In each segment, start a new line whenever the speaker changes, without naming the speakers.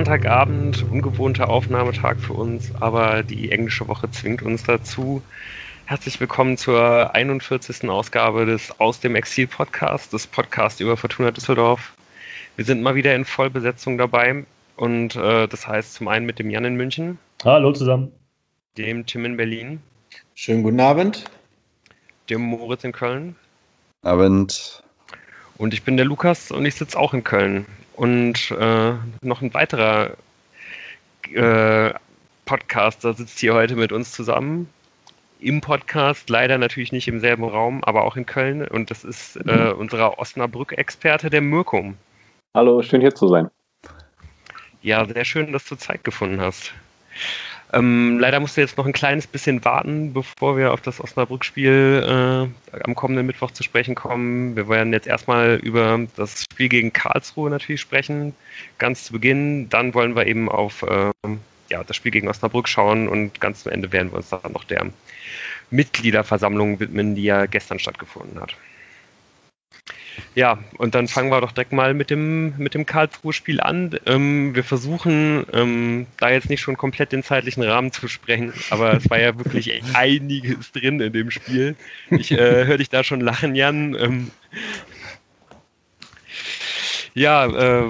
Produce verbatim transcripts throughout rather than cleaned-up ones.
Sonntagabend, ungewohnter Aufnahmetag für uns, aber die englische Woche zwingt uns dazu. Herzlich willkommen zur einundvierzigsten Ausgabe des Aus dem Exil Podcast, des Podcasts über Fortuna Düsseldorf. Wir sind mal wieder in Vollbesetzung dabei und äh, das heißt zum einen mit dem Jan in München.
Hallo zusammen.
Dem Tim in Berlin.
Schönen guten Abend.
Dem Moritz in Köln.
Abend.
Und ich bin der Lukas und ich sitze auch in Köln. Und äh, noch ein weiterer äh, Podcaster sitzt hier heute mit uns zusammen. Im Podcast, leider natürlich nicht im selben Raum, aber auch in Köln. Und das ist äh, unser Osnabrück-Experte, der Mirko.
Hallo, schön hier zu sein.
Ja, sehr schön, dass du Zeit gefunden hast. Ähm, leider musst du jetzt noch ein kleines bisschen warten, bevor wir auf das Osnabrück-Spiel äh, am kommenden Mittwoch zu sprechen kommen. Wir werden jetzt erstmal über das Spiel gegen Karlsruhe natürlich sprechen, ganz zu Beginn. Dann wollen wir eben auf äh, ja, das Spiel gegen Osnabrück schauen und ganz zum Ende werden wir uns dann noch der Mitgliederversammlung widmen, die ja gestern stattgefunden hat. Ja, und dann fangen wir doch direkt mal mit dem, mit dem Karlsruhe-Spiel an. Ähm, wir versuchen, ähm, da jetzt nicht schon komplett den zeitlichen Rahmen zu sprengen, aber es war ja wirklich einiges drin in dem Spiel. Ich äh, höre dich da schon lachen, Jan. Ähm, ja, äh,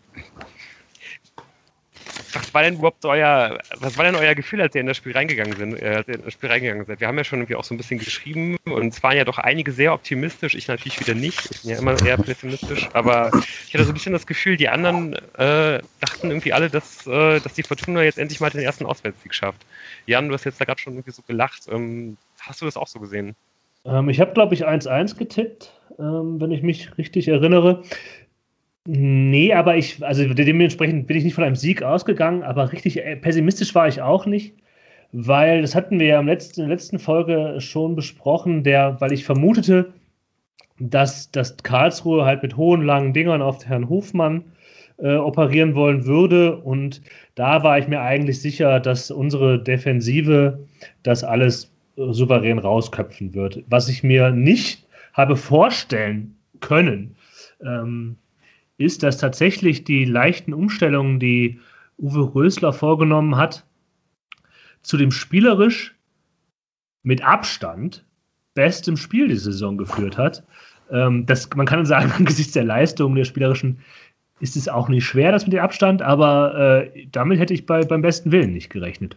was war denn überhaupt euer, was war denn euer Gefühl, als ihr in das Spiel reingegangen sind, äh, als ihr in das Spiel reingegangen seid? Wir haben ja schon irgendwie auch so ein bisschen geschrieben und es waren ja doch einige sehr optimistisch, ich natürlich wieder nicht, ich bin ja immer eher pessimistisch, aber ich hatte so ein bisschen das Gefühl, die anderen äh, dachten irgendwie alle, dass, äh, dass die Fortuna jetzt endlich mal den ersten Auswärtssieg schafft. Jan, du hast jetzt da gerade schon irgendwie so gelacht, ähm, hast du das auch so gesehen?
Ähm, ich habe, glaube ich, eins eins getippt, ähm, wenn ich mich richtig erinnere. Nee, aber ich, also dementsprechend bin ich nicht von einem Sieg ausgegangen, aber richtig pessimistisch war ich auch nicht, weil das hatten wir ja im letzten, in der letzten Folge schon besprochen, der, weil ich vermutete, dass, dass Karlsruhe halt mit hohen, langen Dingern auf Herrn Hofmann äh, operieren wollen würde und da war ich mir eigentlich sicher, dass unsere Defensive das alles äh, souverän rausköpfen wird. Was ich mir nicht habe vorstellen können, ähm, ist, dass tatsächlich die leichten Umstellungen, die Uwe Rösler vorgenommen hat, zu dem spielerisch mit Abstand bestem Spiel die Saison geführt hat. Ähm, das, man kann sagen, angesichts der Leistung der spielerischen ist es auch nicht schwer, das mit dem Abstand, aber äh, damit hätte ich bei, beim besten Willen nicht gerechnet.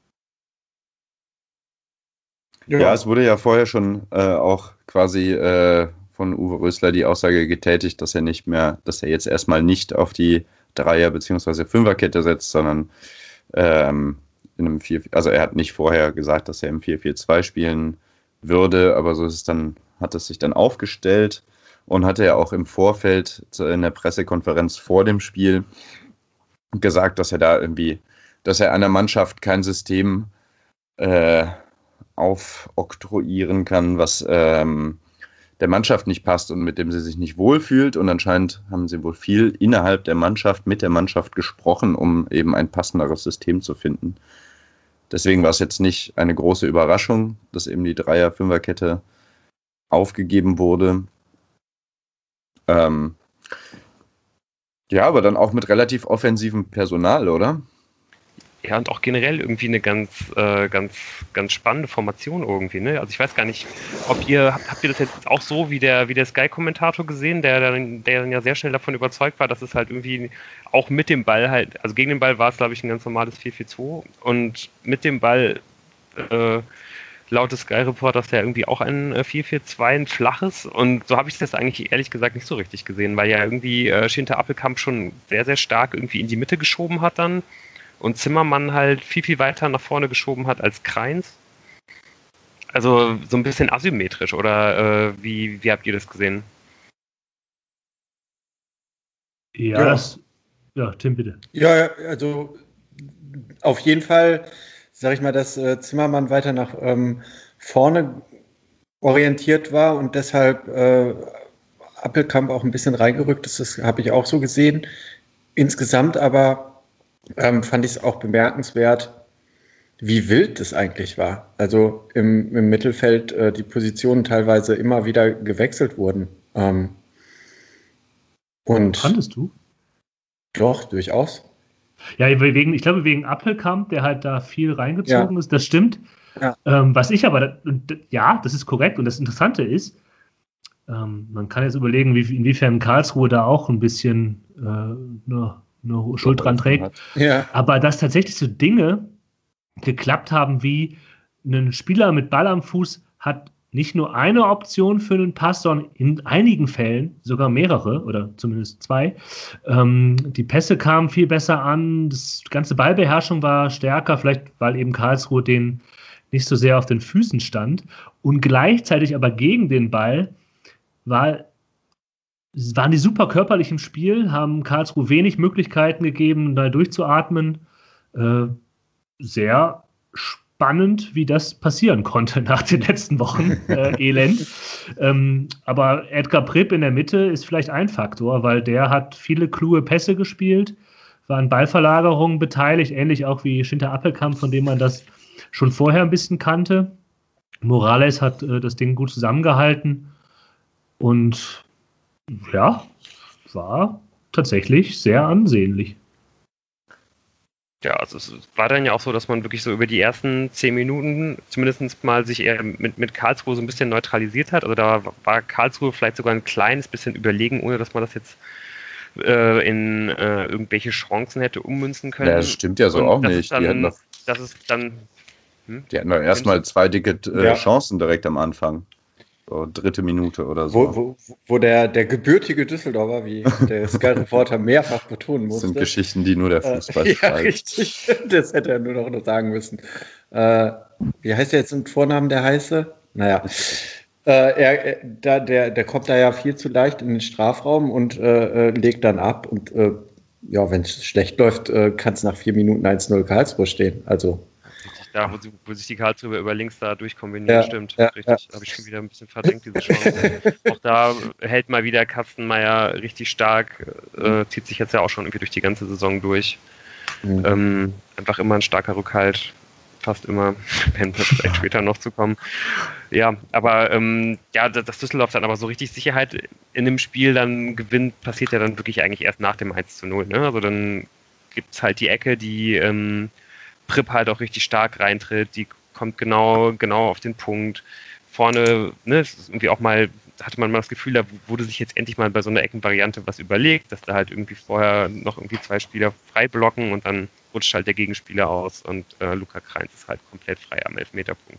Ja, ja es wurde ja vorher schon äh, auch quasi äh, von Uwe Rösler die Aussage getätigt, dass er nicht mehr, dass er jetzt erstmal nicht auf die Dreier- bzw. Fünferkette setzt, sondern ähm, in einem vier, also er hat nicht vorher gesagt, dass er im vier vier zwei spielen würde, aber so ist es dann, hat es sich dann aufgestellt und hatte ja auch im Vorfeld in der Pressekonferenz vor dem Spiel gesagt, dass er da irgendwie, dass er einer Mannschaft kein System äh, aufoktroyieren kann, was ähm, der Mannschaft nicht passt und mit dem sie sich nicht wohlfühlt. Und anscheinend haben sie wohl viel innerhalb der Mannschaft, mit der Mannschaft gesprochen, um eben ein passenderes System zu finden. Deswegen war es jetzt nicht eine große Überraschung, dass eben die Dreier-Fünfer-Kette aufgegeben wurde. Ähm ja, aber dann auch mit relativ offensivem Personal, oder?
Ja, und auch generell irgendwie eine ganz, äh, ganz, ganz spannende Formation irgendwie, ne? Also ich weiß gar nicht, ob ihr, habt, habt ihr das jetzt auch so wie der, wie der Sky-Kommentator gesehen, der dann, der dann ja sehr schnell davon überzeugt war, dass es halt irgendwie auch mit dem Ball halt, also gegen den Ball war es, glaube ich, ein ganz normales vier vier zwei und mit dem Ball, äh, laut des Sky-Reporters ja irgendwie auch ein äh, vier vier zwei, ein flaches und so habe ich das eigentlich ehrlich gesagt nicht so richtig gesehen, weil ja irgendwie äh, Schinter Appelkamp schon sehr, sehr stark irgendwie in die Mitte geschoben hat dann. Und Zimmermann halt viel, viel weiter nach vorne geschoben hat als Kreins. Also so ein bisschen asymmetrisch, oder äh, wie, wie habt ihr das gesehen?
Ja,
Ja.
das, ja, Tim, bitte.
Ja, also auf jeden Fall, sage ich mal, dass äh, Zimmermann weiter nach ähm, vorne orientiert war und deshalb äh, Appelkamp auch ein bisschen reingerückt ist. Das habe ich auch so gesehen. Insgesamt aber ähm, fand ich es auch bemerkenswert, wie wild das eigentlich war. Also im, im Mittelfeld äh, die Positionen teilweise immer wieder gewechselt wurden. Ähm, und
Fandest du?
doch, durchaus.
Ja, wegen, ich glaube, wegen Appelkamp, der halt da viel reingezogen
Ja.
ist, das stimmt.
Ja.
Ähm, was ich aber, ja, das ist korrekt. Und das Interessante ist, ähm, man kann jetzt überlegen, wie, inwiefern Karlsruhe da auch ein bisschen äh, eine, eine Schuld dran trägt.
Hat.
Ja.
Aber dass tatsächlich so Dinge geklappt haben, wie ein Spieler mit Ball am Fuß hat nicht nur eine Option für einen Pass, sondern in einigen Fällen sogar mehrere oder zumindest zwei. Ähm, die Pässe kamen viel besser an, das ganze Ballbeherrschung war stärker, vielleicht weil eben Karlsruhe den nicht so sehr auf den Füßen stand. Und gleichzeitig aber gegen den Ball war, waren die super körperlich im Spiel, haben Karlsruhe wenig Möglichkeiten gegeben, da durchzuatmen. Äh, sehr spannend, wie das passieren konnte nach den letzten Wochen äh, Elend. Ähm, aber Edgar Pripp in der Mitte ist vielleicht ein Faktor, weil der hat viele kluge Pässe gespielt, war an Ballverlagerungen beteiligt, ähnlich auch wie Schinter Appelkamp, von dem man das schon vorher ein bisschen kannte. Morales hat äh, das Ding gut zusammengehalten und ja, war tatsächlich sehr ansehnlich.
Ja, also es war dann ja auch so, dass man wirklich so über die ersten zehn Minuten zumindest mal sich eher mit, mit Karlsruhe so ein bisschen neutralisiert hat. Also da war Karlsruhe vielleicht sogar ein kleines bisschen überlegen, ohne dass man das jetzt äh, in äh, irgendwelche Chancen hätte ummünzen können.
Ja, das stimmt ja so
Und
auch
das
nicht.
Ist dann,
die hatten doch,
das ist dann... Hm?
die hatten doch erstmal zwei dicke äh,
Ja.
Chancen direkt am Anfang. So dritte Minute oder so.
Wo, wo, wo der, der gebürtige Düsseldorfer, wie der Sky-Reporter mehrfach betonen
Das
musste.
sind Geschichten, die nur der Fußball
Äh, ja,
schreibt.
richtig. Das hätte er nur noch noch sagen müssen. Äh, wie heißt der jetzt im Vornamen, der Heiße? Naja. Äh, er, er, da, der, der kommt da ja viel zu leicht in den Strafraum und äh, äh, legt dann ab. Und äh, ja, wenn es schlecht läuft, äh, kann es nach vier Minuten eins null Karlsruhe stehen. Also.
Da, wo, sie, wo sich die Karlsruhe über links da durchkombinieren,
Ja,
stimmt.
ja,
Richtig. Habe ich schon wieder ein bisschen verdrängt, diese Chance. Auch da hält mal wieder Kastenmeier richtig stark, äh, zieht sich jetzt ja auch schon irgendwie durch die ganze Saison durch.
Mhm.
Ähm, einfach immer ein starker Rückhalt, fast immer, wenn wir vielleicht später noch zu kommen. Ja, aber ähm, ja, dass Düsseldorf dann aber so richtig Sicherheit in dem Spiel dann gewinnt, passiert ja dann wirklich eigentlich erst nach dem eins zu null. Ne? Also dann gibt es halt die Ecke, die ähm, Pripp halt auch richtig stark reintritt, die kommt genau, genau auf den Punkt. Vorne, ne, es ist irgendwie auch mal, hatte man mal das Gefühl, da wurde sich jetzt endlich mal bei so einer Eckenvariante was überlegt, dass da halt irgendwie vorher noch irgendwie zwei Spieler frei blocken und dann rutscht halt der Gegenspieler aus und äh, Luca Kreins ist halt komplett frei am Elfmeterpunkt.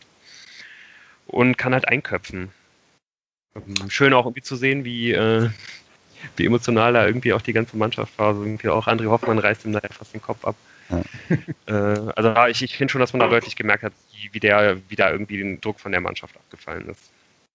Und kann halt einköpfen. Ähm, schön auch irgendwie zu sehen, wie, äh, wie emotional da irgendwie auch die ganze Mannschaft war. Also irgendwie auch André Hoffmann reißt ihm da fast den Kopf ab. Ja. Äh, also ich, ich finde schon, dass man da deutlich gemerkt hat, wie, wie, der, wie da irgendwie den Druck von der Mannschaft abgefallen ist.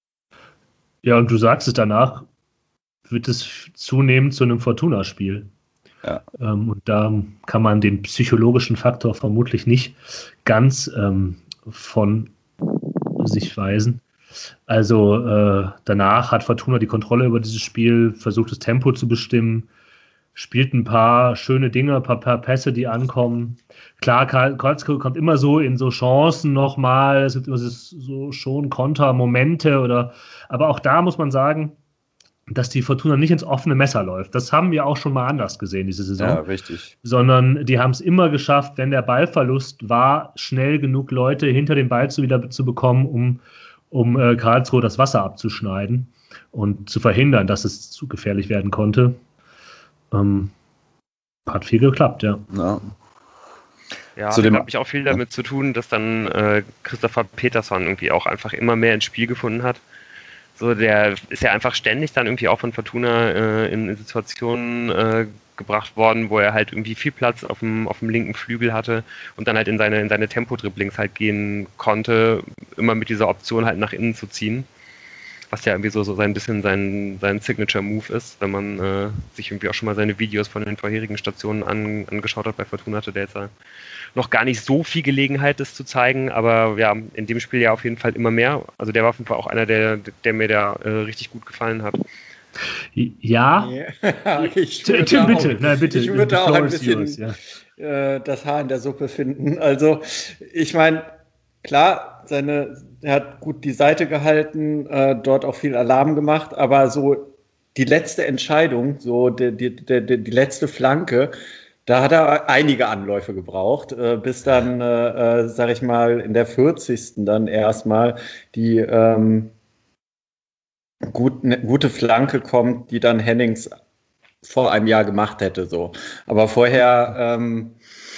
Ja, und du sagst es danach, wird es zunehmend zu einem Fortuna-Spiel.
Ja.
Ähm, und da kann man den psychologischen Faktor vermutlich nicht ganz ähm, von sich weisen. Also äh, danach hat Fortuna die Kontrolle über dieses Spiel, versucht das Tempo zu bestimmen, spielt ein paar schöne Dinge, ein paar, paar Pässe, die ankommen. Klar, Karlsruhe kommt immer so in so Chancen nochmal, es gibt immer so schon Kontermomente, oder, aber auch da muss man sagen, dass die Fortuna nicht ins offene Messer läuft. Das haben wir auch schon mal anders gesehen, diese Saison.
Ja, richtig.
Sondern die haben es immer geschafft, wenn der Ballverlust war, schnell genug Leute hinter dem Ball zu wieder zu bekommen, um, um äh, Karlsruhe das Wasser abzuschneiden und zu verhindern, dass es zu gefährlich werden konnte. Ähm, hat viel geklappt, ja.
Ja.
Ja,
Zu
das
dem-
hat mich auch viel damit zu tun, dass dann äh, Christopher Peterson irgendwie auch einfach immer mehr ins Spiel gefunden hat. So, der ist ja einfach ständig dann irgendwie auch von Fortuna äh, in, in Situationen äh, gebracht worden, wo er halt irgendwie viel Platz auf dem, auf dem linken Flügel hatte und dann halt in seine, in seine Tempo-Dribblings halt gehen konnte, immer mit dieser Option halt nach innen zu ziehen. Was ja irgendwie so, so ein bisschen sein, sein Signature-Move ist, wenn man äh, sich irgendwie auch schon mal seine Videos von den vorherigen Stationen an, angeschaut hat bei Fortuna, hatte der jetzt ja noch gar nicht so viel Gelegenheit, das zu zeigen, aber ja, in dem Spiel ja auf jeden Fall immer mehr. Also der war auf jeden Fall auch einer, der, der mir da äh, richtig gut gefallen hat.
Ja,
Ja, ich
Tim,
würde
Tim,
da
bitte,
auch,
nein, bitte.
ich würde
the
auch
floor
ein
is
bisschen
yours, ja.
äh, das Haar in der Suppe finden. Also ich meine, klar, seine, er hat gut die Seite gehalten, äh, dort auch viel Alarm gemacht, aber so die letzte Entscheidung, so die, die, die, die letzte Flanke, Da hat er einige Anläufe gebraucht, äh, bis dann, äh, äh, sag ich mal, in der vierzigsten dann erstmal die ähm, gut, ne, gute Flanke kommt, die dann Hennings vor einem Jahr gemacht hätte. So. Aber vorher, ähm,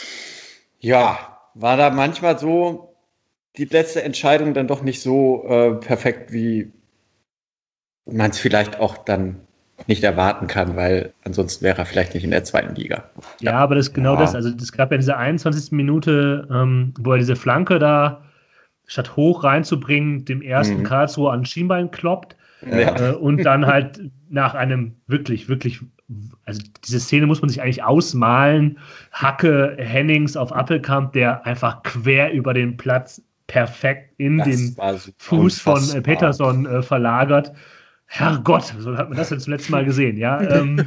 ja, war da manchmal so die letzte Entscheidung dann doch nicht so äh, perfekt, wie man es vielleicht auch dann nicht erwarten kann, weil ansonsten wäre er vielleicht nicht in der zweiten Liga.
Ja, aber das ist genau
Ja.
das. Also es gab ja diese einundzwanzigste Minute, ähm, wo er diese Flanke da statt hoch reinzubringen, dem ersten
Mhm.
Karlsruhe an Schienbein kloppt.
Ja.
Äh, und dann halt nach einem wirklich, wirklich, also diese Szene muss man sich eigentlich ausmalen. Hacke Hennings auf Appelkamp, der einfach quer über den Platz perfekt in
Das
den
war super.
Fuß von äh,
Unfassbar.
Peterson äh, verlagert. Herrgott, so hat man das jetzt zum letzten Mal gesehen, ja. Ähm,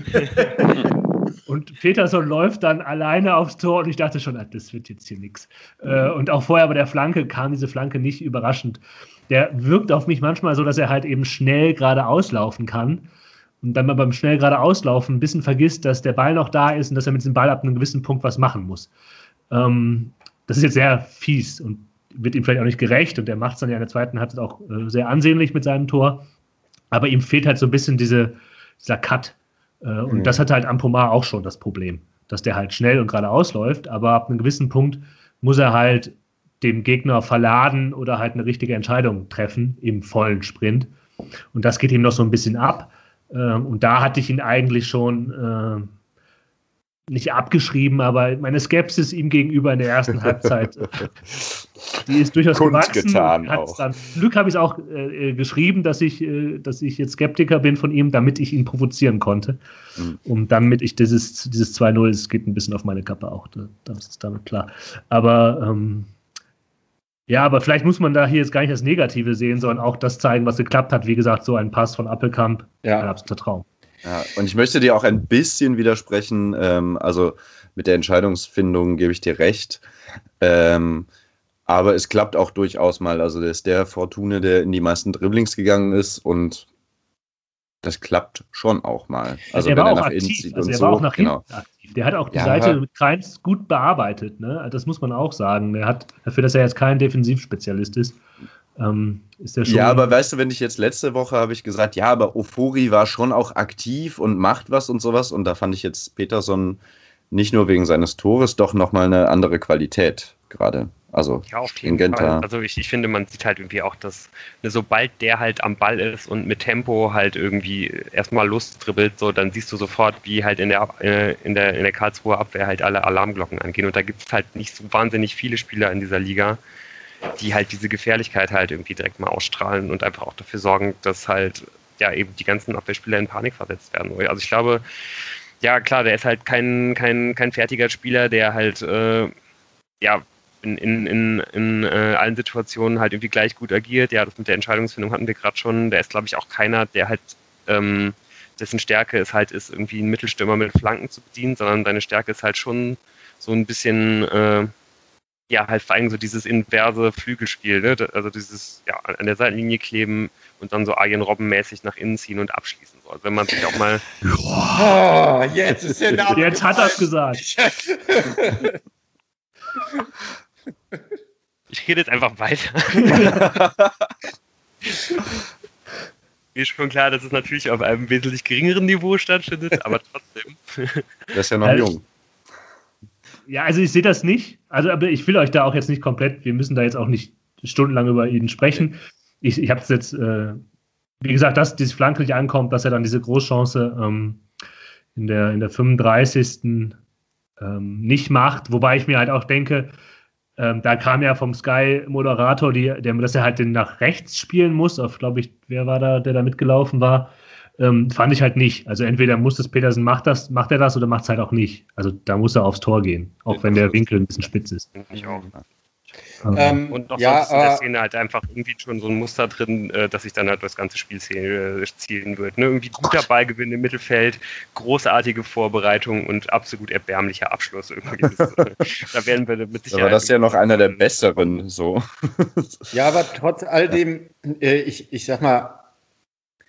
und Peterson läuft dann alleine aufs Tor und ich dachte schon, ah, das wird jetzt hier nichts. Äh, und auch vorher bei der Flanke kam diese Flanke nicht überraschend. Der wirkt auf mich manchmal so, dass er halt eben schnell geradeaus laufen kann. Und dann mal beim schnell geradeaus laufen ein bisschen vergisst, dass der Ball noch da ist und dass er mit diesem Ball ab einem gewissen Punkt was machen muss. Ähm, das ist jetzt sehr fies und wird ihm vielleicht auch nicht gerecht. Und er macht es dann ja in der zweiten Halbzeit auch äh, sehr ansehnlich mit seinem Tor. Aber ihm fehlt halt so ein bisschen diese, dieser Cut. Äh, und
Mhm.
das hatte halt Ampomar auch schon das Problem, dass der halt schnell und geradeaus läuft. Aber ab einem gewissen Punkt muss er halt dem Gegner verladen oder halt eine richtige Entscheidung treffen im vollen Sprint. Und das geht ihm noch so ein bisschen ab. Ähm, und da hatte ich ihn eigentlich schon äh, nicht abgeschrieben, aber meine Skepsis ihm gegenüber in der ersten Halbzeit, äh, die ist durchaus
Kundgetan
gewachsen.
auch.
Dann, zum Glück habe ich es auch äh, geschrieben, dass ich, äh, dass ich jetzt Skeptiker bin von ihm, damit ich ihn provozieren konnte.
Mhm.
Und damit ich dieses, dieses zwei null, es geht ein bisschen auf meine Kappe auch, da, das ist damit klar. Aber ähm, ja, aber vielleicht muss man da hier jetzt gar nicht das Negative sehen, sondern auch das zeigen, was geklappt hat. Wie gesagt, so ein Pass von Appelkamp,
Ja.
ein absoluter Traum.
Ja, und ich möchte dir auch ein bisschen widersprechen. Ähm, also mit der Entscheidungsfindung gebe ich dir recht. Ähm, aber es klappt auch durchaus mal. Also der ist der Fortune, der in die meisten Dribblings gegangen ist und das klappt schon auch mal. Also
der
wenn
war
er
auch
nach innen
aktiv,
zieht
also
und
er
so.
war auch nach
Genau.
hinten aktiv. Der hat auch die
Ja.
Seite mit Kreins gut bearbeitet, ne? Das muss man auch sagen. Der hat, dafür, dass er jetzt kein Defensivspezialist ist, ähm, ist der schon.
Ja, aber weißt du, wenn ich jetzt letzte Woche habe ich gesagt, ja, aber Ofori war schon auch aktiv und macht was und sowas und da fand ich jetzt Peterson nicht nur wegen seines Tores doch nochmal eine andere Qualität gerade. Also
Ja, auf jeden
stringenter.
Fall. Also ich, ich finde, man sieht halt irgendwie auch, dass ne, sobald der halt am Ball ist und mit Tempo halt irgendwie erstmal Lust dribbelt, so, dann siehst du sofort, wie halt in der, äh, in der, in der Karlsruher Abwehr halt alle Alarmglocken angehen. Und da gibt es halt nicht so wahnsinnig viele Spieler in dieser Liga, die halt diese Gefährlichkeit halt irgendwie direkt mal ausstrahlen und einfach auch dafür sorgen, dass halt ja eben die ganzen Abwehrspieler in Panik versetzt werden. Also ich glaube, ja klar, der ist halt kein, kein, kein fertiger Spieler, der halt äh, ja in, in, in, in äh, allen Situationen halt irgendwie gleich gut agiert. Ja, das mit der Entscheidungsfindung hatten wir gerade schon. Der ist, glaube ich, auch keiner, der halt ähm, dessen Stärke es halt ist, irgendwie einen Mittelstürmer mit Flanken zu bedienen, sondern seine Stärke ist halt schon so ein bisschen äh, ja, halt vor allem so dieses inverse Flügelspiel, ne? Also dieses, ja, an der Seitenlinie kleben und dann so Arjen Robben-mäßig nach innen ziehen und abschließen. So. Also wenn man sich auch mal.
Oh, jetzt ist der Name.
Jetzt hat er es gesagt.
Ich rede jetzt einfach weiter. Mir ist schon klar, dass es natürlich auf einem wesentlich geringeren Niveau stattfindet, aber trotzdem.
Der ist ja noch
Also,
jung.
Ja, also ich sehe das nicht. Also, aber ich will euch da auch jetzt nicht komplett, wir müssen da jetzt auch nicht stundenlang über ihn sprechen. Ich, ich habe es jetzt, äh, wie gesagt, dass diese Flanke nicht ankommt, dass er dann diese Großchance ähm, in, der, in der fünfunddreißigsten Ähm, nicht macht, wobei ich mir halt auch denke, ähm, da kam ja vom Sky-Moderator, die, der, dass er halt den nach rechts spielen muss, auf, glaube ich, wer war da, der da mitgelaufen war, ähm, fand ich halt nicht. Also entweder muss das Petersen, macht das, macht er das oder macht es halt auch nicht. Also da muss er aufs Tor gehen, auch wenn der Winkel ein bisschen spitz ist.
Ich auch.
Ähm,
Und noch
ja,
sonst ist in der
äh,
Szene halt einfach irgendwie schon so ein Muster drin, äh, dass sich dann halt das ganze Spiel zäh- äh, zielen wird. Ne? Irgendwie guter Ballgewinn im Mittelfeld, großartige Vorbereitung und absolut erbärmlicher Abschluss. Irgendwie. Das, äh, da werden wir mit Sicherheit.
Aber das ist ja noch einer der besseren, so.
Ja, aber trotz all dem, äh, ich, ich sag mal,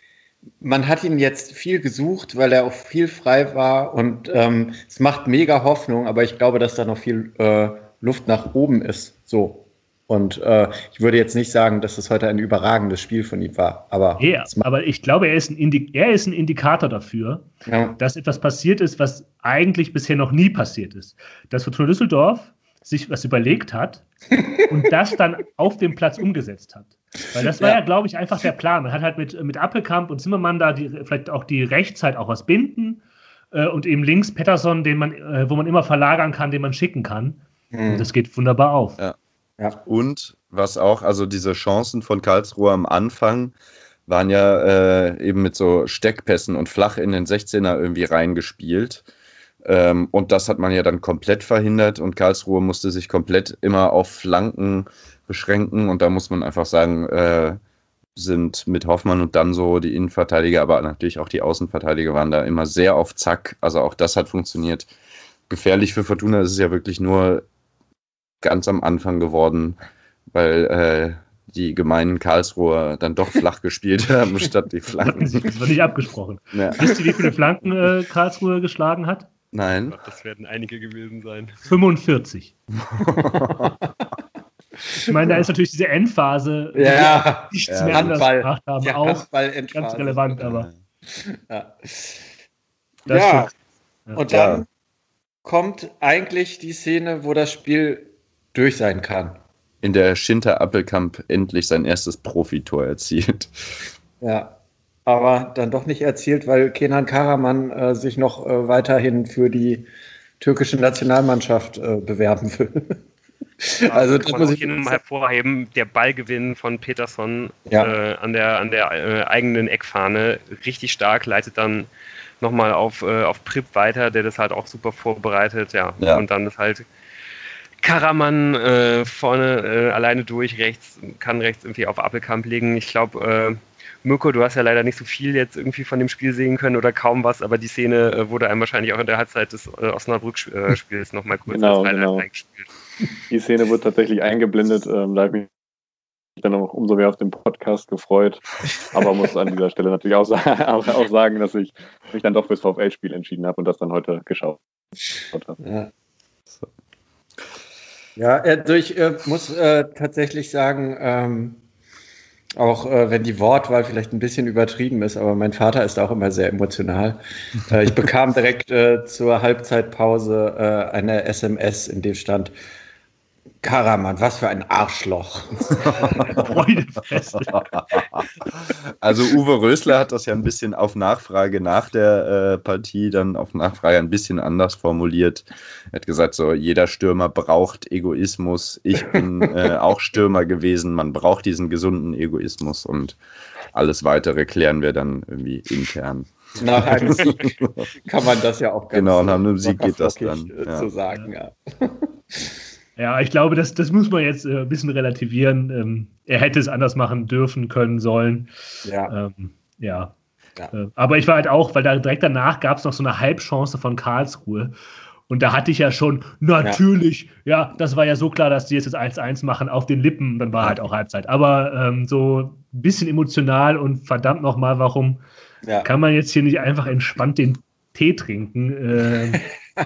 man hat ihn jetzt viel gesucht, weil er auch viel frei war und ähm, es macht mega Hoffnung, aber ich glaube, dass da noch viel äh, Luft nach oben ist. So. Und äh, ich würde jetzt nicht sagen, dass es heute ein überragendes Spiel von ihm war. Aber,
ja, aber ich glaube, er ist, ein Indi- er ist ein Indikator dafür, ja. dass etwas passiert ist, was eigentlich bisher noch nie passiert ist. Dass Fortuna Düsseldorf sich was überlegt hat und das dann auf dem Platz umgesetzt hat. Weil das war ja, ja glaube ich, einfach der Plan. Man hat halt mit, mit Appelkamp und Zimmermann da die, vielleicht auch die Rechtszeit auch was binden äh, und eben links Pettersson, den man, äh, wo man immer verlagern kann, den man schicken kann. Mhm. Und das geht wunderbar auf.
Ja. Ja. Und was auch, also diese Chancen von Karlsruhe am Anfang waren ja äh, eben mit so Steckpässen und flach in den sechzehner irgendwie reingespielt. Ähm, und das hat man ja dann komplett verhindert und Karlsruhe musste sich komplett immer auf Flanken beschränken. Und da muss man einfach sagen, äh, sind mit Hoffmann und dann so die Innenverteidiger, aber natürlich auch die Außenverteidiger waren da immer sehr auf Zack. Also auch das hat funktioniert. Gefährlich für Fortuna ist es ja wirklich nur ganz am Anfang geworden, weil äh, die gemeinen Karlsruher dann doch flach gespielt haben, statt die Flanken.
Das war nicht abgesprochen. Ja. Wisst ihr, wie viele Flanken äh, Karlsruhe geschlagen hat?
Nein.
Gott, das werden einige gewesen sein.
fünfundvierzig. Ich meine, da ist natürlich diese Endphase,
ja,
die nichts
ja,
mehr anders
Handball,
gemacht haben, auch ganz relevant, aber
ja.
Das
ja.
ja.
Und dann ja. kommt eigentlich die Szene, wo das Spiel durch sein kann.
In der Schinter Appelkamp endlich sein erstes Profitor erzielt.
Ja, aber dann doch nicht erzielt, weil Kenan Karaman äh, sich noch äh, weiterhin für die türkische Nationalmannschaft äh, bewerben will.
Ja, also das muss ich hier nochmal hervorheben, der Ballgewinn von Pettersson ja. äh, an der, an der äh, eigenen Eckfahne, richtig stark, leitet dann nochmal auf, äh, auf Pripp weiter, der das halt auch super vorbereitet, ja, ja. Und dann ist halt Karaman äh, vorne äh, alleine durch, rechts, kann rechts irgendwie auf Appelkamp legen. Ich glaube, äh, Mirko, du hast ja leider nicht so viel jetzt irgendwie von dem Spiel sehen können oder kaum was, aber die Szene äh, wurde einem wahrscheinlich auch in der Halbzeit des äh, Osnabrück-Spiels äh, nochmal kurz
genau,
als Highlight
genau.
eingespielt.
Die Szene wurde tatsächlich eingeblendet, ähm, da habe ich mich dann auch umso mehr auf den Podcast gefreut, aber muss an dieser Stelle natürlich auch, auch, auch sagen, dass ich mich dann doch fürs VfL-Spiel entschieden habe und das dann heute geschaut habe.
Ja. So. Ja, also ich äh, muss äh, tatsächlich sagen, ähm, auch äh, wenn die Wortwahl vielleicht ein bisschen übertrieben ist, aber mein Vater ist auch immer sehr emotional. Äh, ich bekam direkt äh, zur Halbzeitpause äh, eine S M S, in dem stand: Karaman, was für ein Arschloch.
Also Uwe Rösler hat das ja ein bisschen auf Nachfrage nach der äh, Partie, dann auf Nachfrage ein bisschen anders formuliert. Er hat gesagt, so jeder Stürmer braucht Egoismus. Ich bin äh, auch Stürmer gewesen. Man braucht diesen gesunden Egoismus und alles Weitere klären wir dann irgendwie intern.
Nach einem Sieg kann man das ja auch ganz
genau, nach einem Sieg geht das dann.
Ja. Zu sagen, ja.
Ja, ich glaube, das, das muss man jetzt äh, ein bisschen relativieren. Ähm, er hätte es anders machen dürfen, können, sollen.
Ja.
Ähm, ja.
ja.
Äh, aber ich war halt auch, weil da direkt danach gab es noch so eine Halbchance von Karlsruhe. Und da hatte ich ja schon, natürlich, ja, ja das war ja so klar, dass die jetzt das eins eins machen auf den Lippen. Dann war halt auch Halbzeit. Aber ähm, so ein bisschen emotional und verdammt nochmal, warum ja. kann man jetzt hier nicht einfach entspannt den Tee trinken? Äh,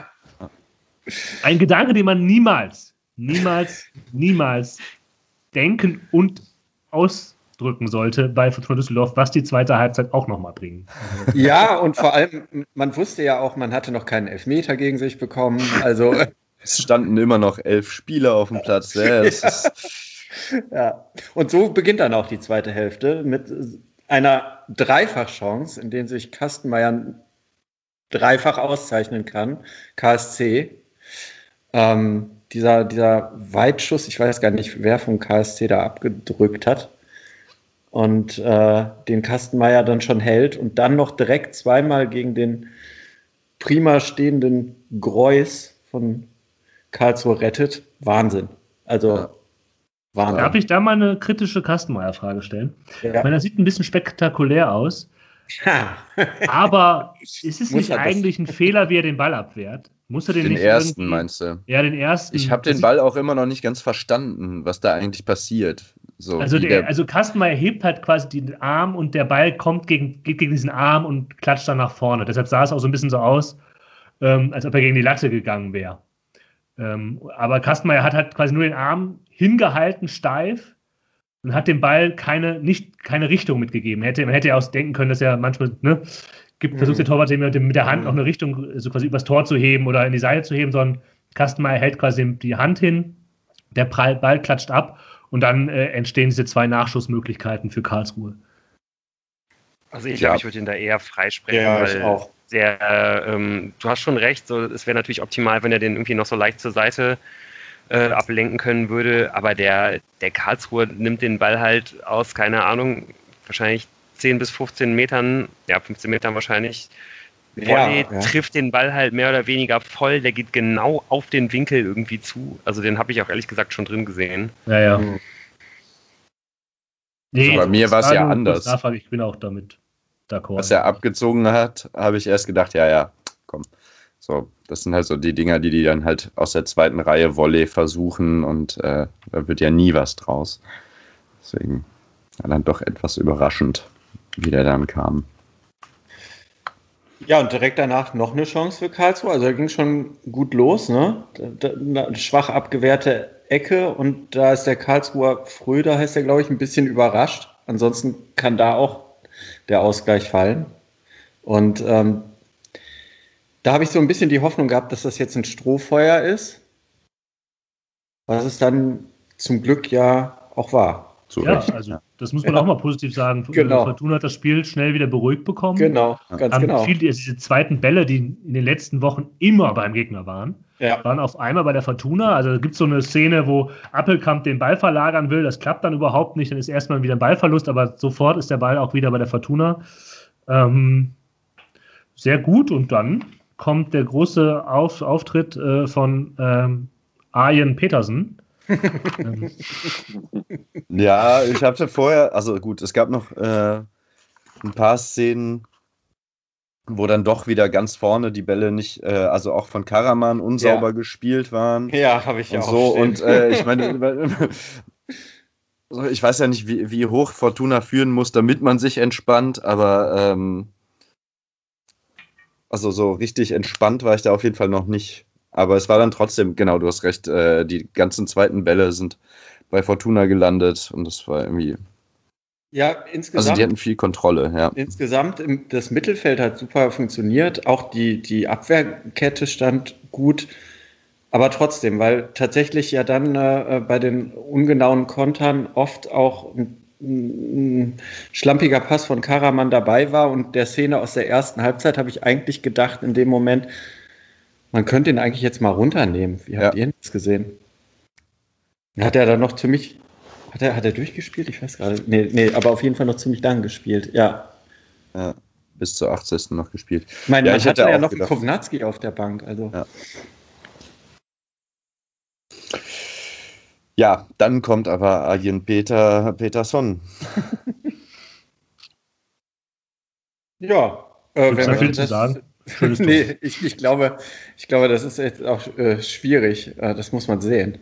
ein Gedanke, den man niemals niemals, niemals denken und ausdrücken sollte bei Fortuna Düsseldorf, was die zweite Halbzeit auch nochmal bringen.
Ja, und vor allem, man wusste ja auch, man hatte noch keinen Elfmeter gegen sich bekommen. Also
es standen immer noch elf Spieler auf dem Platz. Ja, das
ja.
Ist
ja, und so beginnt dann auch die zweite Hälfte mit einer Dreifachchance, in der sich Kastenmeier dreifach auszeichnen kann. K S C. Ähm, Dieser, dieser Weitschuss, ich weiß gar nicht, wer vom K S C da abgedrückt hat und äh, den Kastenmeier dann schon hält und dann noch direkt zweimal gegen den prima stehenden Greus von Karlsruhe rettet. Wahnsinn. Also
ja.
Wahnsinn.
Darf ich da mal eine kritische Kastenmeier-Frage stellen? Ja. Ich meine, das sieht ein bisschen spektakulär aus,
ja.
aber ist es
Muss
nicht eigentlich ein Fehler, wie er den Ball abwehrt? Muss er den,
den
nicht
ersten, meinst du?
Ja, den ersten.
Ich habe den Ball auch immer noch nicht ganz verstanden, was da eigentlich passiert. So,
also,
der,
der, also Kastenmeier hebt halt quasi den Arm und der Ball kommt gegen, geht gegen diesen Arm und klatscht dann nach vorne. Deshalb sah es auch so ein bisschen so aus, ähm, als ob er gegen die Latte gegangen wäre. Ähm, aber Kastenmeier hat halt quasi nur den Arm hingehalten, steif, und hat dem Ball keine, nicht, keine Richtung mitgegeben. Hätte, man hätte ja auch denken können, dass er manchmal, ne, gibt, versucht der Torwart mit, dem, mit der Hand noch eine Richtung so quasi übers Tor zu heben oder in die Seite zu heben, sondern Kastenmeier hält quasi die Hand hin, der Ball klatscht ab und dann äh, entstehen diese zwei Nachschussmöglichkeiten für Karlsruhe.
Also ich
Ja.
glaube, ich würde ihn da eher freisprechen,
Ja, ich
weil
auch.
Der, äh, ähm, du hast schon recht, so, es wäre natürlich optimal, wenn er den irgendwie noch so leicht zur Seite äh, ablenken können würde, aber der, der Karlsruher nimmt den Ball halt aus, keine Ahnung, wahrscheinlich zehn bis fünfzehn Metern, ja, fünfzehn Metern wahrscheinlich, Volley,
Ja, ja.
trifft den Ball halt mehr oder weniger voll, der geht genau auf den Winkel irgendwie zu, also den habe ich auch ehrlich gesagt schon drin gesehen.
Ja, ja.
Mhm.
Nee,
Also bei mir
das
war es
war
ja
nur
anders.
kurz Nachfrage, ich bin auch damit d'accord.
was er abgezogen hat, habe ich erst gedacht, ja, ja, komm. So, das sind halt so die Dinger, die die dann halt aus der zweiten Reihe Volley versuchen und äh, da wird ja nie was draus. Deswegen war dann doch etwas überraschend, wie der dann kam.
Ja, und direkt danach noch eine Chance für Karlsruhe. Also da ging schon gut los, ne? Da, da, eine schwach abgewehrte Ecke und da ist der Karlsruher Fröder, heißt der, glaube ich, ein bisschen überrascht. Ansonsten kann da auch der Ausgleich fallen. Und ähm, da habe ich so ein bisschen die Hoffnung gehabt, dass das jetzt ein Strohfeuer ist. Was es dann zum Glück ja auch war.
Zu
Ja,
Recht.
also das muss man auch mal positiv sagen.
Genau.
Fortuna hat das Spiel schnell wieder beruhigt bekommen.
Genau, ganz
Haben
genau.
viel, diese zweiten Bälle, die in den letzten Wochen immer beim Gegner waren,
Ja.
waren auf einmal bei der Fortuna. Also da gibt es so eine Szene, wo Appelkamp den Ball verlagern will. Das klappt dann überhaupt nicht. Dann ist erstmal wieder ein Ballverlust, aber sofort ist der Ball auch wieder bei der Fortuna. Ähm, sehr gut. Und dann kommt der große Auf, Auftritt äh, von ähm, Arjen Petersen. ähm,
Ja, ich hatte vorher, also gut, es gab noch äh, ein paar Szenen, wo dann doch wieder ganz vorne die Bälle nicht, äh, also auch von Karaman unsauber
Ja.
gespielt waren.
Ja, habe ich ja
Und
auch
so.
stehen.
Und äh, ich meine, so, ich weiß ja nicht, wie, wie hoch Fortuna führen muss, damit man sich entspannt, aber ähm, also so richtig entspannt war ich da auf jeden Fall noch nicht. Aber es war dann trotzdem, genau, du hast recht, äh, die ganzen zweiten Bälle sind bei Fortuna gelandet und das war irgendwie,
Ja,
also
insgesamt.
die hatten viel Kontrolle, ja.
Insgesamt im, das Mittelfeld hat super funktioniert. Auch die, die Abwehrkette stand gut. Aber trotzdem, weil tatsächlich ja dann äh, bei den ungenauen Kontern oft auch ein, ein schlampiger Pass von Karaman dabei war. Und der Szene aus der ersten Halbzeit habe ich eigentlich gedacht, in dem Moment, man könnte ihn eigentlich jetzt mal runternehmen. Wie habt
Ja.
ihr das gesehen? Hat er dann noch ziemlich. Hat er, hat er durchgespielt? Ich weiß gerade. Nee, nee, aber auf jeden Fall noch ziemlich lang gespielt. Ja.
Ja, bis zur achtzigsten noch gespielt.
Ich meine,
Ja,
man
ich
hatte
hätte
ja
auch
noch einen
gedacht-
Kovnatski auf der Bank. Also.
Ja. Ja, dann kommt aber Arjen Peter Peterson.
Ja. Äh,
Gibt's
wer
da viel
möchte
zu
das-
sagen? Schönes Tor.
nee, ich, ich, glaube, ich glaube, das ist jetzt auch äh, schwierig. Äh, das muss man sehen.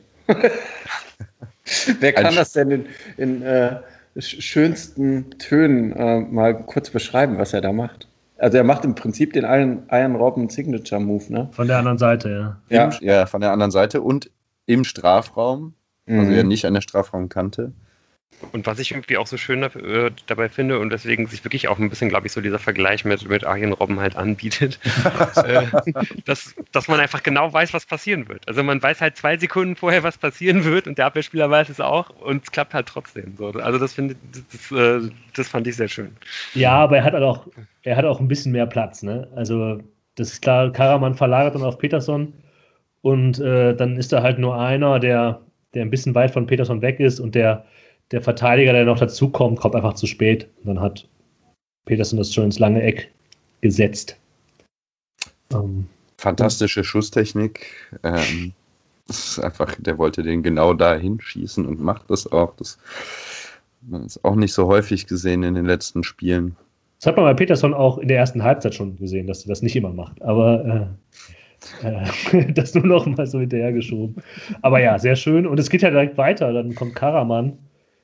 Wer kann
Ein-
das denn in, in äh, sch- schönsten Tönen äh, mal kurz beschreiben, was er da macht? Also er macht im Prinzip den Iron, Iron Robben Signature Move, ne?
Von der anderen Seite, ja.
Ja.
Im, ja, von der anderen Seite und im Strafraum, also ja
Mhm.
nicht an der Strafraumkante.
Und was ich irgendwie auch so schön äh, dabei finde und deswegen sich wirklich auch ein bisschen, glaube ich, so dieser Vergleich mit, mit Arjen Robben halt anbietet, äh, dass, dass man einfach genau weiß, was passieren wird. Also man weiß halt zwei Sekunden vorher, was passieren wird und der Abwehrspieler weiß es auch und es klappt halt trotzdem. So. Also das, finde, das, äh, das fand ich sehr schön.
Ja, aber er hat halt auch, er hat auch ein bisschen mehr Platz, ne? Also, das ist klar, Karaman verlagert dann auf Peterson und äh, dann ist da halt nur einer, der, der ein bisschen weit von Peterson weg ist und der, der Verteidiger, der noch dazukommt, kommt einfach zu spät. Und dann hat Peterson das schon ins lange Eck gesetzt. Ähm,
Fantastische Schusstechnik. Ähm, das ist einfach, der wollte den genau da hinschießen und macht das auch. Das man ist auch nicht so häufig gesehen in den letzten Spielen.
Das hat man bei Peterson auch in der ersten Halbzeit schon gesehen, dass er das nicht immer macht. Aber äh, äh, das nur noch mal so hinterhergeschoben. Aber ja, sehr schön. Und es geht ja direkt weiter. Dann kommt Karaman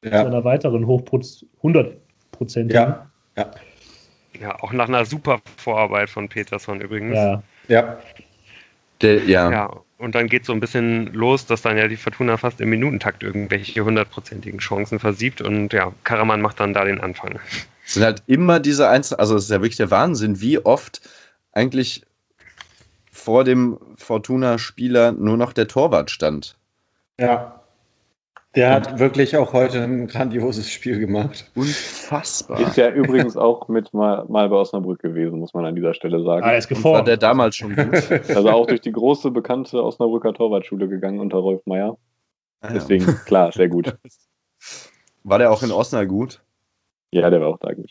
Ja.
zu einer weiteren Hochproz- hundert Prozent.
Ja. Ja.
Ja, auch nach einer super Vorarbeit von Peterson übrigens.
Ja.
Ja.
Der, ja.
Ja, und dann geht so ein bisschen los, dass dann ja die Fortuna fast im Minutentakt irgendwelche hundertprozentigen Chancen versiebt und ja, Karaman macht dann da den Anfang.
Es sind halt immer diese einzelnen, also es ist ja wirklich der Wahnsinn, wie oft eigentlich vor dem Fortuna-Spieler nur noch der Torwart stand.
Ja. Der hat wirklich auch heute ein grandioses Spiel gemacht.
Unfassbar.
Ist ja übrigens auch mit mal, mal bei Osnabrück gewesen, muss man an dieser Stelle sagen.
Ah, er ist
Und war
geformt.
der damals schon gut?
Also auch durch die große, bekannte Osnabrücker Torwartschule gegangen unter Rolf Meyer.
Ah, ja.
Deswegen, klar, sehr gut.
War der auch in Osnabrück gut?
Ja, der war auch da gut.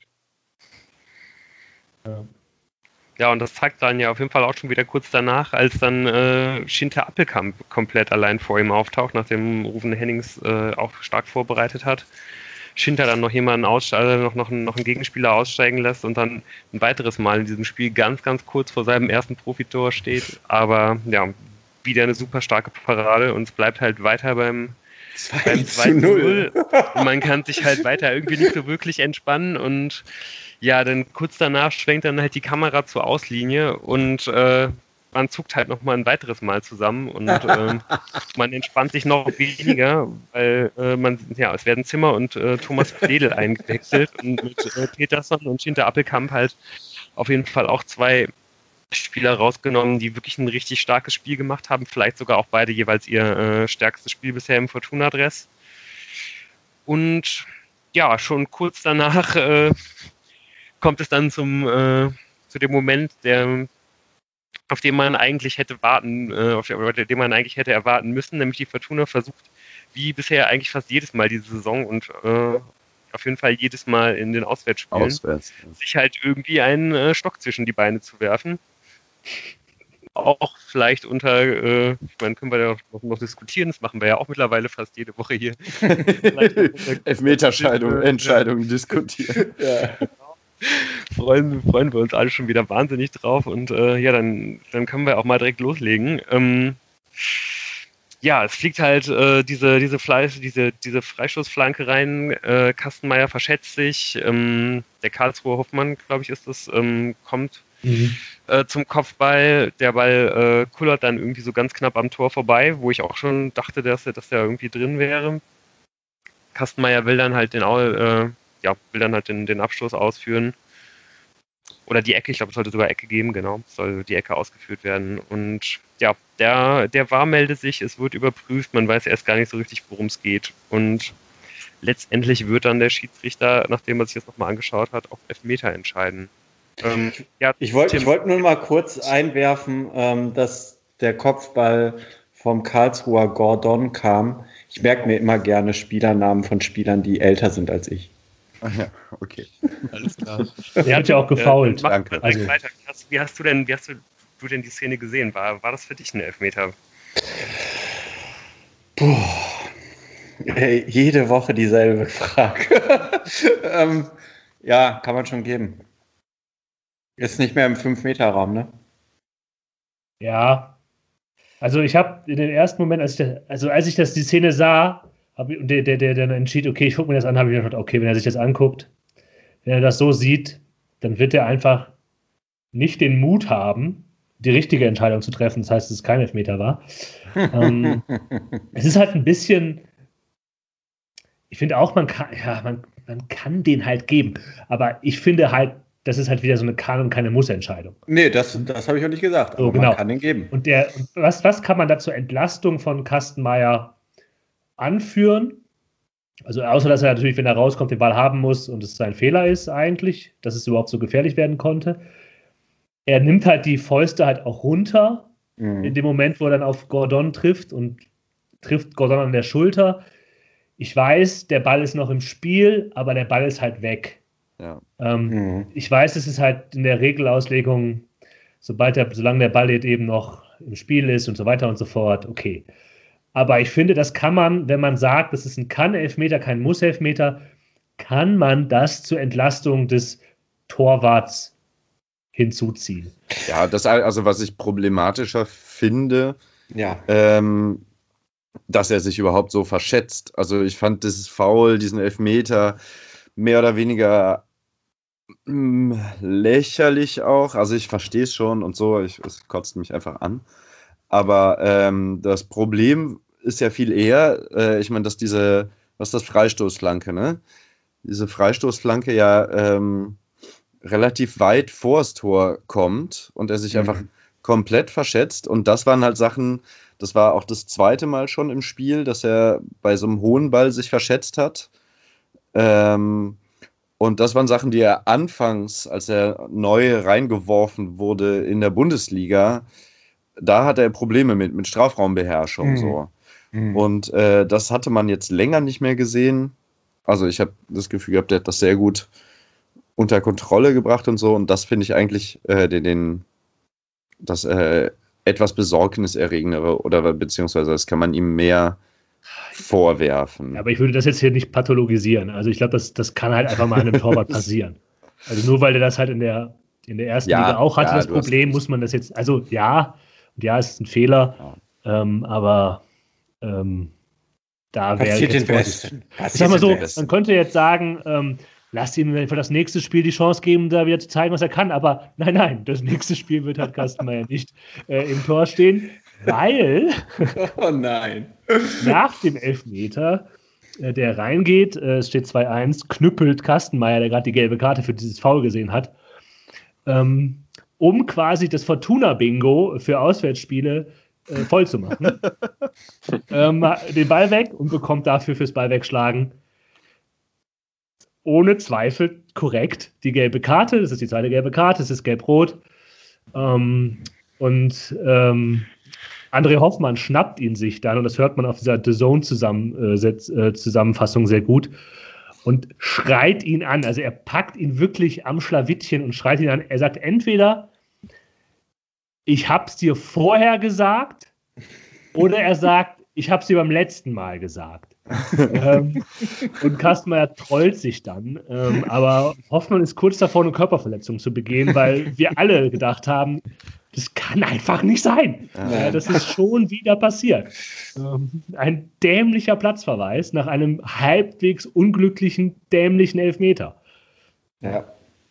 Ja.
Ja, und das zeigt dann ja auf jeden Fall auch schon wieder kurz danach, als dann äh, Schinter Appelkamp komplett allein vor ihm auftaucht, nachdem Ruven Hennings äh, auch stark vorbereitet hat. Schinter dann noch jemanden ausste- also noch, noch, noch einen Gegenspieler aussteigen lässt und dann ein weiteres Mal in diesem Spiel ganz, ganz kurz vor seinem ersten Profitor steht. Aber ja, wieder eine super starke Parade und es bleibt halt weiter beim beim zwei zu null. Und man kann sich halt weiter irgendwie nicht so wirklich entspannen und ja, dann kurz danach schwenkt dann halt die Kamera zur Auslinie und äh, man zuckt halt nochmal ein weiteres Mal zusammen und äh, man entspannt sich noch weniger, weil äh, man, ja, es werden Zimmer und äh, Thomas Pledel eingewechselt und mit äh, Peterson und Schinter Appelkamp halt auf jeden Fall auch zwei Spieler rausgenommen, die wirklich ein richtig starkes Spiel gemacht haben, vielleicht sogar auch beide jeweils ihr äh, stärkstes Spiel bisher im Fortuna-Dress. Und ja, schon kurz danach äh, kommt es dann zum äh, zu dem Moment, der, auf den man eigentlich hätte warten, äh, auf den man eigentlich hätte erwarten müssen, nämlich die Fortuna versucht, wie bisher eigentlich fast jedes Mal diese Saison und äh, auf jeden Fall jedes Mal in den Auswärtsspielen,
Auswärts.
sich halt irgendwie einen äh, Stock zwischen die Beine zu werfen. Auch vielleicht unter, äh, ich meine, können wir ja noch, noch diskutieren, das machen wir ja auch mittlerweile fast jede Woche hier.
Elfmeterscheidung, Entscheidung diskutieren.
Ja.
freuen, freuen wir uns alle schon wieder wahnsinnig drauf und äh, ja, dann, dann können wir auch mal direkt loslegen. Ähm, ja, es fliegt halt äh, diese, diese, Fleisch, diese, diese Freistoßflanke rein, äh, Kastenmeier verschätzt sich, ähm, der Karlsruher Hoffmann, glaube ich, ist das, ähm, kommt
Mhm.
äh, zum Kopfball, der Ball äh, kullert dann irgendwie so ganz knapp am Tor vorbei, wo ich auch schon dachte, dass der, dass der irgendwie drin wäre. Kastenmeier will dann halt den, äh, ja, will dann halt den, den Abstoß ausführen. Oder die Ecke, ich glaube, es sollte sogar Ecke geben, genau. Es soll die Ecke ausgeführt werden. Und ja, der, der V A R meldet sich, es wird überprüft, man weiß erst gar nicht so richtig, worum es geht. Und letztendlich wird dann der Schiedsrichter, nachdem er sich das nochmal angeschaut hat, auf Elfmeter entscheiden. Ähm, ja,
Ich wollte
Tim,
wollt nur mal kurz einwerfen, ähm, dass der Kopfball vom Karlsruher Gordon kam. Ich merke mir immer gerne Spielernamen von Spielern, die älter sind als ich.
Ach ja, okay.
alles klar.
Der hat ja auch gefoult.
Äh, mach
Danke.
mal direkt
Also-
weiter. Wie hast, wie hast du denn, wie hast du, du denn die Szene gesehen? War, war das für dich ein Elfmeter?
Puh. Ey, jede Woche dieselbe Frage. ähm, ja, kann man schon geben. Ist nicht mehr im fünf Meter Raum, ne?
Ja. Also ich habe in den ersten Moment, als ich das, also als ich das die Szene sah, habe ich, und der, der, der dann entschied, okay, ich gucke mir das an, habe ich gedacht, okay, wenn er sich das anguckt, wenn er das so sieht, dann wird er einfach nicht den Mut haben, die richtige Entscheidung zu treffen. Das heißt, dass es kein Elfmeter war. ähm, es ist halt ein bisschen, ich finde auch, man kann, ja, man, man kann den halt geben. Aber ich finde halt, das ist halt wieder so eine Kann- und keine Muss-Entscheidung.
Nee, das, das habe ich auch nicht gesagt.
So,
Aber
genau.
man kann den geben.
Und der, und was, was kann man da zur Entlastung von Kastenmeier anführen? Also außer, dass er natürlich, wenn er rauskommt, den Ball haben muss und es sein Fehler ist eigentlich, dass es überhaupt so gefährlich werden konnte. Er nimmt halt die Fäuste halt auch runter,
Mhm.
in dem Moment, wo er dann auf Gordon trifft und trifft Gordon an der Schulter. Ich weiß, der Ball ist noch im Spiel, aber der Ball ist halt weg.
Ja.
Ähm,
Mhm.
Ich weiß, es ist halt in der Regelauslegung, sobald der, solange der Ball jetzt eben noch im Spiel ist und so weiter und so fort, okay. Aber ich finde, das kann man, wenn man sagt, das ist ein Kann-Elfmeter, kein Muss-Elfmeter, kann man das zur Entlastung des Torwarts hinzuziehen.
Ja, das also was ich problematischer finde,
Ja.
ähm, dass er sich überhaupt so verschätzt. Also ich fand dieses Foul, diesen Elfmeter mehr oder weniger mh, lächerlich auch. Also ich verstehe es schon und so, ich, es kotzt mich einfach an. Aber ähm, das Problem ist ja viel eher, äh, ich meine, dass diese, was ist das, Freistoßflanke, ne? Diese Freistoßflanke ja ähm, relativ weit vors Tor kommt und er sich mhm. einfach komplett verschätzt. Und das waren halt Sachen, das war auch das zweite Mal schon im Spiel, dass er bei so einem hohen Ball sich verschätzt hat. Ähm, und das waren Sachen, die er anfangs, als er neu reingeworfen wurde in der Bundesliga, da hatte er Probleme mit, mit Strafraumbeherrschung. Mhm. So. Mhm. Und äh, das hatte man jetzt länger nicht mehr gesehen. Also ich habe das Gefühl gehabt, der hat das sehr gut unter Kontrolle gebracht und so. Und das finde ich eigentlich äh, den, den das äh, etwas besorgniserregendere oder beziehungsweise das kann man ihm mehr vorwerfen.
Aber ich würde das jetzt hier nicht pathologisieren. Also ich glaube, das, das kann halt einfach mal einem Torwart passieren. Also nur weil der das halt in der, in der ersten ja, Liga auch hatte, ja, das Problem, muss man das jetzt, also ja, und ja, es ist ein Fehler, ja. ähm, aber ähm, da wäre ich jetzt vorsichtig. Ich sag mal so, man könnte jetzt sagen, ähm, lasst ihm für das nächste Spiel die Chance geben, da wieder zu zeigen, was er kann. Aber nein, nein, das nächste Spiel wird halt Kastenmeier nicht äh, im Tor stehen, weil
oh nein.
nach dem Elfmeter, äh, der reingeht, äh, es steht zwei eins, knüppelt Kastenmeier, der gerade die gelbe Karte für dieses Foul gesehen hat, ähm, um quasi das Fortuna-Bingo für Auswärtsspiele äh, voll zu machen. ähm, den Ball weg und bekommt dafür fürs Ball wegschlagen ohne Zweifel korrekt die gelbe Karte. Das ist die zweite gelbe Karte, es ist gelb-rot. Ähm, und ähm, André Hoffmann schnappt ihn sich dann, und das hört man auf dieser The Zone-Zusammenfassung sehr gut, und schreit ihn an. Also er packt ihn wirklich am Schlawittchen und schreit ihn an. Er sagt entweder, ich hab's dir vorher gesagt, oder er sagt, ich hab's dir beim letzten Mal gesagt. ähm, und Kastenmeier trollt sich dann. Ähm, aber Hoffmann ist kurz davor, eine Körperverletzung zu begehen, weil wir alle gedacht haben, das kann einfach nicht sein. Ja. Äh, das ist schon wieder passiert. Ähm, ein dämlicher Platzverweis nach einem halbwegs unglücklichen, dämlichen Elfmeter.
Ja.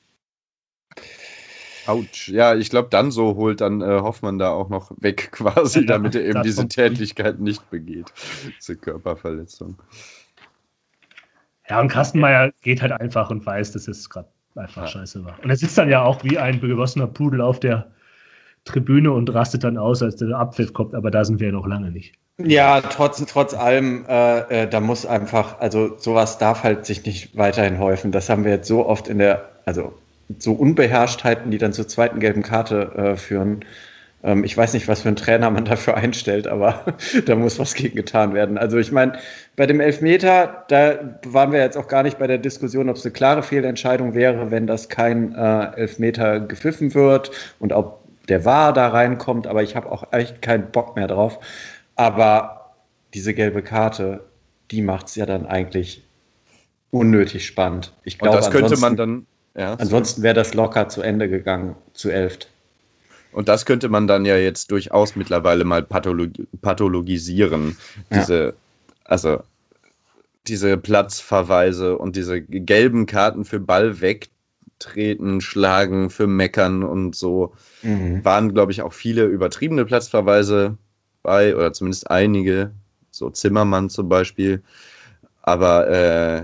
Autsch. Ja, ich glaube, dann so holt dann äh, Hoffmann da auch noch weg quasi, ja, damit er eben diese Tätlichkeit nicht begeht. Diese Körperverletzung.
Ja, und Kastenmeier geht halt einfach und weiß, dass es gerade einfach ja. scheiße war. Und er sitzt dann ja auch wie ein begossener Pudel auf der Tribüne und rastet dann aus, als der Abpfiff kommt, aber da sind wir ja noch lange nicht.
Ja, trotz, trotz allem, äh, äh, da muss einfach, also sowas darf halt sich nicht weiterhin häufen. Das haben wir jetzt so oft in der, also so Unbeherrschtheiten, die dann zur zweiten gelben Karte äh, führen. Ähm, ich weiß nicht, was für einen Trainer man dafür einstellt, aber da muss was gegen getan werden. Also ich meine, bei dem Elfmeter, da waren wir jetzt auch gar nicht bei der Diskussion, ob es eine klare Fehlentscheidung wäre, wenn das kein äh, Elfmeter gepfiffen wird und ob der V A R da reinkommt, aber ich habe auch echt keinen Bock mehr drauf. Aber diese gelbe Karte, die macht es ja dann eigentlich unnötig spannend. Ich glaube,
das könnte man dann Ja,
ansonsten wäre das locker zu Ende gegangen, zu elft.
Und das könnte man dann ja jetzt durchaus mittlerweile mal pathologi- pathologisieren. Diese, ja. also diese Platzverweise und diese gelben Karten für Ball wegtreten, schlagen, für Meckern und so. Mhm. Waren, glaube ich, auch viele übertriebene Platzverweise bei, oder zumindest einige, so Zimmermann zum Beispiel. Aber äh,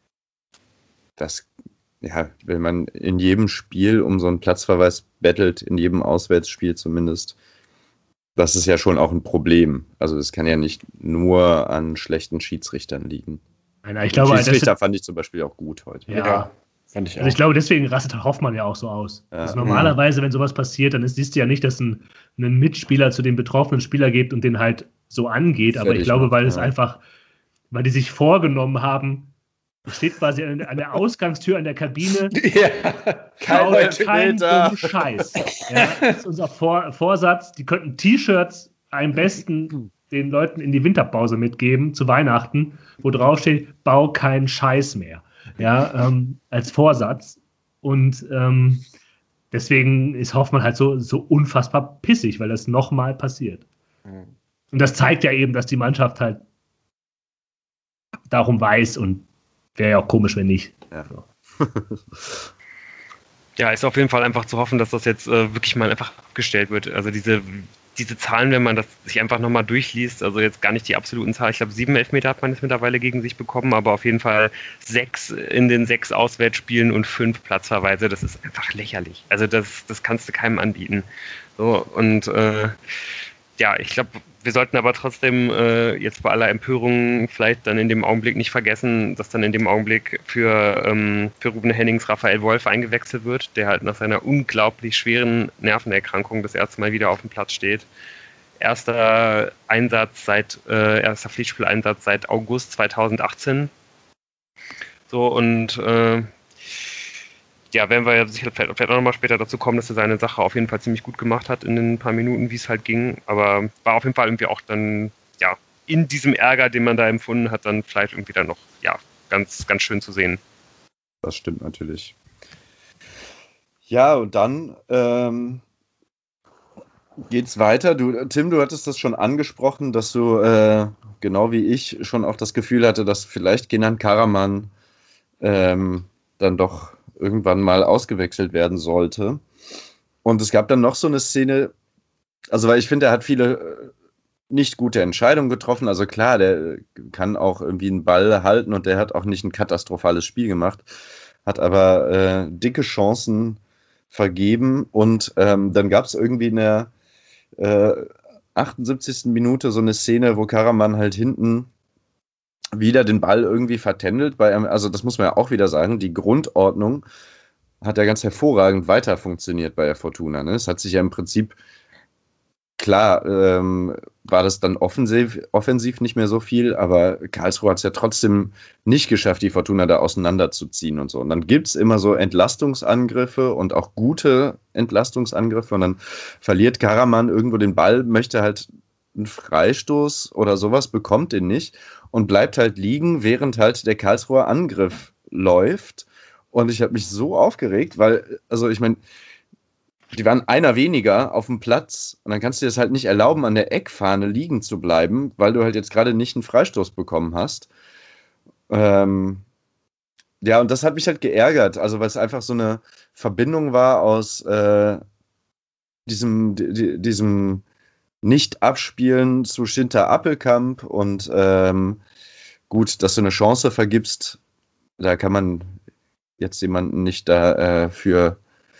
das Ja, wenn man in jedem Spiel um so einen Platzverweis bettelt, in jedem Auswärtsspiel zumindest, das ist ja schon auch ein Problem. Also das kann ja nicht nur an schlechten Schiedsrichtern liegen.
Nein, ich glaube,
Schiedsrichter fand ich zum Beispiel auch gut heute.
Ja, ja fand ich auch. Also ich glaube, deswegen rastet Hoffmann ja auch so aus. Ja. Also normalerweise, wenn sowas passiert, dann ist, siehst du ja nicht, dass ein, ein Mitspieler zu dem betroffenen Spieler geht und den halt so angeht. Aber ich glaube, weil ja. es einfach, weil die sich vorgenommen haben, steht quasi an, an der Ausgangstür an der Kabine. Ja, kein, kein dummen Scheiß. Ja, das ist unser Vor- Vorsatz. Die könnten T-Shirts am besten den Leuten in die Winterpause mitgeben, zu Weihnachten, wo drauf steht, bau keinen Scheiß mehr. Ja, ähm, als Vorsatz. Und ähm, deswegen ist Hoffmann halt so, so unfassbar pissig, weil das nochmal passiert. Und das zeigt ja eben, dass die Mannschaft halt darum weiß und wäre ja auch komisch, wenn nicht.
Ja.
So.
Ja, ist auf jeden Fall einfach zu hoffen, dass das jetzt äh, wirklich mal einfach abgestellt wird. Also diese, diese Zahlen, wenn man das sich einfach nochmal durchliest, also jetzt gar nicht die absoluten Zahlen, ich glaube sieben Elfmeter hat man jetzt mittlerweile gegen sich bekommen, aber auf jeden Fall sechs in den sechs Auswärtsspielen und fünf Platzverweise, das ist einfach lächerlich. Also das, das kannst du keinem anbieten. So, und äh, ja, ich glaube, wir sollten aber trotzdem äh, jetzt bei aller Empörung vielleicht dann in dem Augenblick nicht vergessen, dass dann in dem Augenblick für, ähm, für Ruben Hennings Raphael Wolf eingewechselt wird, der halt nach seiner unglaublich schweren Nervenerkrankung das erste Mal wieder auf dem Platz steht. Erster Einsatz seit, äh, erster Pflichtspieleinsatz seit August zweitausendachtzehn. So, und äh, ja, werden wir ja sicher vielleicht, vielleicht auch nochmal später dazu kommen, dass er seine Sache auf jeden Fall ziemlich gut gemacht hat in den paar Minuten, wie es halt ging. Aber war auf jeden Fall irgendwie auch dann, ja, in diesem Ärger, den man da empfunden hat, dann vielleicht irgendwie dann noch, ja, ganz, ganz schön zu sehen.
Das stimmt natürlich. Ja, und dann ähm, geht's weiter. Du, Tim, du hattest das schon angesprochen, dass du, äh, genau wie ich, schon auch das Gefühl hatte, dass vielleicht Kenan Karaman ähm, dann doch irgendwann mal ausgewechselt werden sollte. Und es gab dann noch so eine Szene, also weil ich finde, er hat viele nicht gute Entscheidungen getroffen. Also klar, der kann auch irgendwie einen Ball halten und der hat auch nicht ein katastrophales Spiel gemacht, hat aber äh, dicke Chancen vergeben und ähm, dann gab es irgendwie in der äh, achtundsiebzigsten Minute so eine Szene, wo Karaman halt hinten wieder den Ball irgendwie vertändelt. Bei einem, also das muss man ja auch wieder sagen, die Grundordnung hat ja ganz hervorragend weiter funktioniert bei der Fortuna. Ne? Es hat sich ja im Prinzip, klar, ähm, war das dann offensiv, offensiv nicht mehr so viel, aber Karlsruhe hat es ja trotzdem nicht geschafft, die Fortuna da auseinanderzuziehen und so. Und dann gibt es immer so Entlastungsangriffe und auch gute Entlastungsangriffe und dann verliert Karaman irgendwo den Ball, möchte halt einen Freistoß oder sowas, bekommt den nicht und bleibt halt liegen, während halt der Karlsruher Angriff läuft. Und ich habe mich so aufgeregt, weil, also ich meine, die waren einer weniger auf dem Platz und dann kannst du dir das halt nicht erlauben, an der Eckfahne liegen zu bleiben, weil du halt jetzt gerade nicht einen Freistoß bekommen hast. Ähm, ja, und das hat mich halt geärgert, also weil es einfach so eine Verbindung war aus äh, diesem, di- diesem Nicht-Abspielen zu Schinter Appelkamp und ähm, gut, dass du eine Chance vergibst, da kann man jetzt jemanden nicht dafür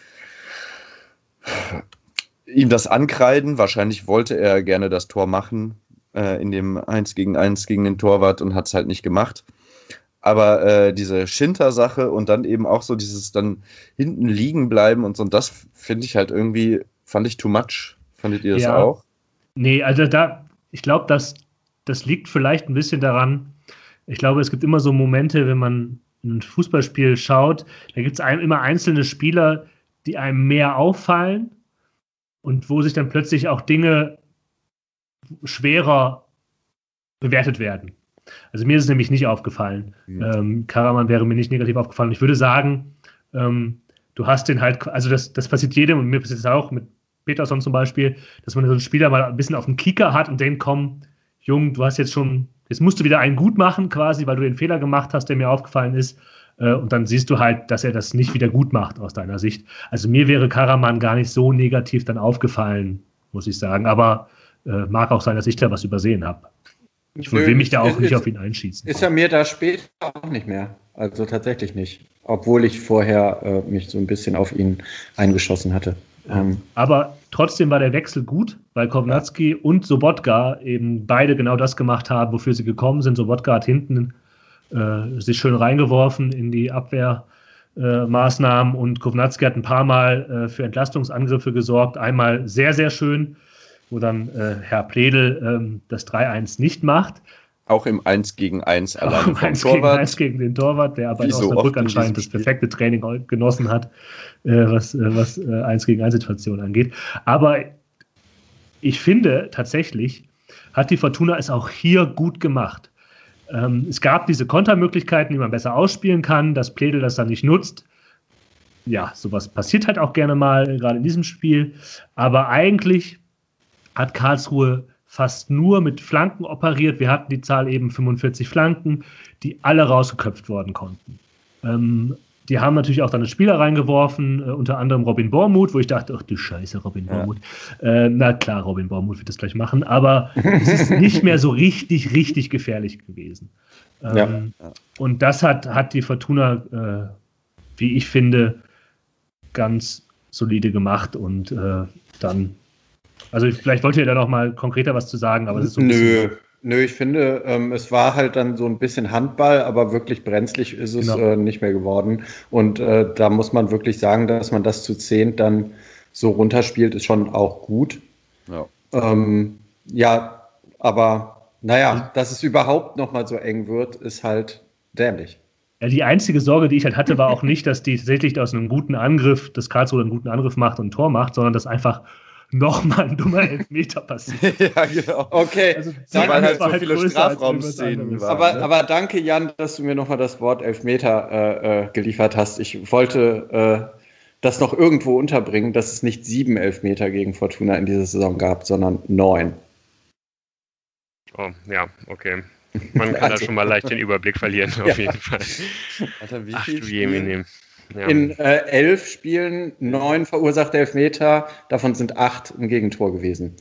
äh, ihm das ankreiden. Wahrscheinlich wollte er gerne das Tor machen äh, in dem eins gegen eins gegen den Torwart und hat es halt nicht gemacht. Aber äh, diese Schinter-Sache und dann eben auch so dieses dann hinten liegen bleiben und so, und das finde ich halt irgendwie, fand ich too much. Fandet ihr das
Ja.
auch?
Nee, also da, ich glaube, das, das liegt vielleicht ein bisschen daran, ich glaube, es gibt immer so Momente, wenn man ein Fußballspiel schaut, da gibt es einem immer einzelne Spieler, die einem mehr auffallen und wo sich dann plötzlich auch Dinge schwerer bewertet werden. Also mir ist es nämlich nicht aufgefallen.
Mhm.
Ähm, Karaman wäre mir nicht negativ aufgefallen. Ich würde sagen, ähm, du hast den halt, also das, das passiert jedem und mir passiert es auch mit Peterson zum Beispiel, dass man so einen Spieler mal ein bisschen auf dem Kicker hat und denkt, komm, Jung, du hast jetzt schon, jetzt musst du wieder einen gut machen quasi, weil du den Fehler gemacht hast, der mir aufgefallen ist. Äh, und dann siehst du halt, dass er das nicht wieder gut macht aus deiner Sicht. Also mir wäre Karaman gar nicht so negativ dann aufgefallen, muss ich sagen. Aber äh, mag auch sein, dass ich da was übersehen habe. Ich will mich da auch
ist,
nicht
ist,
auf ihn einschießen.
Ist er mir da später auch nicht mehr. Also tatsächlich nicht. Obwohl ich vorher äh, mich so ein bisschen auf ihn eingeschossen hatte. Ähm,
Aber trotzdem war der Wechsel gut, weil Kovnatski und Sobotka eben beide genau das gemacht haben, wofür sie gekommen sind. Sobotka hat hinten äh, sich schön reingeworfen in die Abwehrmaßnahmen äh, und Kovnatski hat ein paar Mal äh, für Entlastungsangriffe gesorgt. Einmal sehr, sehr schön, wo dann äh, Herr Pledel ähm, das drei eins nicht macht.
Auch im eins gegen eins allein
Auch im
vom
eins gegen
Torwart.
eins gegen den Torwart, der aber
Wie
in
so
Osnabrück
oft in
anscheinend das
diesem Spiel.
perfekte Training genossen hat, äh, was, äh, was äh, eins gegen eins Situationen angeht. Aber ich finde tatsächlich, hat die Fortuna es auch hier gut gemacht. Ähm, es gab diese Kontermöglichkeiten, die man besser ausspielen kann, dass Pledel das dann nicht nutzt. Ja, sowas passiert halt auch gerne mal, gerade in diesem Spiel. Aber eigentlich hat Karlsruhe fast nur mit Flanken operiert. Wir hatten die Zahl eben fünfundvierzig Flanken, die alle rausgeköpft worden konnten. Ähm, die haben natürlich auch dann einen Spieler reingeworfen, äh, unter anderem Robin Bormuth, wo ich dachte, ach du Scheiße, Robin ja. Bormuth. Äh, na klar, Robin Bormuth wird das gleich machen, aber es ist nicht mehr so richtig, richtig gefährlich gewesen. Ähm, ja. Ja. Und das hat, hat die Fortuna, äh, wie ich finde, ganz solide gemacht und äh, dann, also vielleicht wollt ihr da noch mal konkreter was zu sagen, aber das ist so ein
Nö,
bisschen,
nö, ich finde, ähm, es war halt dann so ein bisschen Handball, aber wirklich brenzlig ist es genau. äh, nicht mehr geworden. Und äh, da muss man wirklich sagen, dass man das zu zehnt dann so runterspielt, ist schon auch gut. Ja, ähm, ja aber naja, dass es überhaupt noch mal so eng wird, ist halt dämlich.
Ja, die einzige Sorge, die ich halt hatte, war auch nicht, dass die tatsächlich aus einem guten Angriff, dass Karlsruhe einen guten Angriff macht und ein Tor macht, sondern dass einfach nochmal ein dummer Elfmeter passiert.
Ja, genau. Okay,
also,
weil halt so halt viele Strafraumszenen waren. Aber, ne? aber danke, Jan, dass du mir nochmal das Wort Elfmeter äh, äh, geliefert hast. Ich wollte äh, das noch irgendwo unterbringen, dass es nicht sieben Elfmeter gegen Fortuna in dieser Saison gab, sondern neun.
Oh, ja, okay. Man kann also, da schon mal leicht den Überblick verlieren, auf ja. jeden Fall.
Alter, wie
Ach
viel
du Jemine.
Ja. In äh, elf Spielen, neun verursachte Elfmeter, davon sind acht ein Gegentor gewesen.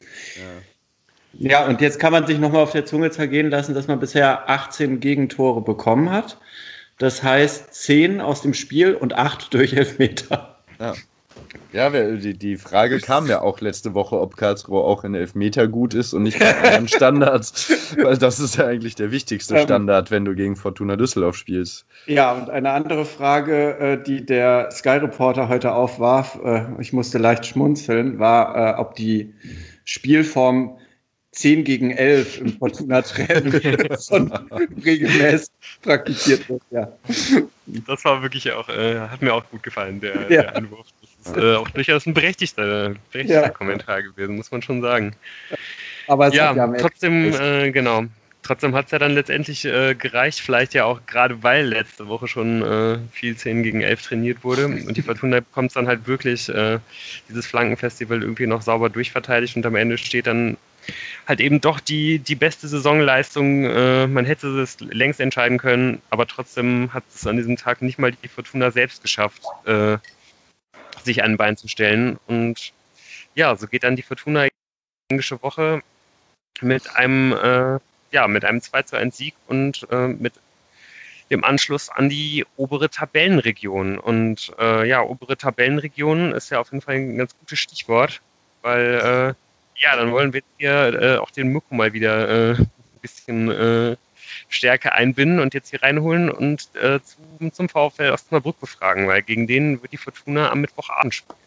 Ja, ja, und jetzt kann man sich nochmal auf der Zunge zergehen lassen, dass man bisher achtzehn Gegentore bekommen hat. Das heißt zehn aus dem Spiel und acht durch Elfmeter.
Ja. Ja, die, die Frage kam ja auch letzte Woche, ob Karlsruhe auch in Elfmeter gut ist und nicht bei anderen Standards, weil das ist ja eigentlich der wichtigste Standard, wenn du gegen Fortuna Düsseldorf spielst.
Ja, und eine andere Frage, die der Sky-Reporter heute aufwarf, ich musste leicht schmunzeln, war, ob die Spielform zehn gegen elf im Fortuna-Training schon regelmäßig praktiziert wird. Ja.
Das war wirklich auch, äh, hat mir auch gut gefallen, der, ja. der Anwurf. Das ist äh, auch durchaus ein berechtigter, berechtigter ja. Kommentar gewesen, muss man schon sagen.
Aber es
ja,
hat ja
trotzdem, äh, genau. Trotzdem hat es ja dann letztendlich äh, gereicht, vielleicht ja auch gerade, weil letzte Woche schon äh, viel zehn gegen elf trainiert wurde und die Fortuna bekommt es dann halt wirklich äh, dieses Flankenfestival irgendwie noch sauber durchverteidigt und am Ende steht dann halt eben doch die, die beste Saisonleistung. Äh, man hätte es längst entscheiden können, aber trotzdem hat es an diesem Tag nicht mal die Fortuna selbst geschafft, äh, sich an ein Bein zu stellen. Und ja, so geht dann die Fortuna englische Woche mit einem, äh, ja, mit einem zwei zu eins Sieg und äh, mit dem Anschluss an die obere Tabellenregion. Und äh, ja, obere Tabellenregion ist ja auf jeden Fall ein ganz gutes Stichwort, weil äh, ja, dann wollen wir hier äh, auch den Mirko mal wieder äh, ein bisschen äh, stärker einbinden und jetzt hier reinholen und äh, zum, zum VfL Osnabrück befragen, weil gegen den wird die Fortuna am Mittwochabend spielen.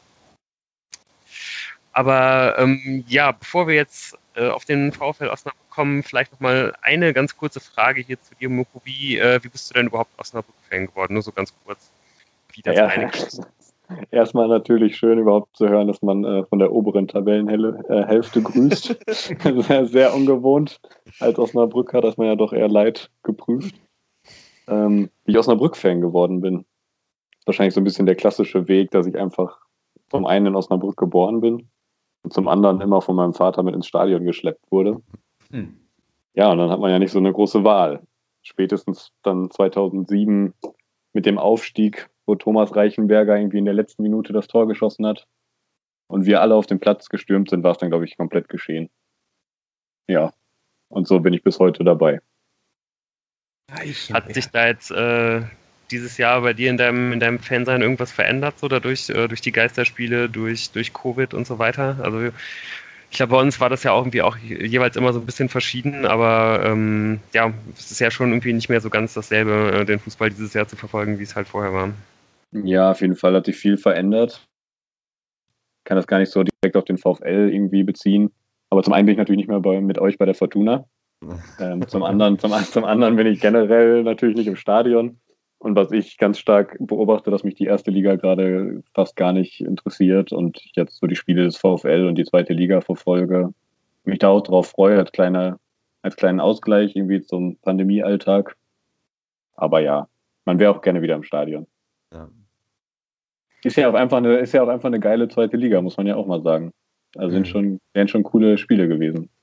Aber ähm, ja, bevor wir jetzt äh, auf den VfL Osnabrück kommen, vielleicht nochmal eine ganz kurze Frage hier zu dir, Mirko. Wie, äh, wie bist du denn überhaupt Osnabrück-Fan geworden? Nur so ganz kurz, wie das
ja,
eine
Erstmal natürlich schön überhaupt zu hören, dass man äh, von der oberen Tabellenhälfte äh, grüßt. sehr, sehr ungewohnt als Osnabrücker, dass man ja doch eher Leid geprüft. Ähm, wie ich Osnabrück-Fan geworden bin. Wahrscheinlich so ein bisschen der klassische Weg, dass ich einfach zum einen in Osnabrück geboren bin und zum anderen immer von meinem Vater mit ins Stadion geschleppt wurde. Hm. Ja, und dann hat man ja nicht so eine große Wahl. Spätestens dann zweitausendsieben mit dem Aufstieg, wo Thomas Reichenberger irgendwie in der letzten Minute das Tor geschossen hat und wir alle auf den Platz gestürmt sind, war es dann, glaube ich, komplett geschehen. Ja, und so bin ich bis heute dabei.
Hat sich da jetzt äh, dieses Jahr bei dir in deinem, in deinem Fansein irgendwas verändert, so dadurch, äh, durch die Geisterspiele, durch, durch Covid und so weiter? Also ich glaube, bei uns war das ja auch irgendwie auch jeweils immer so ein bisschen verschieden, aber ähm, ja, es ist ja schon irgendwie nicht mehr so ganz dasselbe, äh, den Fußball dieses Jahr zu verfolgen, wie es halt vorher war.
Ja, auf jeden Fall hat sich viel verändert. Ich kann das gar nicht so direkt auf den VfL irgendwie beziehen. Aber zum einen bin ich natürlich nicht mehr bei, mit euch bei der Fortuna. Ähm, zum, anderen, zum, zum anderen bin ich generell natürlich nicht im Stadion. Und was ich ganz stark beobachte, dass mich die erste Liga gerade fast gar nicht interessiert und ich jetzt so die Spiele des VfL und die zweite Liga verfolge, mich da auch drauf freue, als, kleiner, als kleinen Ausgleich irgendwie zum Pandemiealltag. Aber ja, man wäre auch gerne wieder im Stadion. Ja. Ist ja auch einfach eine, ist ja auch einfach eine geile zweite Liga, muss man ja auch mal sagen. Also sind schon, wären schon coole Spiele gewesen.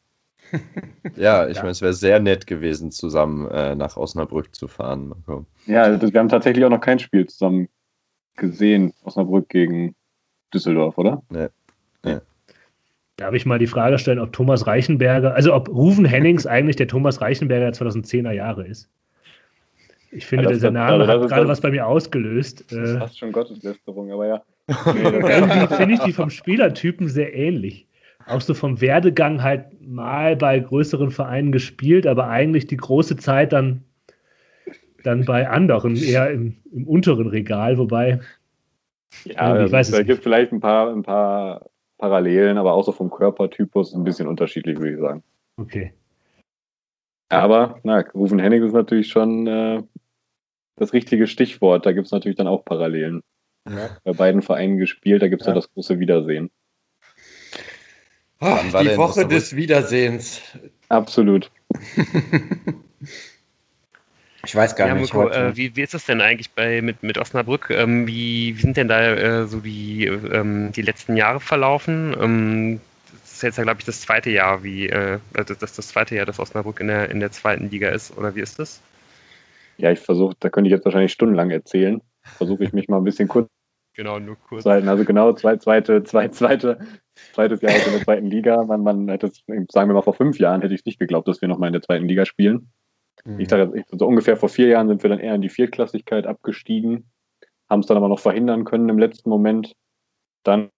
Ja, ich
Ja.
meine, es wäre sehr nett gewesen, zusammen äh, nach Osnabrück zu fahren. Marco.
Ja, das, wir haben tatsächlich auch noch kein Spiel zusammen gesehen, Osnabrück gegen Düsseldorf, oder?
Nee.
Darf ich mal die Frage stellen, ob Thomas Reichenberger, also ob Ruven Hennings eigentlich der Thomas Reichenberger der zweitausendzehner Jahre ist? Ich finde,
Ja, das-
dieser
das-
Name
also das
hat
ist-
gerade
das-
was bei mir ausgelöst.
Das ist
Äh,
fast schon Gotteslästerung, aber ja.
irgendwie finde ich die vom Spielertypen sehr ähnlich. Auch so vom Werdegang halt mal bei größeren Vereinen gespielt, aber eigentlich die große Zeit dann, dann bei anderen, eher im, im unteren Regal, wobei,
Ja,
ich
also,
weiß es
da
nicht.
gibt es vielleicht ein paar, ein paar Parallelen, aber auch so vom Körpertypus ein bisschen unterschiedlich, würde ich sagen.
Okay.
Aber, na, Rufen Hennig ist natürlich schon äh, das richtige Stichwort. Da gibt es natürlich dann auch Parallelen.
Ja.
Bei beiden Vereinen gespielt, da gibt es ja.
Ja.
das große Wiedersehen.
Ach,
Wann war
die
denn
Woche
Osnabrück?
des Wiedersehens.
Absolut.
Ich weiß gar
Ja,
nicht.
Mirko,
heute.
äh, wie, wie ist es denn eigentlich bei, mit, mit Osnabrück? Ähm, wie, wie sind denn da äh, so die, ähm, die letzten Jahre verlaufen? Ähm, das ist jetzt ja, glaube ich, das zweite Jahr, wie äh, das, das, das zweite Jahr, dass Osnabrück in der, in der zweiten Liga ist, oder wie ist das?
Ja, ich versuche, da könnte ich jetzt wahrscheinlich stundenlang erzählen. Versuche ich mich mal ein bisschen kurz
Genau, nur kurz.
zu halten. Also genau, zwei, zweite, zwei, zweite, zweites Jahr in der zweiten Liga. Man, man hätte es, sagen wir mal, vor fünf Jahren hätte ich es nicht geglaubt, dass wir nochmal in der zweiten Liga spielen.
Mhm.
Ich sage jetzt, so ungefähr vor vier Jahren sind wir dann eher in die Viertklassigkeit abgestiegen, haben es dann aber noch verhindern können im letzten Moment. Dann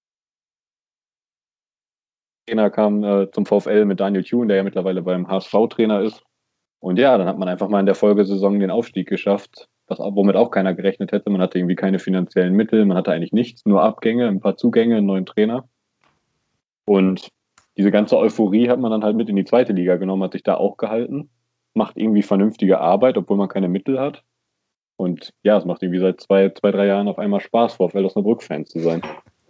der Trainer kam äh, zum VfL mit Daniel Thune, der ja mittlerweile beim H S V-Trainer ist. Und ja, dann hat man einfach mal in der Folgesaison den Aufstieg geschafft, was, womit auch keiner gerechnet hätte. Man hatte irgendwie keine finanziellen Mittel, man hatte eigentlich nichts, nur Abgänge, ein paar Zugänge, einen neuen Trainer. Und diese ganze Euphorie hat man dann halt mit in die zweite Liga genommen, hat sich da auch gehalten, macht irgendwie vernünftige Arbeit, obwohl man keine Mittel hat. Und ja, es macht irgendwie seit zwei, zwei drei Jahren auf einmal Spaß, VfL Osnabrück-Fan zu sein.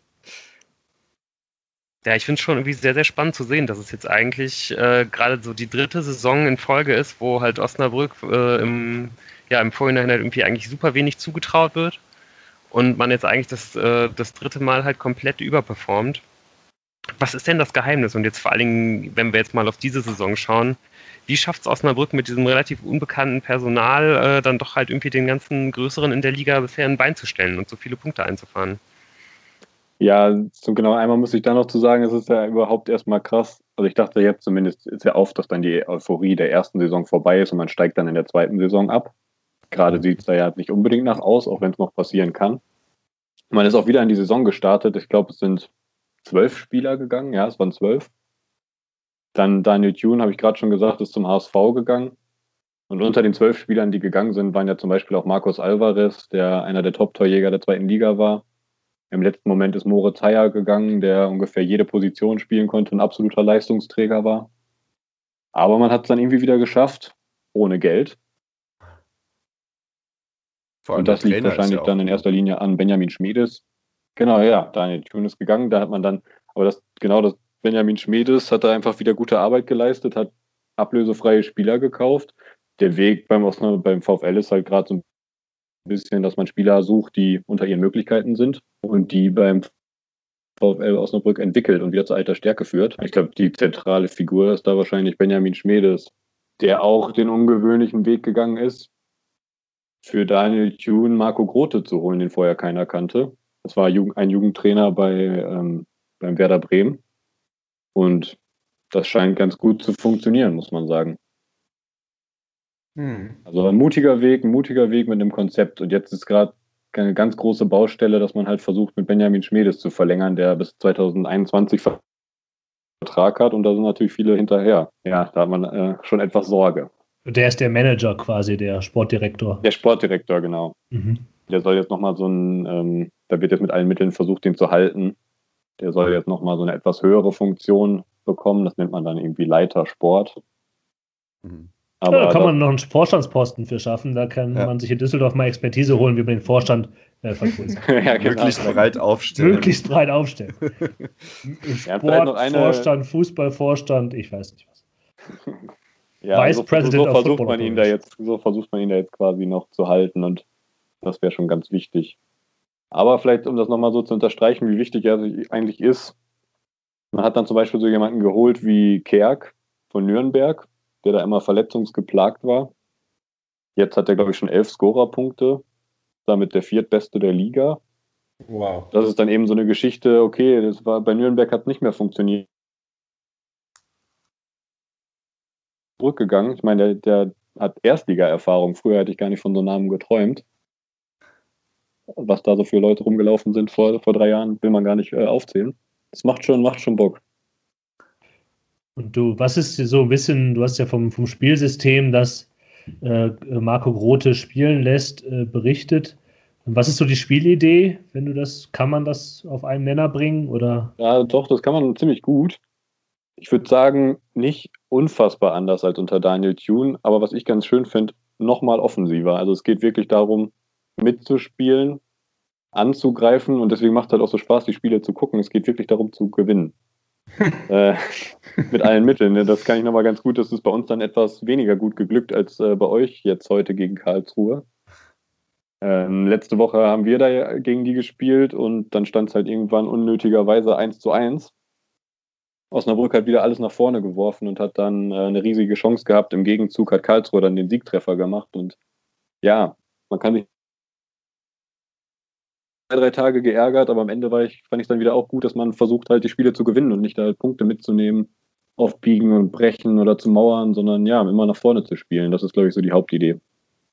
Ja, ich finde es schon irgendwie sehr, sehr spannend zu sehen, dass es jetzt eigentlich äh, gerade so die dritte Saison in Folge ist, wo halt Osnabrück äh, im, ja, im Vorhinein halt irgendwie eigentlich super wenig zugetraut wird und man jetzt eigentlich das, äh, das dritte Mal halt komplett überperformt. Was ist denn das Geheimnis? Und jetzt vor allen Dingen, wenn wir jetzt mal auf diese Saison schauen, wie schafft es Osnabrück mit diesem relativ unbekannten Personal äh, dann doch halt irgendwie den ganzen Größeren in der Liga bisher ein Bein zu stellen und so viele Punkte einzufahren?
Ja, so genau einmal muss ich da noch zu sagen, es ist ja überhaupt erstmal krass. Also ich dachte jetzt zumindest ist ja oft, dass dann die Euphorie der ersten Saison vorbei ist und man steigt dann in der zweiten Saison ab. Gerade sieht es da ja nicht unbedingt nach aus, auch wenn es noch passieren kann. Man ist auch wieder in die Saison gestartet. Ich glaube, es sind zwölf Spieler gegangen. Ja, es waren zwölf. Dann Daniel Thune, habe ich gerade schon gesagt, ist zum H S V gegangen. Und unter den zwölf Spielern, die gegangen sind, waren ja zum Beispiel auch Marcos Alvarez, der einer der Top-Torjäger der zweiten Liga war. Im letzten Moment ist Moritz Heyer gegangen, der ungefähr jede Position spielen konnte und absoluter Leistungsträger war. Aber man hat es dann irgendwie wieder geschafft, ohne Geld.
Vor allem
Und das
der
liegt
Trainer ist
wahrscheinlich
ja auch
dann in
gut.
erster Linie an Benjamin Schmedes. Genau, ja, Daniel Thune ist gegangen, da hat man dann, aber das, genau das, Benjamin Schmedes hat da einfach wieder gute Arbeit geleistet, hat ablösefreie Spieler gekauft. Der Weg beim, Osnabrück, beim VfL ist halt gerade so ein bisschen, dass man Spieler sucht, die unter ihren Möglichkeiten sind und die beim VfL Osnabrück entwickelt und wieder zu alter Stärke führt. Ich glaube, die zentrale Figur ist da wahrscheinlich Benjamin Schmedes, der auch den ungewöhnlichen Weg gegangen ist, für Daniel Thune Marco Grote zu holen, den vorher keiner kannte. Das war ein Jugendtrainer bei, ähm, beim Werder Bremen. Und das scheint ganz gut zu funktionieren, muss man sagen.
Hm.
Also ein mutiger Weg, ein mutiger Weg mit einem Konzept. Und jetzt ist gerade eine ganz große Baustelle, dass man halt versucht, mit Benjamin Schmedes zu verlängern, der bis zwanzig einundzwanzig Vertrag hat. Und da sind natürlich viele hinterher. Ja, da hat man äh, schon etwas Sorge.
Der ist der Manager quasi, der Sportdirektor.
Der Sportdirektor, genau.
Mhm.
Der soll jetzt nochmal so ein, ähm, da wird jetzt mit allen Mitteln versucht, den zu halten. Der soll jetzt nochmal so eine etwas höhere Funktion bekommen. Das nennt man dann irgendwie Leiter Sport.
Mhm.
Aber
ja, da kann
das,
man noch einen Vorstandsposten für schaffen. Da kann
Ja.
man sich in Düsseldorf mal Expertise holen, wie man den Vorstand äh, vergrößert.
ja, genau.
Möglichst breit aufstellen.
Möglichst breit aufstellen.
Ja, vielleicht noch eine-
Sportvorstand, Fußballvorstand, ich weiß nicht was.
Ja,
Vice
so,
President
so
of
versucht
Football
man ihn da
Operations.
jetzt, so versucht man ihn da jetzt quasi noch zu halten und das wäre schon ganz wichtig. Aber vielleicht, um das nochmal so zu unterstreichen, wie wichtig er eigentlich ist, man hat dann zum Beispiel so jemanden geholt wie Kerk, von Nürnberg, der da immer verletzungsgeplagt war. Jetzt hat er, glaube ich, schon elf Scorerpunkte, damit der viertbeste der Liga.
Wow.
Das ist dann eben so eine Geschichte, okay, das war bei Nürnberg hat nicht mehr funktioniert. Zurückgegangen. Ich meine, der, der hat Erstliga-Erfahrung. Früher hätte ich gar nicht von so einem Namen geträumt. Was da so für Leute rumgelaufen sind vor, vor drei Jahren, will man gar nicht äh, aufzählen. Das macht schon, macht schon Bock.
Und du, was ist so ein bisschen, du hast ja vom, vom Spielsystem, das äh, Marco Grote spielen lässt, äh, berichtet. Was ist so die Spielidee, wenn du das, kann man das auf einen Nenner bringen, oder?
Ja, doch, das kann man ziemlich gut. Ich würde sagen, nicht unfassbar anders als unter Daniel Thune, aber was ich ganz schön finde, nochmal offensiver. Also es geht wirklich darum, mitzuspielen, anzugreifen und deswegen macht es halt auch so Spaß, die Spiele zu gucken. Es geht wirklich darum zu gewinnen. äh, mit allen Mitteln. Ne? Das kann ich nochmal ganz gut. Das ist bei uns dann etwas weniger gut geglückt als äh, bei euch jetzt heute gegen Karlsruhe. Ähm, letzte Woche haben wir da gegen die gespielt und dann stand es halt irgendwann unnötigerweise eins zu eins. Osnabrück hat wieder alles nach vorne geworfen und hat dann äh, eine riesige Chance gehabt. Im Gegenzug hat Karlsruhe dann den Siegtreffer gemacht und ja, man kann sich zwei, drei Tage geärgert, aber am Ende war ich, fand ich es dann wieder auch gut, dass man versucht halt die Spiele zu gewinnen und nicht halt Punkte mitzunehmen, aufbiegen und brechen oder zu mauern, sondern ja, immer nach vorne zu spielen. Das ist, glaube ich, so die Hauptidee.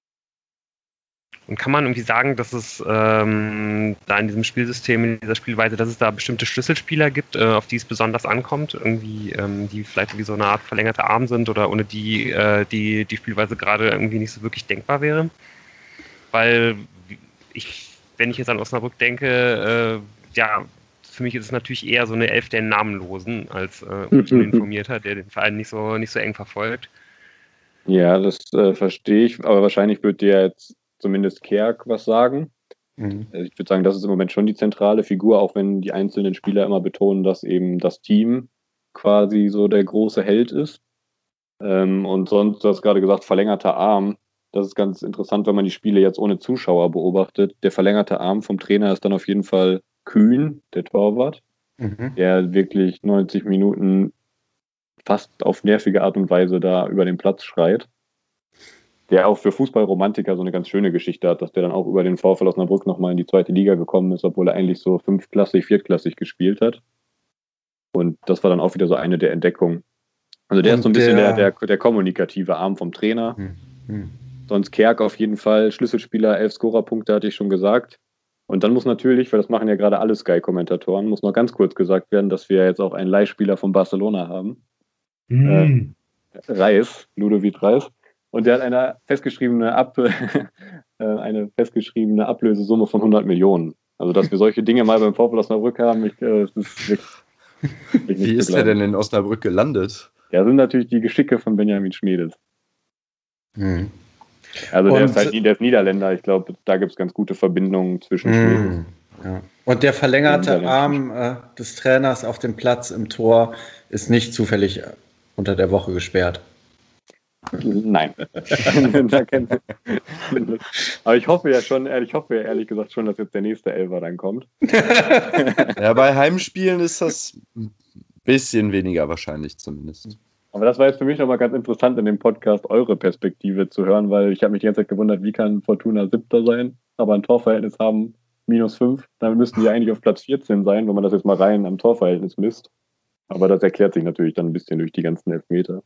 Und kann man irgendwie sagen, dass es ähm, da in diesem Spielsystem, in dieser Spielweise, dass es da bestimmte Schlüsselspieler gibt, äh, auf die es besonders ankommt, irgendwie, ähm, die vielleicht wie so eine Art verlängerte Arm sind oder ohne die äh, die, die Spielweise gerade irgendwie nicht so wirklich denkbar wäre? Weil ich, wenn ich jetzt an Osnabrück denke, äh, ja, für mich ist es natürlich eher so eine Elf der Namenlosen als äh, uninformierter, der den Verein nicht so, nicht so eng verfolgt.
Ja, das äh, verstehe ich, aber wahrscheinlich wird dir jetzt zumindest Kerk was sagen. Mhm. Ich würde sagen, das ist im Moment schon die zentrale Figur, auch wenn die einzelnen Spieler immer betonen, dass eben das Team quasi so der große Held ist. Ähm, und sonst, du hast gerade gesagt, verlängerter Arm. Das ist ganz interessant, wenn man die Spiele jetzt ohne Zuschauer beobachtet. Der verlängerte Arm vom Trainer ist dann auf jeden Fall Kühn, der Torwart, mhm. der wirklich neunzig Minuten fast auf nervige Art und Weise da über den Platz schreit. Der auch für Fußballromantiker so eine ganz schöne Geschichte hat, dass der dann auch über den VfL Osnabrück nochmal in die zweite Liga gekommen ist, obwohl er eigentlich so fünfklassig, viertklassig gespielt hat. Und das war dann auch wieder so eine der Entdeckungen. Also der und ist so ein bisschen der, der, der, der kommunikative Arm vom Trainer. Hm, hm. Sonst Kerk auf jeden Fall, Schlüsselspieler, elf Scorerpunkte hatte ich schon gesagt. Und dann muss natürlich, weil das machen ja gerade alle Sky-Kommentatoren, muss noch ganz kurz gesagt werden, dass wir jetzt auch einen Leihspieler von Barcelona haben. Hm. Äh, Reis, Ludovic Reis. Und der hat eine festgeschriebene, Ab eine festgeschriebene Ablösesumme von hundert Millionen. Also, dass wir solche Dinge mal beim VfL Osnabrück haben, ich, äh, das ist wirklich, wirklich
Wie ist er denn in Osnabrück gelandet?
Ja, sind natürlich die Geschicke von Benjamin Schmedes. Hm. Also, der ist halt der ist Niederländer. Ich glaube, da gibt es ganz gute Verbindungen zwischen hm. Schmedes.
Ja. Und der verlängerte Arm äh, des Trainers auf dem Platz im Tor ist nicht zufällig unter der Woche gesperrt.
Nein. Aber ich hoffe ja schon, ich hoffe ja ehrlich gesagt schon, dass jetzt der nächste Elfer dann kommt.
Ja, bei Heimspielen ist das ein bisschen weniger wahrscheinlich zumindest.
Aber das war jetzt für mich nochmal ganz interessant in dem Podcast, eure Perspektive zu hören, weil ich habe mich die ganze Zeit gewundert, wie kann Fortuna Siebter sein, aber ein Torverhältnis haben minus fünf. Dann müssten die eigentlich auf Platz vierzehn sein, wenn man das jetzt mal rein am Torverhältnis misst. Aber das erklärt sich natürlich dann ein bisschen durch die ganzen Elfmeter.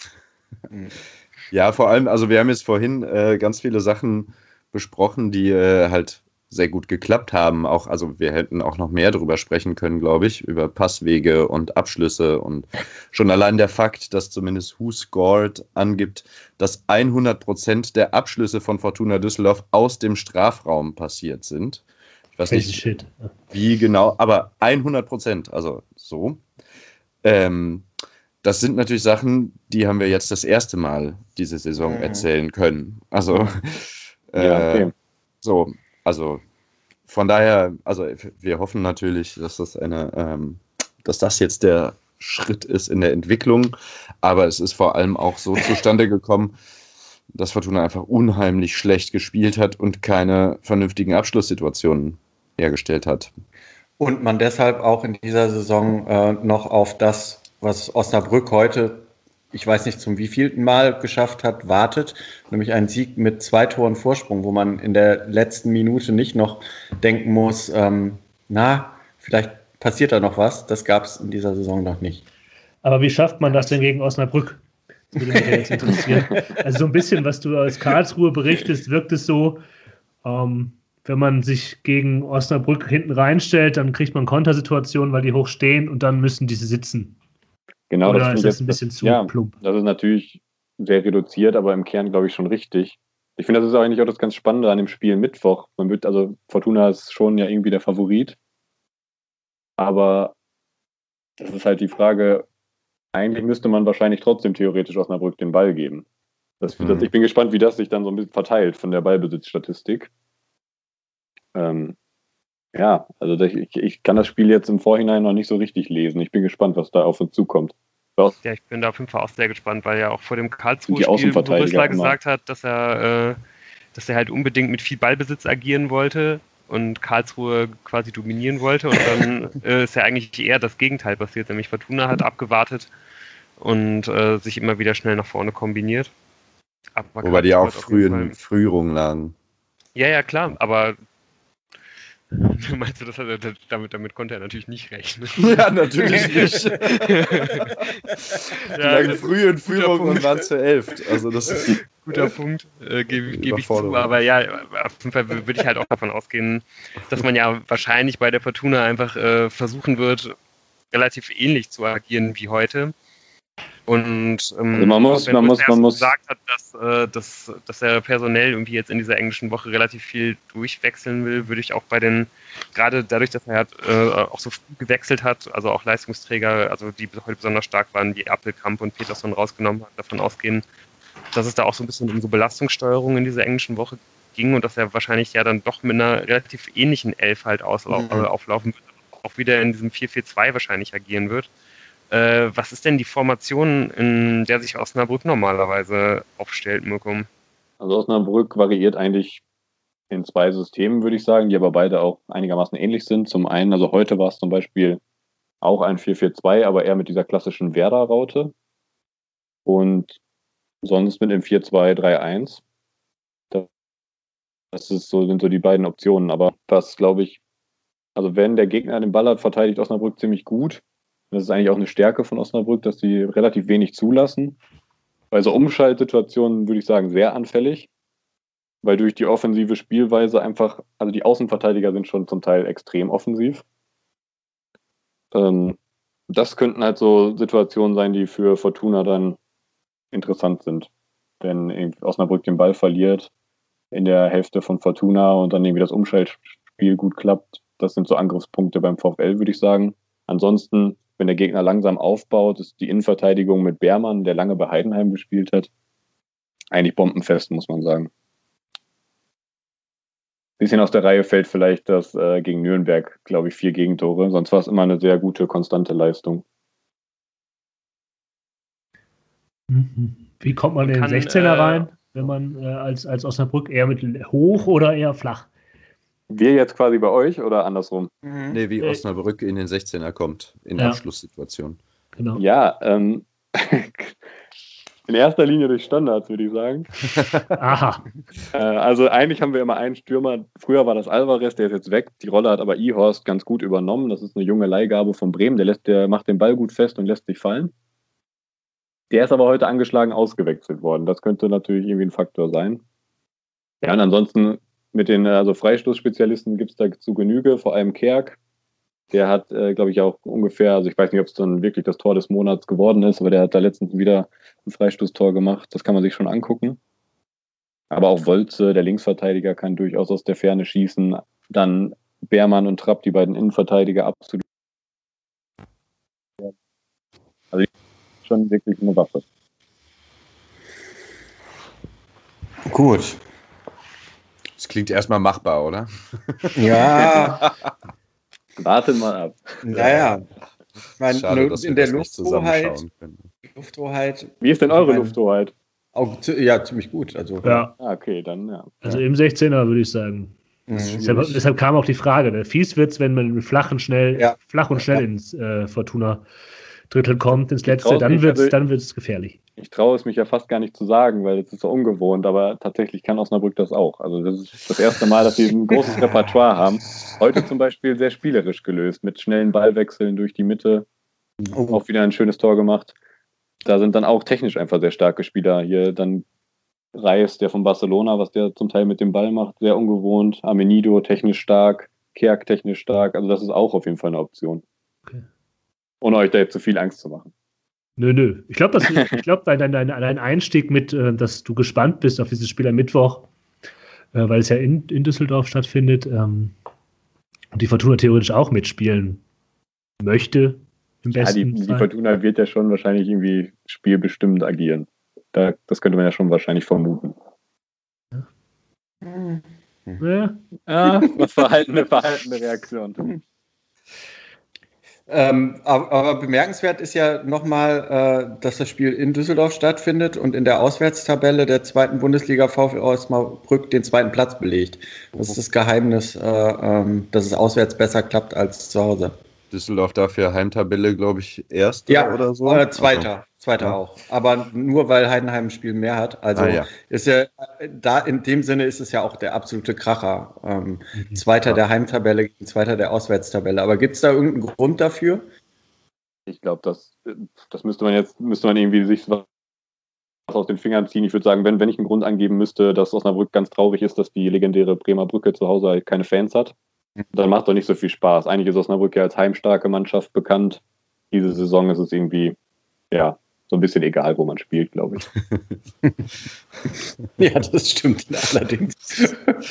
Ja, vor allem, also wir haben jetzt vorhin äh, ganz viele Sachen besprochen, die äh, halt sehr gut geklappt haben. Auch, also wir hätten auch noch mehr darüber sprechen können, glaube ich, über Passwege und Abschlüsse und schon allein der Fakt, dass zumindest Who Scored angibt, dass hundert Prozent der Abschlüsse von Fortuna Düsseldorf aus dem Strafraum passiert sind. Ich weiß nicht, Shit. wie genau, aber hundert Prozent, also so. Ähm, Das sind natürlich Sachen, die haben wir jetzt das erste Mal diese Saison erzählen können. Also, äh, ja, okay. so, also von daher, also wir hoffen natürlich, dass das eine, ähm, dass das jetzt der Schritt ist in der Entwicklung. Aber es ist vor allem auch so zustande gekommen, dass Fortuna einfach unheimlich schlecht gespielt hat und keine vernünftigen Abschlusssituationen hergestellt hat.
Und man deshalb auch in dieser Saison äh, noch auf das, was Osnabrück heute ich weiß nicht zum wievielten Mal geschafft hat, wartet. Nämlich einen Sieg mit zwei Toren Vorsprung, wo man in der letzten Minute nicht noch denken muss, ähm, na, vielleicht passiert da noch was. Das gab es in dieser Saison noch nicht.
Aber wie schafft man das denn gegen Osnabrück? Das würde mich jetzt interessieren. Also so ein bisschen, was du aus Karlsruhe berichtest, wirkt es so, ähm, wenn man sich gegen Osnabrück hinten reinstellt, dann kriegt man Kontersituationen, weil die hoch stehen und dann müssen diese sitzen.
Genau,
Oder
das
ist
finde
das
ich
ein bisschen
jetzt,
zu
ja,
plump?
Das ist natürlich sehr reduziert, aber im Kern, glaube ich, schon richtig. Ich finde, das ist eigentlich auch das ganz Spannende an dem Spiel Mittwoch. Man wird, also Fortuna ist schon ja irgendwie der Favorit. Aber das ist halt die Frage, eigentlich müsste man wahrscheinlich trotzdem theoretisch Osnabrück den Ball geben. Das,
Mhm.
das, ich bin gespannt, wie das sich dann so ein bisschen verteilt von der Ballbesitzstatistik. Ähm, ja, also das, ich, ich kann das Spiel jetzt im Vorhinein noch nicht so richtig lesen. Ich bin gespannt, was da auf uns zukommt.
Ja, ich bin da auf jeden Fall auch sehr gespannt, weil ja auch vor dem
Die
Karlsruhe-Spiel
Außenverteidiger
Rösler
immer.
gesagt hat, dass er, äh, dass er halt unbedingt mit viel Ballbesitz agieren wollte und Karlsruhe quasi dominieren wollte. Und dann äh, ist ja eigentlich eher das Gegenteil passiert, nämlich Fortuna hat abgewartet und äh, sich immer wieder schnell nach vorne kombiniert. Aber
Wobei die auch
Karlsruhe hat auf
früh
jeden
in
Fall-
Frührung lagen.
Ja, ja, klar, aber meinst du, das hat er, damit, damit konnte er natürlich nicht rechnen.
Ja, natürlich nicht. Die
Ja,
lagen
das
früh in
guter
Führung und
Punkt.
waren zur Elft. Also das ist
Guter Punkt, äh, gebe geb ich
Überforderung.
zu, aber ja, auf jeden Fall würde ich halt auch davon ausgehen, dass man ja wahrscheinlich bei der Fortuna einfach äh, versuchen wird, relativ ähnlich zu agieren wie heute. Und ähm,
Also man muss-
wenn
man muss-
Rüster
man
erst
muss-
gesagt hat, dass, äh, dass, dass er personell irgendwie jetzt in dieser englischen Woche relativ viel durchwechseln will, würde ich auch bei den, gerade dadurch, dass er halt, äh, auch so früh gewechselt hat, also auch Leistungsträger, also die heute besonders stark waren, wie Appelkamp und Peterson rausgenommen hat, davon ausgehen, dass es da auch so ein bisschen um so Belastungssteuerung in dieser englischen Woche ging und dass er wahrscheinlich ja dann doch mit einer relativ ähnlichen Elf halt auslau-
Mhm.
äh, auflaufen wird, auch wieder in diesem vier vier zwei wahrscheinlich agieren wird. Äh, was ist denn die Formation, in der sich Osnabrück normalerweise aufstellt, Mirko?
Also Osnabrück variiert eigentlich in zwei Systemen, würde ich sagen, die aber beide auch einigermaßen ähnlich sind. Zum einen, also heute war es zum Beispiel auch ein vier vier zwei, aber eher mit dieser klassischen Werder-Raute. Und sonst mit dem vier zwei drei eins. Das ist so, sind so die beiden Optionen. Aber was, glaube ich, also wenn der Gegner den Ball hat, verteidigt Osnabrück ziemlich gut. Das ist eigentlich auch eine Stärke von Osnabrück, dass sie relativ wenig zulassen. Bei so Umschaltsituationen würde ich sagen, sehr anfällig. Weil durch die offensive Spielweise einfach, also die Außenverteidiger sind schon zum Teil extrem offensiv. Ähm, das könnten halt so Situationen sein, die für Fortuna dann interessant sind. Wenn irgendwie Osnabrück den Ball verliert in der Hälfte von Fortuna und dann irgendwie das Umschaltspiel gut klappt. Das sind so Angriffspunkte beim VfL, würde ich sagen. Ansonsten, wenn der Gegner langsam aufbaut, ist die Innenverteidigung mit Beermann, der lange bei Heidenheim gespielt hat, eigentlich bombenfest, muss man sagen. Bisschen aus der Reihe fällt vielleicht das äh, gegen Nürnberg, glaube ich, vier Gegentore. Sonst war es immer eine sehr gute, konstante Leistung.
Wie kommt man in den
Kann,
sechzehner
äh,
rein, wenn man äh, als, als Osnabrück eher mit hoch oder eher flach?
Wir jetzt quasi bei euch oder andersrum?
Nee, wie
Äh,
Osnabrück in den sechzehner kommt, in
Ja.
Abschlusssituationen.
Genau.
Ja, ähm, in erster Linie durch Standards, würde ich sagen.
Aha.
Äh, also eigentlich haben wir immer einen Stürmer. Früher war das Alvarez, der ist jetzt weg. Die Rolle hat aber Ihorst ganz gut übernommen. Das ist eine junge Leihgabe von Bremen. Der, lässt, der macht den Ball gut fest und lässt sich fallen. Der ist aber heute angeschlagen ausgewechselt worden. Das könnte natürlich irgendwie ein Faktor sein. Ja, und ansonsten mit den also Freistoßspezialisten gibt es dazu Genüge, vor allem Kerk. Der hat, äh, glaube ich, auch ungefähr, also ich weiß nicht, ob es dann wirklich das Tor des Monats geworden ist, aber der hat da letztens wieder ein Freistoßtor gemacht. Das kann man sich schon angucken. Aber auch Wolze, der Linksverteidiger, kann durchaus aus der Ferne schießen. Dann Beermann und Trapp, die beiden Innenverteidiger, absolut. Also schon wirklich eine Waffe.
Gut.
Das klingt erstmal machbar, oder?
Ja,
Warten mal ab.
naja. Ich meine,
Schade,
nur
dass wir
in der
das nicht
Lufthoheit,
zusammenschauen können.
Lufthoheit
Wie ist denn eure
Ich meine-
Lufthoheit?
auch, zi- ja, ziemlich gut. Also,
Ja,
Ah, okay, dann ja.
also im sechzehner würde ich sagen.
Mhm.
Deshalb, deshalb kam auch die Frage. Ne? Fies wird es, wenn man flach und schnell,
Ja.
flach und schnell
Ja.
ins äh, Fortuna-Drittel kommt, ins letzte,
traut
dann
mich,
wird es
also-
dann wird's gefährlich.
ich traue es mich ja fast gar nicht zu sagen, weil es ist so ungewohnt, aber tatsächlich kann Osnabrück das auch. Also das ist das erste Mal, dass sie ein großes Repertoire haben. Heute zum Beispiel sehr spielerisch gelöst, mit schnellen Ballwechseln durch die Mitte. Oh. Auch wieder ein schönes Tor gemacht. Da sind dann auch technisch einfach sehr starke Spieler. Hier dann Reis, der von Barcelona, was der zum Teil mit dem Ball macht, sehr ungewohnt. Amenido technisch stark, Kerk technisch stark. Also das ist auch auf jeden Fall eine Option. Okay. Ohne euch da jetzt zu viel Angst zu machen.
Nö, nö. Ich glaube, ich glaub, dein, dein, dein Einstieg mit, äh, dass du gespannt bist auf dieses Spiel am Mittwoch, äh, weil es ja in, in Düsseldorf stattfindet ähm, und die Fortuna theoretisch auch mitspielen möchte. Im
ja,
besten
die, die Fortuna wird ja schon wahrscheinlich irgendwie spielbestimmt agieren. Da, das könnte man ja schon wahrscheinlich vermuten.
Ja. Ja.
Ja, was verhaltene, verhaltene Reaktion.
Ähm, aber, aber bemerkenswert ist ja nochmal, äh, dass das Spiel in Düsseldorf stattfindet und in der Auswärtstabelle der zweiten Bundesliga VfL Osnabrück den zweiten Platz belegt. Das ist das Geheimnis, äh, ähm, dass es auswärts besser klappt als zu Hause.
Düsseldorf dafür Heimtabelle, glaube ich, erster
ja,
oder so?
Äh, zweiter, also, zweiter
ja.
auch. Aber nur, weil Heidenheim ein Spiel mehr hat. Also ah, ja. ist ja, da in dem Sinne ist es ja auch der absolute Kracher. Ähm, mhm. Zweiter ja. der Heimtabelle gegen Zweiter der Auswärtstabelle. Aber gibt es da irgendeinen Grund dafür?
Ich glaube, das, das müsste man jetzt, müsste man irgendwie sich was aus den Fingern ziehen. Ich würde sagen, wenn, wenn ich einen Grund angeben müsste, dass Osnabrück ganz traurig ist, dass die legendäre Bremer Brücke zu Hause halt keine Fans hat, dann macht doch nicht so viel Spaß. Eigentlich ist Osnabrück ja als heimstarke Mannschaft bekannt. Diese Saison ist es irgendwie, ja, so ein bisschen egal, wo man spielt, glaube ich.
Ja, das stimmt allerdings.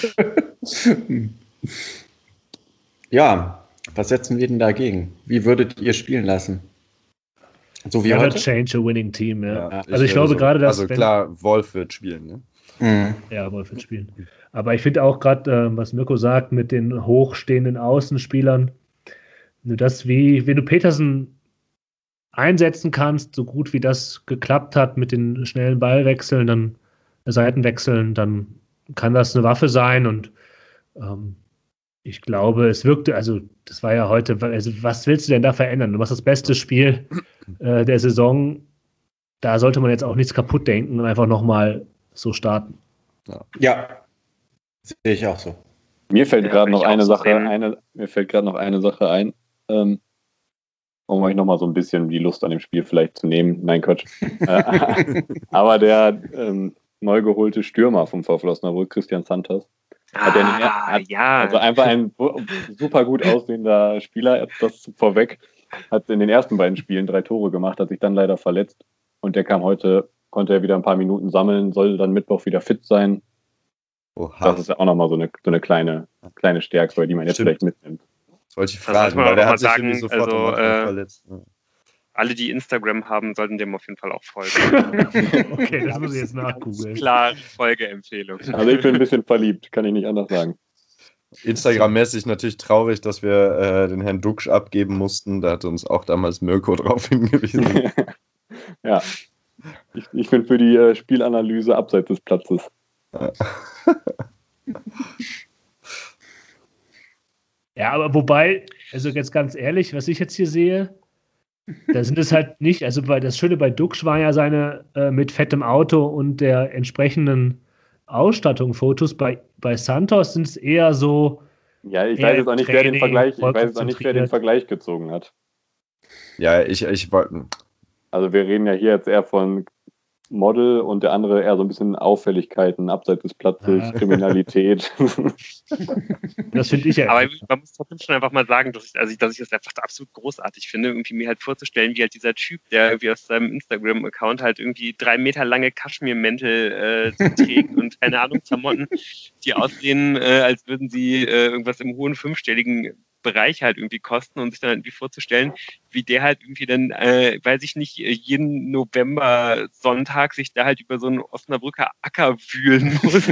Ja, was setzen wir denn dagegen? Wie würdet ihr spielen lassen?
So wie heute? Change a winning team, ja. ja also ich, ich glaube
so,
gerade, dass...
Also klar, Wolf wird spielen, ne?
Mhm.
Ja, Wolf wird spielen. Aber ich finde auch gerade, äh, was Mirko sagt, mit den hochstehenden Außenspielern, wenn du das wie, wenn du Petersen einsetzen kannst, so gut wie das geklappt hat mit den schnellen Ballwechseln, dann Seitenwechseln, dann kann das eine Waffe sein und ähm, ich glaube, es wirkte, also das war ja heute, also was willst du denn da verändern? Du machst das beste Spiel äh, der Saison, da sollte man jetzt auch nichts kaputt denken und einfach nochmal so starten.
Ja. ja. Sehe ich auch so.
Mir fällt
ja,
gerade noch eine
so
Sache, eine, mir fällt gerade noch eine Sache ein, ähm, um euch nochmal so ein bisschen die Lust an dem Spiel vielleicht zu nehmen. Nein, Quatsch. äh, aber der ähm, neu geholte Stürmer vom VfL Osnabrück, Christian Santos,
ah,
hat, ja, hat
ja.
also einfach ein super gut aussehender Spieler, das vorweg, hat in den ersten beiden Spielen drei Tore gemacht, hat sich dann leider verletzt und der kam heute, konnte er wieder ein paar Minuten sammeln, soll dann Mittwoch wieder fit sein. Oha. Das ist ja auch nochmal so eine, so eine kleine, kleine Stärke, die man jetzt Stimmt. vielleicht mitnimmt.
Das wollte ich fragen, weil der hat sich irgendwie sofort
also, äh,
verletzt. Ja.
Alle, die Instagram haben, sollten dem auf jeden Fall auch folgen.
Okay, das muss ich jetzt nachgoogeln.
Klare Folgeempfehlung.
Also ich bin ein bisschen verliebt, kann ich nicht anders sagen.
Instagram-mäßig natürlich traurig, dass wir äh, den Herrn Duxch abgeben mussten. Da hat uns auch damals Mirko drauf hingewiesen.
Ja, ich, ich bin für die äh, Spielanalyse abseits des Platzes.
Ja, aber wobei, also jetzt ganz ehrlich, was ich jetzt hier sehe, da sind es halt nicht, also weil das Schöne bei Duxch war ja seine äh, mit fettem Auto und der entsprechenden Ausstattung Fotos. Bei, bei Santos sind es eher so.
Ja, ich weiß jetzt auch nicht, wer den Vergleich, ich weiß jetzt auch nicht, wer den Vergleich gezogen hat.
Ja, ich, ich wollte.
Also wir reden ja hier jetzt eher von Model und der andere eher so ein bisschen Auffälligkeiten, abseits des Platzes, ah. Kriminalität.
Das finde ich ja.
Aber man muss trotzdem schon einfach mal sagen, dass ich, also, dass ich das einfach absolut großartig finde, irgendwie mir halt vorzustellen, wie halt dieser Typ, der irgendwie aus seinem Instagram-Account halt irgendwie drei Meter lange Kaschmirmäntel äh, trägt und keine Ahnung, Klamotten, die aussehen, äh, als würden sie äh, irgendwas im hohen fünfstelligen Bereich halt irgendwie kosten und sich dann irgendwie vorzustellen, wie der halt irgendwie dann, äh, weiß ich nicht, jeden November Sonntag sich da halt über so einen Osnabrücker Acker wühlen muss.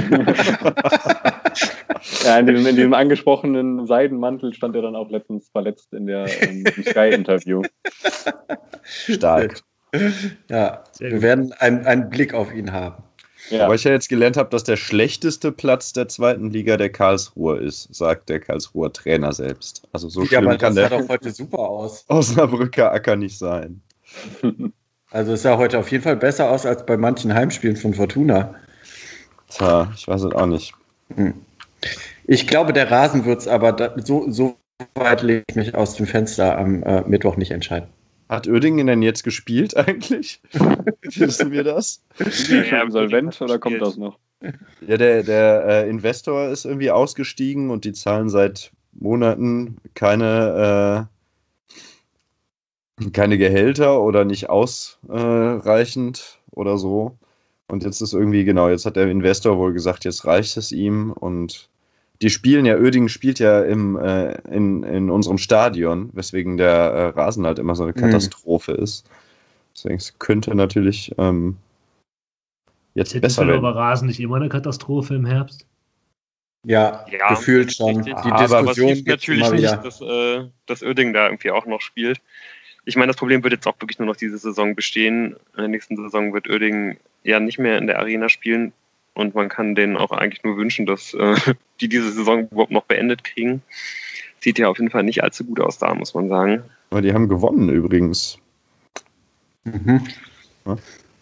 Ja, in diesem, in diesem angesprochenen Seidenmantel stand er dann auch letztens verletzt in der ähm, im Sky-Interview.
Stark.
Ja, wir werden einen, einen Blick auf ihn haben.
Ja. Aber ich ja jetzt gelernt habe, dass der schlechteste Platz der zweiten Liga der Karlsruher ist, sagt der Karlsruher Trainer selbst. Also so
ja,
schlimm
aber
kann
das
der
sah doch heute super aus.
Osnabrücker Acker nicht sein.
Also es sah heute auf jeden Fall besser aus als bei manchen Heimspielen von Fortuna.
Tja, ich weiß es auch nicht.
Ich glaube, der Rasen wird es aber da, so, so weit lege ich mich aus dem Fenster am äh, Mittwoch nicht entscheiden.
Hat Uerdingen denn jetzt gespielt eigentlich? Wissen wir das?
Sind die schon insolvent oder kommt das noch?
Ja, der, der äh, Investor ist irgendwie ausgestiegen und die zahlen seit Monaten keine, äh, keine Gehälter oder nicht ausreichend oder so. Und jetzt ist irgendwie, genau, jetzt hat der Investor wohl gesagt, jetzt reicht es ihm. Und die spielen ja, Uerdingen spielt ja im, äh, in, in unserem Stadion, weswegen der äh, Rasen halt immer so eine Katastrophe mhm. ist. Deswegen es könnte natürlich ähm, jetzt
ist
besser werden.
Aber Rasen nicht immer eine Katastrophe im Herbst?
Ja, ja gefühlt schon.
Richtig.
Die
aber
Diskussion
es hilft natürlich nicht, dass, äh, dass Uerdingen da irgendwie auch noch spielt. Ich meine, das Problem wird jetzt auch wirklich nur noch diese Saison bestehen. In der nächsten Saison wird Uerdingen ja nicht mehr in der Arena spielen und man kann denen auch eigentlich nur wünschen, dass äh, die diese Saison überhaupt noch beendet kriegen. Sieht ja auf jeden Fall nicht allzu gut aus da, muss man sagen.
Aber die haben gewonnen übrigens.
Mhm. Ja.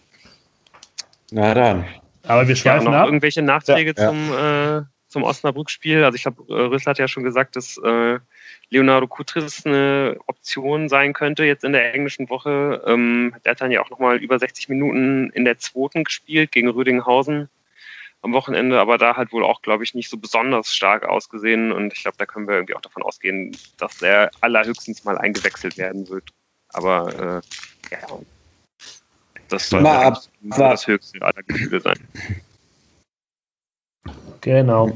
Na dann.
Aber wir schweifen
ja, noch
ab.
Irgendwelche Nachträge
ja,
zum, ja. Äh, zum Osnabrück-Spiel. Also ich glaube, Rössler hat ja schon gesagt, dass äh, Leonardo Kutris eine Option sein könnte jetzt in der englischen Woche. Ähm, der hat dann ja auch nochmal über sechzig Minuten in der zweiten gespielt gegen Rödinghausen am Wochenende, aber da halt wohl auch, glaube ich, nicht so besonders stark ausgesehen und ich glaube, da können wir irgendwie auch davon ausgehen, dass er allerhöchstens mal eingewechselt werden wird. Aber äh, ja, das soll
ab,
das höchste aller Gefühle sein.
Genau.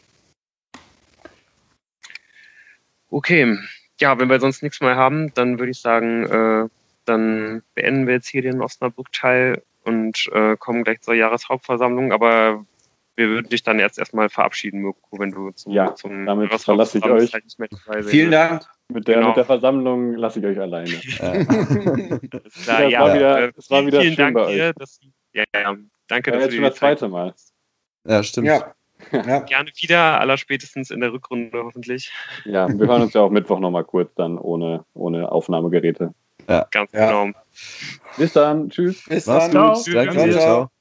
Okay, ja, wenn wir sonst nichts mehr haben, dann würde ich sagen, äh, dann beenden wir jetzt hier den Osnabrück-Teil und äh, kommen gleich zur Jahreshauptversammlung, aber wir würden dich dann jetzt erstmal verabschieden, Mirko, wenn du zum,
ja,
zum
damit verlasse ich euch.
Halt nicht mehr dabei
Vielen Dank.
Mit der,
genau.
mit der Versammlung lasse ich euch alleine.
Klar,
ja, es
ja,
war wieder,
äh,
es war wieder
vielen
schön
Dank
bei
dir.
euch.
Dass, ja, ja, danke,
ja,
dass
jetzt
du
schon
dir
das zweite Mal.
Ja, stimmt.
Ja. Ja.
Gerne wieder, allerspätestens in der Rückrunde hoffentlich.
Ja, wir hören uns ja auch Mittwoch nochmal kurz dann ohne, ohne Aufnahmegeräte.
Ja.
Ganz
ja.
genau.
Bis dann. Tschüss.
Bis
Mach's
dann.
gut.
Ciao.
Danke
Ciao,
dir.
ciao.
Ciao.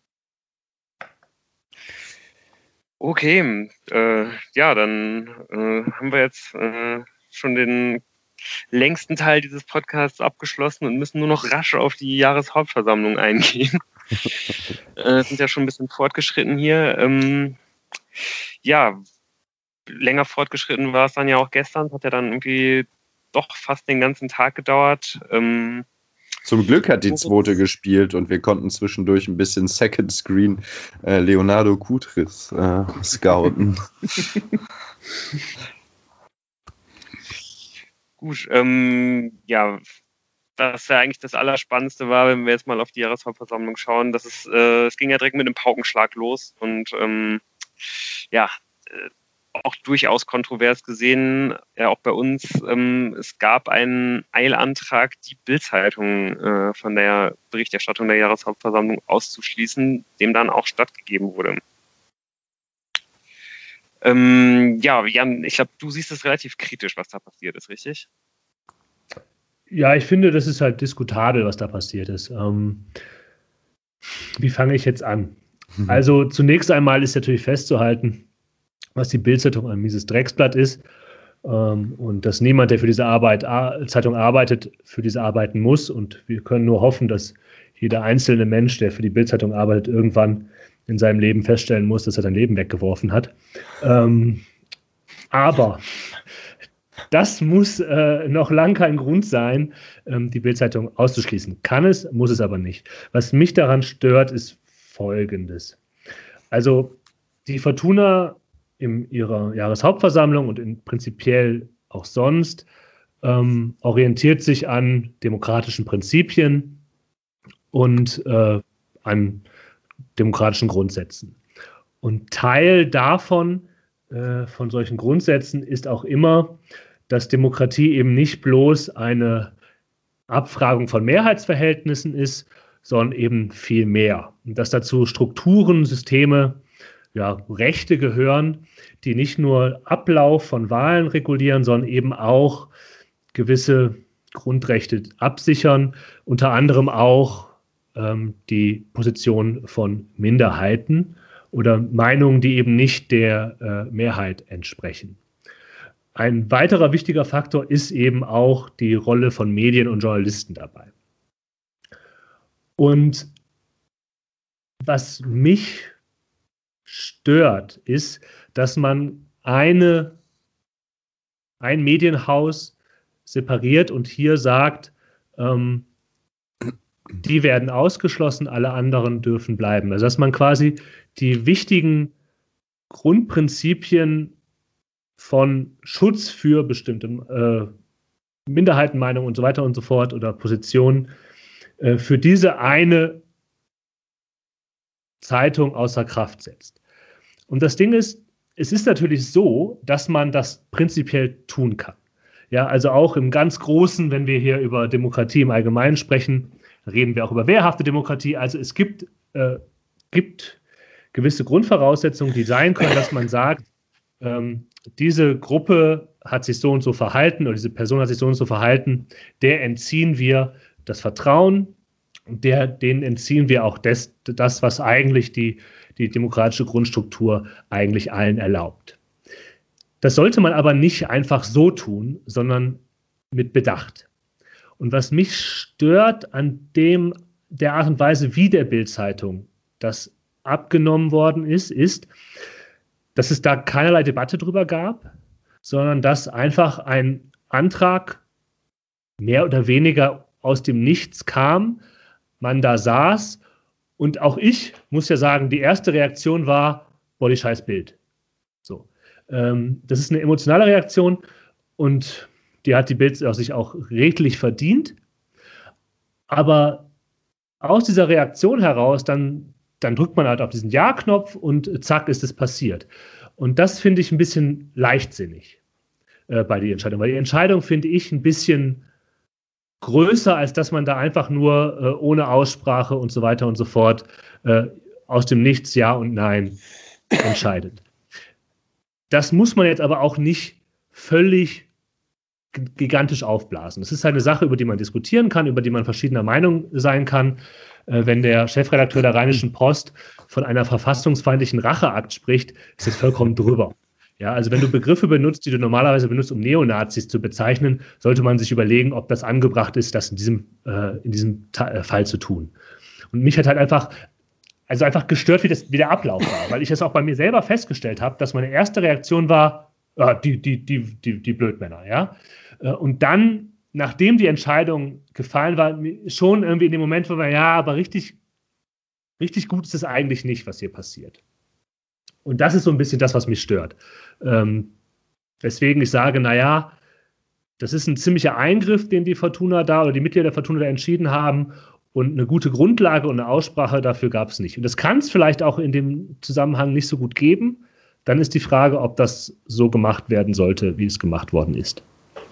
Okay, äh, ja, dann äh, haben wir jetzt äh, schon den längsten Teil dieses Podcasts abgeschlossen und müssen nur noch rasch auf die Jahreshauptversammlung eingehen. äh, sind ja schon ein bisschen fortgeschritten hier. Ähm, ja, länger fortgeschritten war es dann ja auch gestern. Hat ja dann irgendwie doch fast den ganzen Tag gedauert. Ähm,
Zum Glück hat die zweite gespielt und wir konnten zwischendurch ein bisschen Second Screen äh, Leonardo Kutris äh, scouten.
Gut, ähm, ja, das ja eigentlich das Allerspannendste war, wenn wir jetzt mal auf die Jahreshauptversammlung schauen, dass es, äh, es ging ja direkt mit einem Paukenschlag los und ähm, ja, äh, auch durchaus kontrovers gesehen, ja auch bei uns, ähm, es gab einen Eilantrag, die Bild-Zeitung äh, von der Berichterstattung der Jahreshauptversammlung auszuschließen, dem dann auch stattgegeben wurde. Ähm, ja, Jan, ich glaube, du siehst es relativ kritisch, was da passiert ist, richtig?
Ja, ich finde, das ist halt diskutabel, was da passiert ist. Ähm, wie fange ich jetzt an? Mhm. Also zunächst einmal ist natürlich festzuhalten, was die Bild-Zeitung ein mieses Drecksblatt ist ähm, und dass niemand, der für diese Arbeit, Zeitung arbeitet, für diese arbeiten muss und wir können nur hoffen, dass jeder einzelne Mensch, der für die Bild-Zeitung arbeitet, irgendwann in seinem Leben feststellen muss, dass er sein Leben weggeworfen hat. Ähm, aber das muss äh, noch lang kein Grund sein, ähm, die Bild-Zeitung auszuschließen. Kann es, muss es aber nicht. Was mich daran stört, ist Folgendes. Also die Fortuna in ihrer Jahreshauptversammlung und in prinzipiell auch sonst ähm, orientiert sich an demokratischen Prinzipien und äh, an demokratischen Grundsätzen. Und Teil davon, äh, von solchen Grundsätzen, ist auch immer, dass Demokratie eben nicht bloß eine Abfragung von Mehrheitsverhältnissen ist, sondern eben viel mehr. Und dass dazu Strukturen, Systeme, ja, Rechte gehören, die nicht nur Ablauf von Wahlen regulieren, sondern eben auch gewisse Grundrechte absichern, unter anderem auch ähm, die Position von Minderheiten oder Meinungen, die eben nicht der äh, Mehrheit entsprechen. Ein weiterer wichtiger Faktor ist eben auch die Rolle von Medien und Journalisten dabei. Und was mich stört, ist, dass man eine, ein Medienhaus separiert und hier sagt, ähm, die werden ausgeschlossen, alle anderen dürfen bleiben. Also dass man quasi die wichtigen Grundprinzipien von Schutz für bestimmte äh, Minderheitenmeinungen und so weiter und so fort oder Positionen äh, für diese eine Zeitung außer Kraft setzt. Und das Ding ist, es ist natürlich so, dass man das prinzipiell tun kann. Ja, also auch im ganz Großen, wenn wir hier über Demokratie im Allgemeinen sprechen, reden wir auch über wehrhafte Demokratie. Also es gibt, äh, gibt gewisse Grundvoraussetzungen, die sein können, dass man sagt, ähm, diese Gruppe hat sich so und so verhalten oder diese Person hat sich so und so verhalten, der entziehen wir das Vertrauen, der, denen entziehen wir auch das, das was eigentlich die, die demokratische Grundstruktur eigentlich allen erlaubt. Das sollte man aber nicht einfach so tun, sondern mit Bedacht. Und was mich stört an dem, der Art und Weise, wie der Bild-Zeitung das abgenommen worden ist, ist, dass es da keinerlei Debatte drüber gab, sondern dass einfach ein Antrag mehr oder weniger aus dem Nichts kam, man da saß und auch ich muss ja sagen, die erste Reaktion war, boah, die scheiß Bild. So. Ähm, das ist eine emotionale Reaktion und die hat die Bild sich auch redlich verdient. Aber aus dieser Reaktion heraus, dann, dann drückt man halt auf diesen Ja-Knopf und zack, ist es passiert. Und das finde ich ein bisschen leichtsinnig äh, bei der Entscheidung. Weil die Entscheidung finde ich ein bisschen größer, als dass man da einfach nur äh, ohne Aussprache und so weiter und so fort äh, aus dem Nichts Ja und Nein entscheidet. Das muss man jetzt aber auch nicht völlig gigantisch aufblasen. Das ist eine Sache, über die man diskutieren kann, über die man verschiedener Meinung sein kann. Äh, wenn der Chefredakteur der Rheinischen Post von einer verfassungsfeindlichen Racheakt spricht, ist das vollkommen drüber. Ja, also wenn du Begriffe benutzt, die du normalerweise benutzt, um Neonazis zu bezeichnen, sollte man sich überlegen, ob das angebracht ist, das in diesem, äh, in diesem Ta- Fall zu tun. Und mich hat halt einfach, also einfach gestört, wie, das, wie der Ablauf war, weil ich es auch bei mir selber festgestellt habe, dass meine erste Reaktion war, ah, die, die, die, die, die Blödmänner, ja. Und dann, nachdem die Entscheidung gefallen war, schon irgendwie in dem Moment, wo wir, ja, aber richtig, richtig gut ist es eigentlich nicht, was hier passiert. Und das ist so ein bisschen das, was mich stört. Ähm, weswegen ich sage, naja, das ist ein ziemlicher Eingriff, den die Fortuna da oder die Mitglieder der Fortuna da entschieden haben. Und eine gute Grundlage und eine Aussprache dafür gab es nicht. Und das kann es vielleicht auch in dem Zusammenhang nicht so gut geben. Dann ist die Frage, ob das so gemacht werden sollte, wie es gemacht worden ist.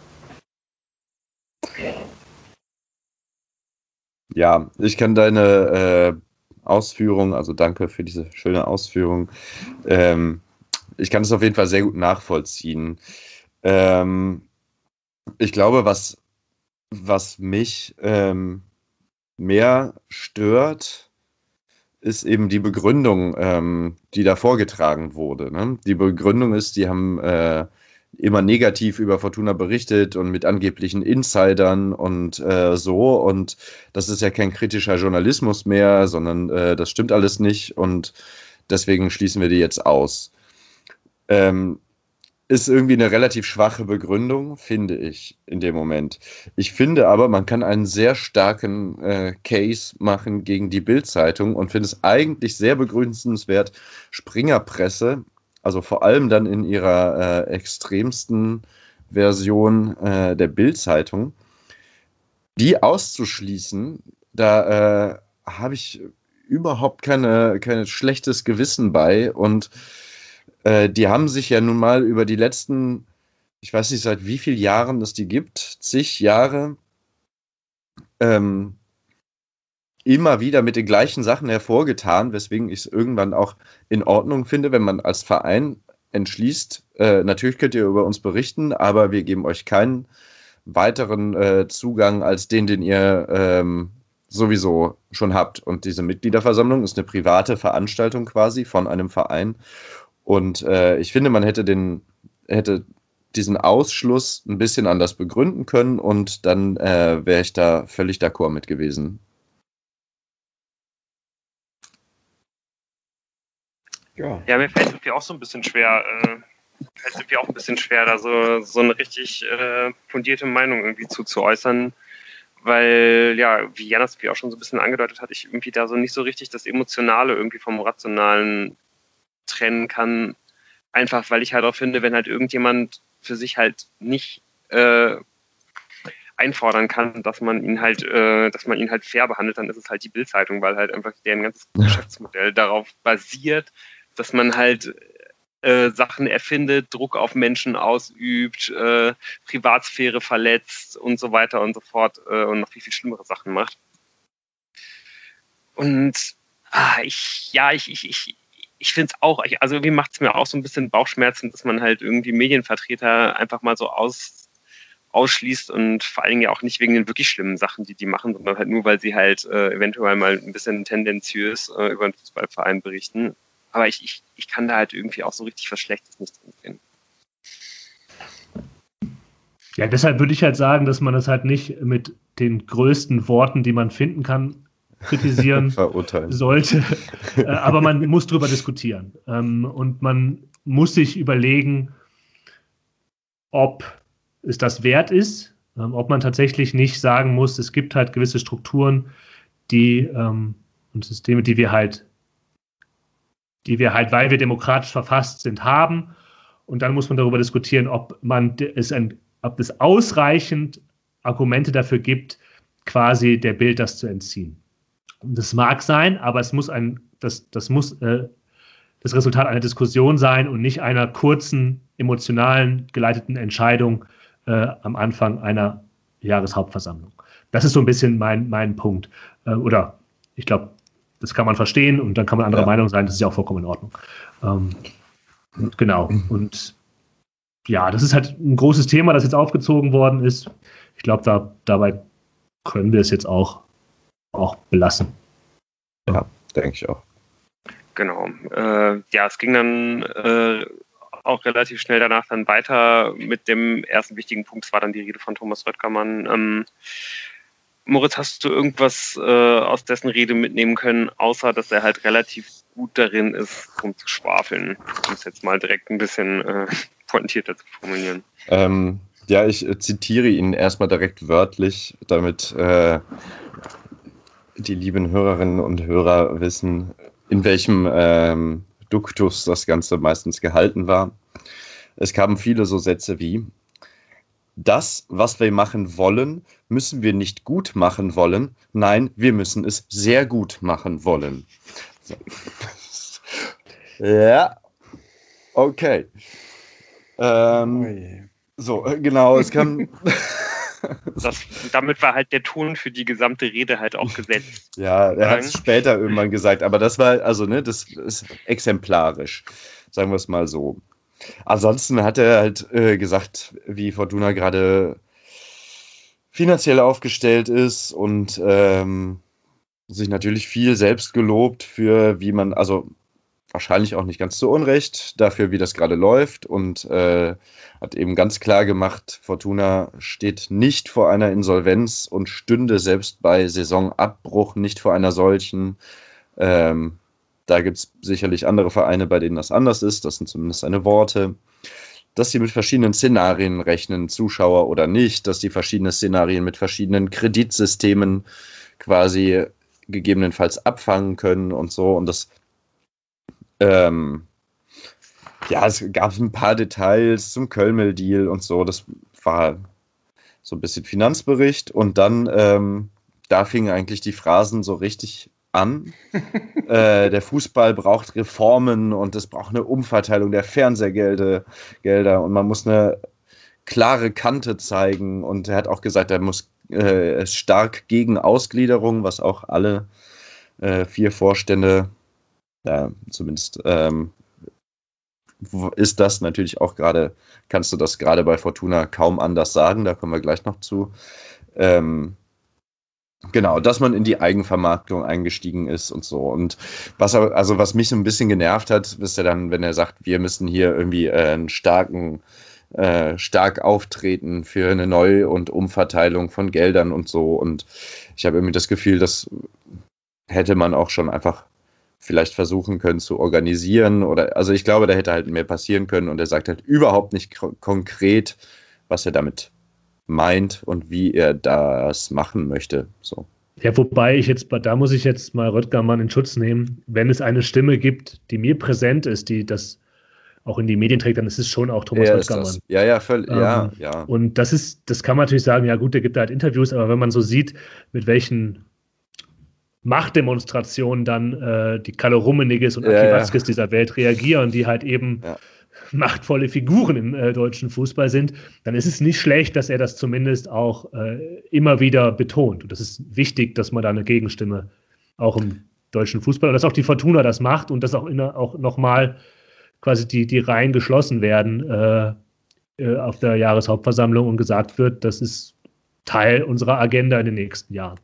Ja, ich kann deine äh, Ausführung, also danke für diese schöne Ausführung. Ähm, ich kann es auf jeden Fall sehr gut nachvollziehen. Ähm, ich glaube, was, was mich ähm, mehr stört, ist eben die Begründung, ähm, die da vorgetragen wurde. Ne? Die Begründung ist, die haben äh, immer negativ über Fortuna berichtet und mit angeblichen Insidern und äh, so. Und das ist ja kein kritischer Journalismus mehr, sondern äh, das stimmt alles nicht und deswegen schließen wir die jetzt aus. Ähm, ist irgendwie eine relativ schwache Begründung, finde ich, in dem Moment. Ich finde aber, man kann einen sehr starken äh, Case machen gegen die Bild-Zeitung und finde es eigentlich sehr begrüßenswert, Springerpresse, also vor allem dann in ihrer äh, extremsten Version äh, der Bild-Zeitung, die auszuschließen, da äh, habe ich überhaupt keine, kein schlechtes Gewissen bei und äh, die haben sich ja nun mal über die letzten, ich weiß nicht, seit wie vielen Jahren es die gibt, zig Jahre, ähm, immer wieder mit den gleichen Sachen hervorgetan, weswegen ich es irgendwann auch in Ordnung finde, wenn man als Verein entschließt, äh, natürlich könnt ihr über uns berichten, aber wir geben euch keinen weiteren äh, Zugang als den, den ihr ähm, sowieso schon habt. Und diese Mitgliederversammlung ist eine private Veranstaltung quasi von einem Verein. Und äh, ich finde, man hätte den, hätte diesen Ausschluss ein bisschen anders begründen können und dann äh, wäre ich da völlig d'accord mit gewesen.
Ja, ja, mir fällt es irgendwie auch so ein bisschen schwer, äh, fällt es irgendwie auch ein bisschen schwer, da so, so eine richtig äh, fundierte Meinung irgendwie zu, zu äußern, weil, ja, wie Janas wie auch schon so ein bisschen angedeutet hat, ich irgendwie da so nicht so richtig das Emotionale irgendwie vom Rationalen trennen kann, einfach weil ich halt auch finde, wenn halt irgendjemand für sich halt nicht äh, einfordern kann, dass man ihn halt, äh, dass man ihn halt fair behandelt, dann ist es halt die Bild-Zeitung, weil halt einfach deren ganzes Geschäftsmodell darauf basiert, dass man halt äh, Sachen erfindet, Druck auf Menschen ausübt, äh, Privatsphäre verletzt und so weiter und so fort äh, und noch viel, viel schlimmere Sachen macht. Und ah, ich, ja, ich, ich, ich, ich finde es auch, also irgendwie macht es mir auch so ein bisschen Bauchschmerzen, dass man halt irgendwie Medienvertreter einfach mal so aus, ausschließt und vor allen Dingen ja auch nicht wegen den wirklich schlimmen Sachen, die die machen, sondern halt nur, weil sie halt äh, eventuell mal ein bisschen tendenziös äh, über einen Fußballverein berichten. Aber ich, ich, ich kann da halt irgendwie auch so richtig was Schlechtes nicht drin sehen.
Ja, deshalb würde ich halt sagen, dass man das halt nicht mit den größten Worten, die man finden kann, kritisieren
verurteilen
sollte. äh, aber man muss drüber diskutieren. Ähm, und man muss sich überlegen, ob es das wert ist, ähm, ob man tatsächlich nicht sagen muss, es gibt halt gewisse Strukturen, die ähm, und Systeme, die wir halt, die wir halt, weil wir demokratisch verfasst sind, haben. Und dann muss man darüber diskutieren, ob man es ein, ob es ausreichend Argumente dafür gibt, quasi der Bild das zu entziehen. Das mag sein, aber es muss ein, das, das muss äh, das Resultat einer Diskussion sein und nicht einer kurzen, emotionalen, geleiteten Entscheidung äh, am Anfang einer Jahreshauptversammlung. Das ist so ein bisschen mein, mein Punkt. Äh, oder ich glaube, das kann man verstehen und dann kann man anderer ja. Meinung sein, das ist ja auch vollkommen in Ordnung. Ähm, und genau. Und ja, das ist halt ein großes Thema, das jetzt aufgezogen worden ist. Ich glaube, da, dabei können wir es jetzt auch auch belassen.
Ja, denke ich auch.
Genau. Äh, ja, es ging dann äh, auch relativ schnell danach dann weiter mit dem ersten wichtigen Punkt. Es war dann die Rede von Thomas Röttgermann. Ähm, Moritz, hast du irgendwas äh, aus dessen Rede mitnehmen können, außer dass er halt relativ gut darin ist, rumzuschwafeln? Um es jetzt mal direkt ein bisschen äh, pointierter zu formulieren.
Ähm, ja, ich äh, zitiere ihn erstmal direkt wörtlich, damit äh, die lieben Hörerinnen und Hörer wissen, in welchem ähm, Duktus das Ganze meistens gehalten war. Es kamen viele so Sätze wie: Das, was wir machen wollen, müssen wir nicht gut machen wollen. Nein, wir müssen es sehr gut machen wollen. So. Ja, okay. Ähm, so, genau, es kam...
Das, damit war halt der Ton für die gesamte Rede halt auch gesetzt.
Ja, er hat es später irgendwann gesagt, aber das war, also, ne, das ist exemplarisch, sagen wir es mal so. Ansonsten hat er halt äh, gesagt, wie Fortuna gerade finanziell aufgestellt ist und ähm, sich natürlich viel selbst gelobt für, wie man, also wahrscheinlich auch nicht ganz zu Unrecht, dafür, wie das gerade läuft und äh, hat eben ganz klar gemacht, Fortuna steht nicht vor einer Insolvenz und stünde selbst bei Saisonabbruch nicht vor einer solchen. Ähm, da gibt es sicherlich andere Vereine, bei denen das anders ist, das sind zumindest seine Worte. Dass sie mit verschiedenen Szenarien rechnen, Zuschauer oder nicht, dass die verschiedene Szenarien mit verschiedenen Kreditsystemen quasi gegebenenfalls abfangen können und so. Und das Ähm, ja, es gab ein paar Details zum Kölmel-Deal und so. Das war so ein bisschen Finanzbericht. Und dann, ähm, da fingen eigentlich die Phrasen so richtig an. äh, der Fußball braucht Reformen und es braucht eine Umverteilung der Fernsehgelder Gelder und man muss eine klare Kante zeigen. Und er hat auch gesagt, er muss äh, stark gegen Ausgliederung, was auch alle äh, vier Vorstände ja, zumindest ähm, ist das natürlich auch gerade, kannst du das gerade bei Fortuna kaum anders sagen, da kommen wir gleich noch zu. Ähm, genau, dass man in die Eigenvermarktung eingestiegen ist und so. Und was also was mich so ein bisschen genervt hat, ist ja dann, wenn er sagt, wir müssen hier irgendwie äh, einen starken Äh, stark auftreten für eine Neu- und Umverteilung von Geldern und so. Und ich habe irgendwie das Gefühl, das hätte man auch schon einfach vielleicht versuchen können zu organisieren. Oder also ich glaube, da hätte halt mehr passieren können und er sagt halt überhaupt nicht k- konkret, was er damit meint und wie er das machen möchte. So.
Ja, wobei ich jetzt, da muss ich jetzt mal Röttgermann in Schutz nehmen. Wenn es eine Stimme gibt, die mir präsent ist, die das auch in die Medien trägt, dann ist es schon auch Thomas
Er ist
Röttgermann.
das. Ja, ja, völlig, ja,
Ähm,
ja.
Und das ist, das kann man natürlich sagen, ja gut, der gibt halt Interviews, aber wenn man so sieht, mit welchen Machtdemonstrationen dann äh, die Kalle Rummeniges und
Ja,
Aki
ja.
Watzkes dieser Welt reagieren, die halt eben
Ja.
machtvolle Figuren im äh, deutschen Fußball sind, dann ist es nicht schlecht, dass er das zumindest auch äh, immer wieder betont. Und das ist wichtig, dass man da eine Gegenstimme auch im deutschen Fußball, und dass auch die Fortuna das macht und dass auch, in, auch nochmal quasi die, die Reihen geschlossen werden äh, äh, auf der Jahreshauptversammlung und gesagt wird, das ist Teil unserer Agenda in den nächsten Jahren.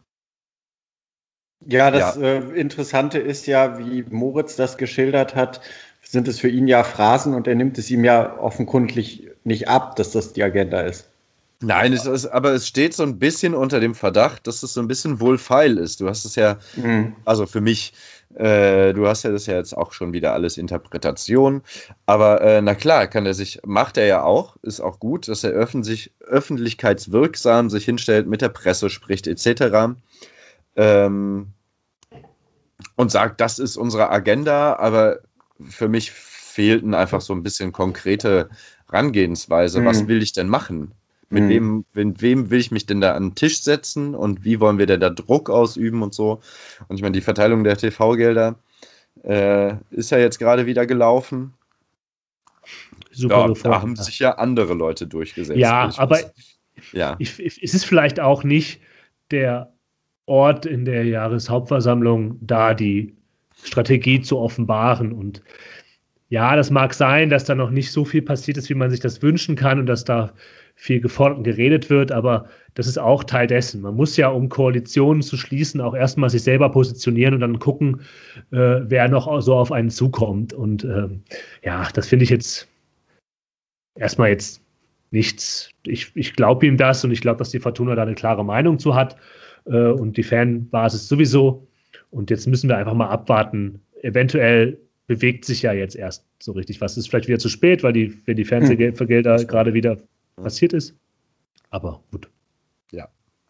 Ja, das
Ja.
Äh, Interessante ist ja, wie Moritz das geschildert hat, sind es für ihn ja Phrasen und er nimmt es ihm ja offenkundig nicht ab, dass das die Agenda ist.
Nein, es ist, aber es steht so ein bisschen unter dem Verdacht, dass es so ein bisschen wohlfeil ist. Du hast es ja,
Mhm.
also für mich, äh, du hast ja das ja jetzt auch schon wieder alles Interpretation, aber äh, na klar, kann er sich, macht er ja auch, ist auch gut, dass er öffentlich, öffentlichkeitswirksam sich hinstellt, mit der Presse spricht et cetera. Ähm, und sagt, das ist unsere Agenda, aber für mich fehlten einfach so ein bisschen konkrete Herangehensweise.
Mhm.
Was will ich denn machen? Mit
Mhm.
wem, mit wem will ich mich denn da an den Tisch setzen und wie wollen wir denn da Druck ausüben und so? Und ich meine, die Verteilung der T V-Gelder äh, ist ja jetzt gerade wieder gelaufen.
Super
Ja,
Reform.
da haben sich ja andere Leute durchgesetzt.
Ja,
Ich
aber
weiß. Ja.
ich, ich, es ist vielleicht auch nicht der Ort in der Jahreshauptversammlung, da die Strategie zu offenbaren. Und ja, das mag sein, dass da noch nicht so viel passiert ist, wie man sich das wünschen kann und dass da viel gefordert und geredet wird, aber das ist auch Teil dessen. Man muss ja, um Koalitionen zu schließen, auch erstmal sich selber positionieren und dann gucken, äh, wer noch so auf einen zukommt. Und ähm, ja, das finde ich jetzt erstmal jetzt nichts. Ich, ich glaube ihm das und ich glaube, dass die Fortuna da eine klare Meinung zu hat äh, und die Fanbasis sowieso. Und jetzt müssen wir einfach mal abwarten. Eventuell bewegt sich ja jetzt erst so richtig was. Es ist vielleicht wieder zu spät, weil die, wenn die Fernsehgelder
Hm.
gerade wieder passiert ist. Aber gut.
Ja.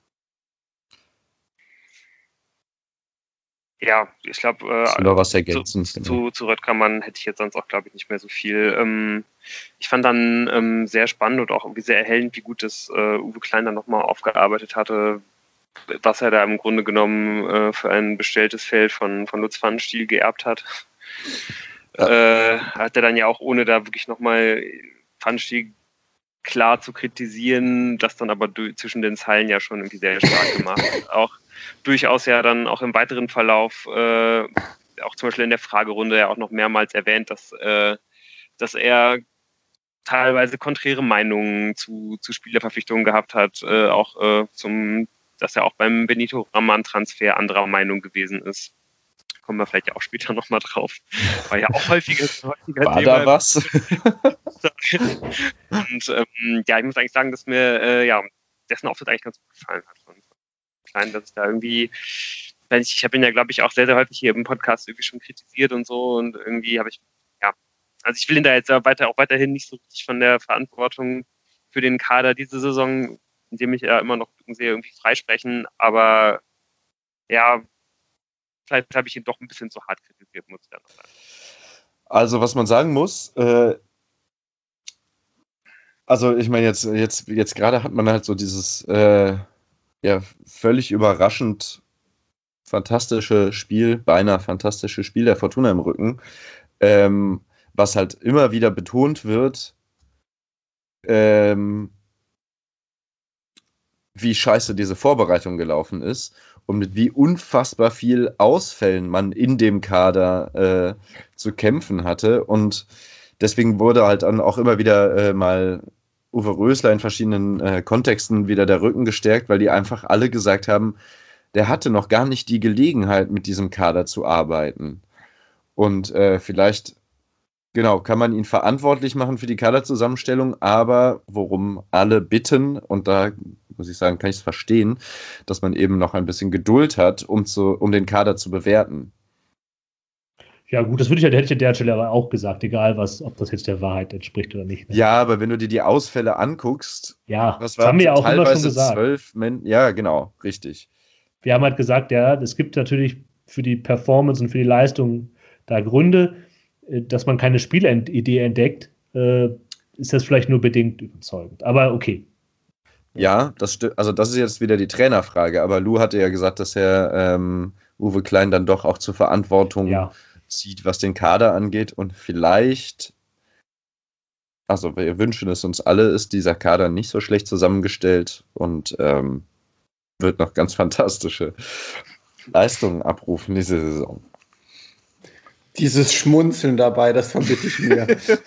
Ja, ich glaube,
Hast du
äh,
noch was
zu,
ergänzen?
zu, zu Röttgermann hätte ich jetzt sonst auch, glaube ich, nicht mehr so viel. Ähm, ich fand dann ähm, sehr spannend und auch irgendwie sehr erhellend, wie gut das äh, Uwe Klein dann nochmal aufgearbeitet hatte, was er da im Grunde genommen äh, für ein bestelltes Feld von, von Lutz Pfannenstiel geerbt hat.
Ja.
Äh, hat er dann ja auch, ohne da wirklich nochmal Pfannenstiel klar zu kritisieren, das dann aber durch, zwischen den Zeilen ja schon irgendwie sehr stark gemacht. Auch durchaus ja dann auch im weiteren Verlauf, äh, auch zum Beispiel in der Fragerunde ja auch noch mehrmals erwähnt, dass, äh, dass er teilweise konträre Meinungen zu, zu Spielerverpflichtungen gehabt hat, äh, auch äh, zum, dass er auch beim Benito Raman-Transfer anderer Meinung gewesen ist. Kommen wir vielleicht ja auch später nochmal drauf. War ja auch häufiger, häufiger
War
Thema.
da was?
Und ähm, ja, ich muss eigentlich sagen, dass mir äh, ja, dessen Auftritt eigentlich ganz gut gefallen hat. Von Klein, dass ich da irgendwie, ich, ich habe ihn ja, glaube ich, auch sehr, sehr häufig hier im Podcast irgendwie schon kritisiert und so. Und irgendwie habe ich, ja, also ich will ihn da jetzt weiter, auch weiterhin nicht so richtig von der Verantwortung für den Kader diese Saison, in dem ich ja immer noch sehe, irgendwie freisprechen. Aber ja, vielleicht habe ich ihn doch ein bisschen zu hart kritisiert, muss ich dann noch sagen.
Also, was man sagen muss, äh, also ich meine, jetzt, jetzt, jetzt gerade hat man halt so dieses äh, ja, völlig überraschend fantastische Spiel, beinahe fantastische Spiel der Fortuna im Rücken, ähm, was halt immer wieder betont wird, ähm, wie scheiße diese Vorbereitung gelaufen ist und mit wie unfassbar viel Ausfällen man in dem Kader äh, zu kämpfen hatte. Und deswegen wurde halt dann auch immer wieder äh, mal Uwe Rösler in verschiedenen äh, Kontexten wieder der Rücken gestärkt, weil die einfach alle gesagt haben, der hatte noch gar nicht die Gelegenheit, mit diesem Kader zu arbeiten. Und äh, vielleicht, genau, kann man ihn verantwortlich machen für die Kaderzusammenstellung, aber worum alle bitten, und da muss ich sagen, kann ich es verstehen, dass man eben noch ein bisschen Geduld hat, um, zu, um den Kader zu bewerten.
Ja, gut, das würde ich, hätte ich an der Stelle aber auch gesagt, egal was, ob das jetzt der Wahrheit entspricht oder nicht. Ne?
Ja, aber wenn du dir die Ausfälle anguckst,
ja,
was
das haben wir ja auch immer schon
teilweise
gesagt.
zwölf Men- ja, genau, richtig.
Wir haben halt gesagt, ja, es gibt natürlich für die Performance und für die Leistung da Gründe, dass man keine Spielidee entdeckt, äh, ist das vielleicht nur bedingt überzeugend. Aber okay.
Ja, das stimmt. Also das ist jetzt wieder die Trainerfrage. Aber Lou hatte ja gesagt, dass er ähm, Uwe Klein dann doch auch zur Verantwortung
ja.
zieht, was den Kader angeht. Und vielleicht, also wir wünschen es uns alle, ist dieser Kader nicht so schlecht zusammengestellt und ähm, wird noch ganz fantastische Leistungen abrufen diese Saison.
Dieses Schmunzeln dabei, das verbitte ich mir.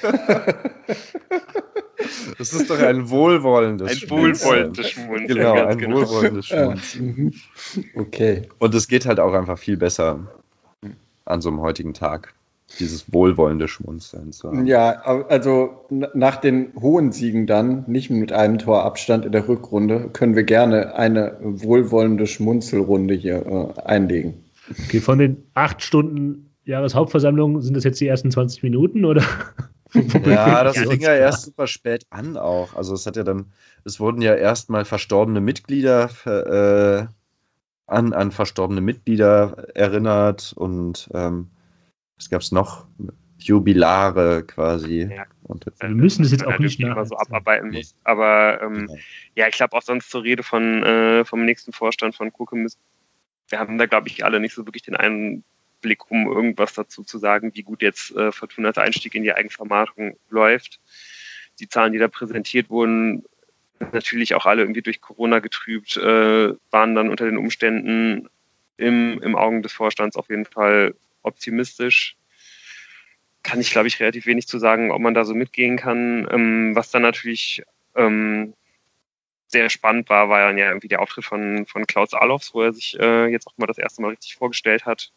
Das ist doch ein wohlwollendes
Ein
Schmunzeln.
wohlwollendes Schmunzeln.
Genau,
ganz
ein
genau.
wohlwollendes Schmunzeln.
Okay.
Und es geht halt auch einfach viel besser an so einem heutigen Tag, dieses wohlwollende Schmunzeln zu haben.
Ja, also nach den hohen Siegen dann, nicht mit einem Torabstand in der Rückrunde, können wir gerne eine wohlwollende Schmunzelrunde hier äh, einlegen.
Okay, von den acht Stunden Jahreshauptversammlung sind das jetzt die ersten zwanzig Minuten, oder?
Ja, das fing ja erst super spät an auch. Also es hat ja dann, es wurden ja erstmal verstorbene Mitglieder äh, an, an verstorbene Mitglieder erinnert und ähm, was gab es noch? Jubilare quasi.
Ja.
Und jetzt,
Wir müssen das jetzt
man
auch
halt
nicht
irgendwie
nach.
immer so abarbeiten muss. Aber ähm,
genau.
ja, ich glaube auch sonst zur Rede von äh, vom nächsten Vorstand von Kuke müssen. Wir haben da, glaube ich, alle nicht so wirklich den Einblick, um irgendwas dazu zu sagen, wie gut jetzt äh, Fortunas Einstieg in die Eigenvermarktung läuft. Die Zahlen, die da präsentiert wurden, natürlich auch alle irgendwie durch Corona getrübt, äh, waren dann unter den Umständen im, im Augen des Vorstands auf jeden Fall optimistisch. Kann ich, glaube ich, relativ wenig zu sagen, ob man da so mitgehen kann. Ähm, was dann natürlich ähm, sehr spannend war, war dann ja irgendwie der Auftritt von, von Klaus Allofs, wo er sich äh, jetzt auch mal das erste Mal richtig vorgestellt hat.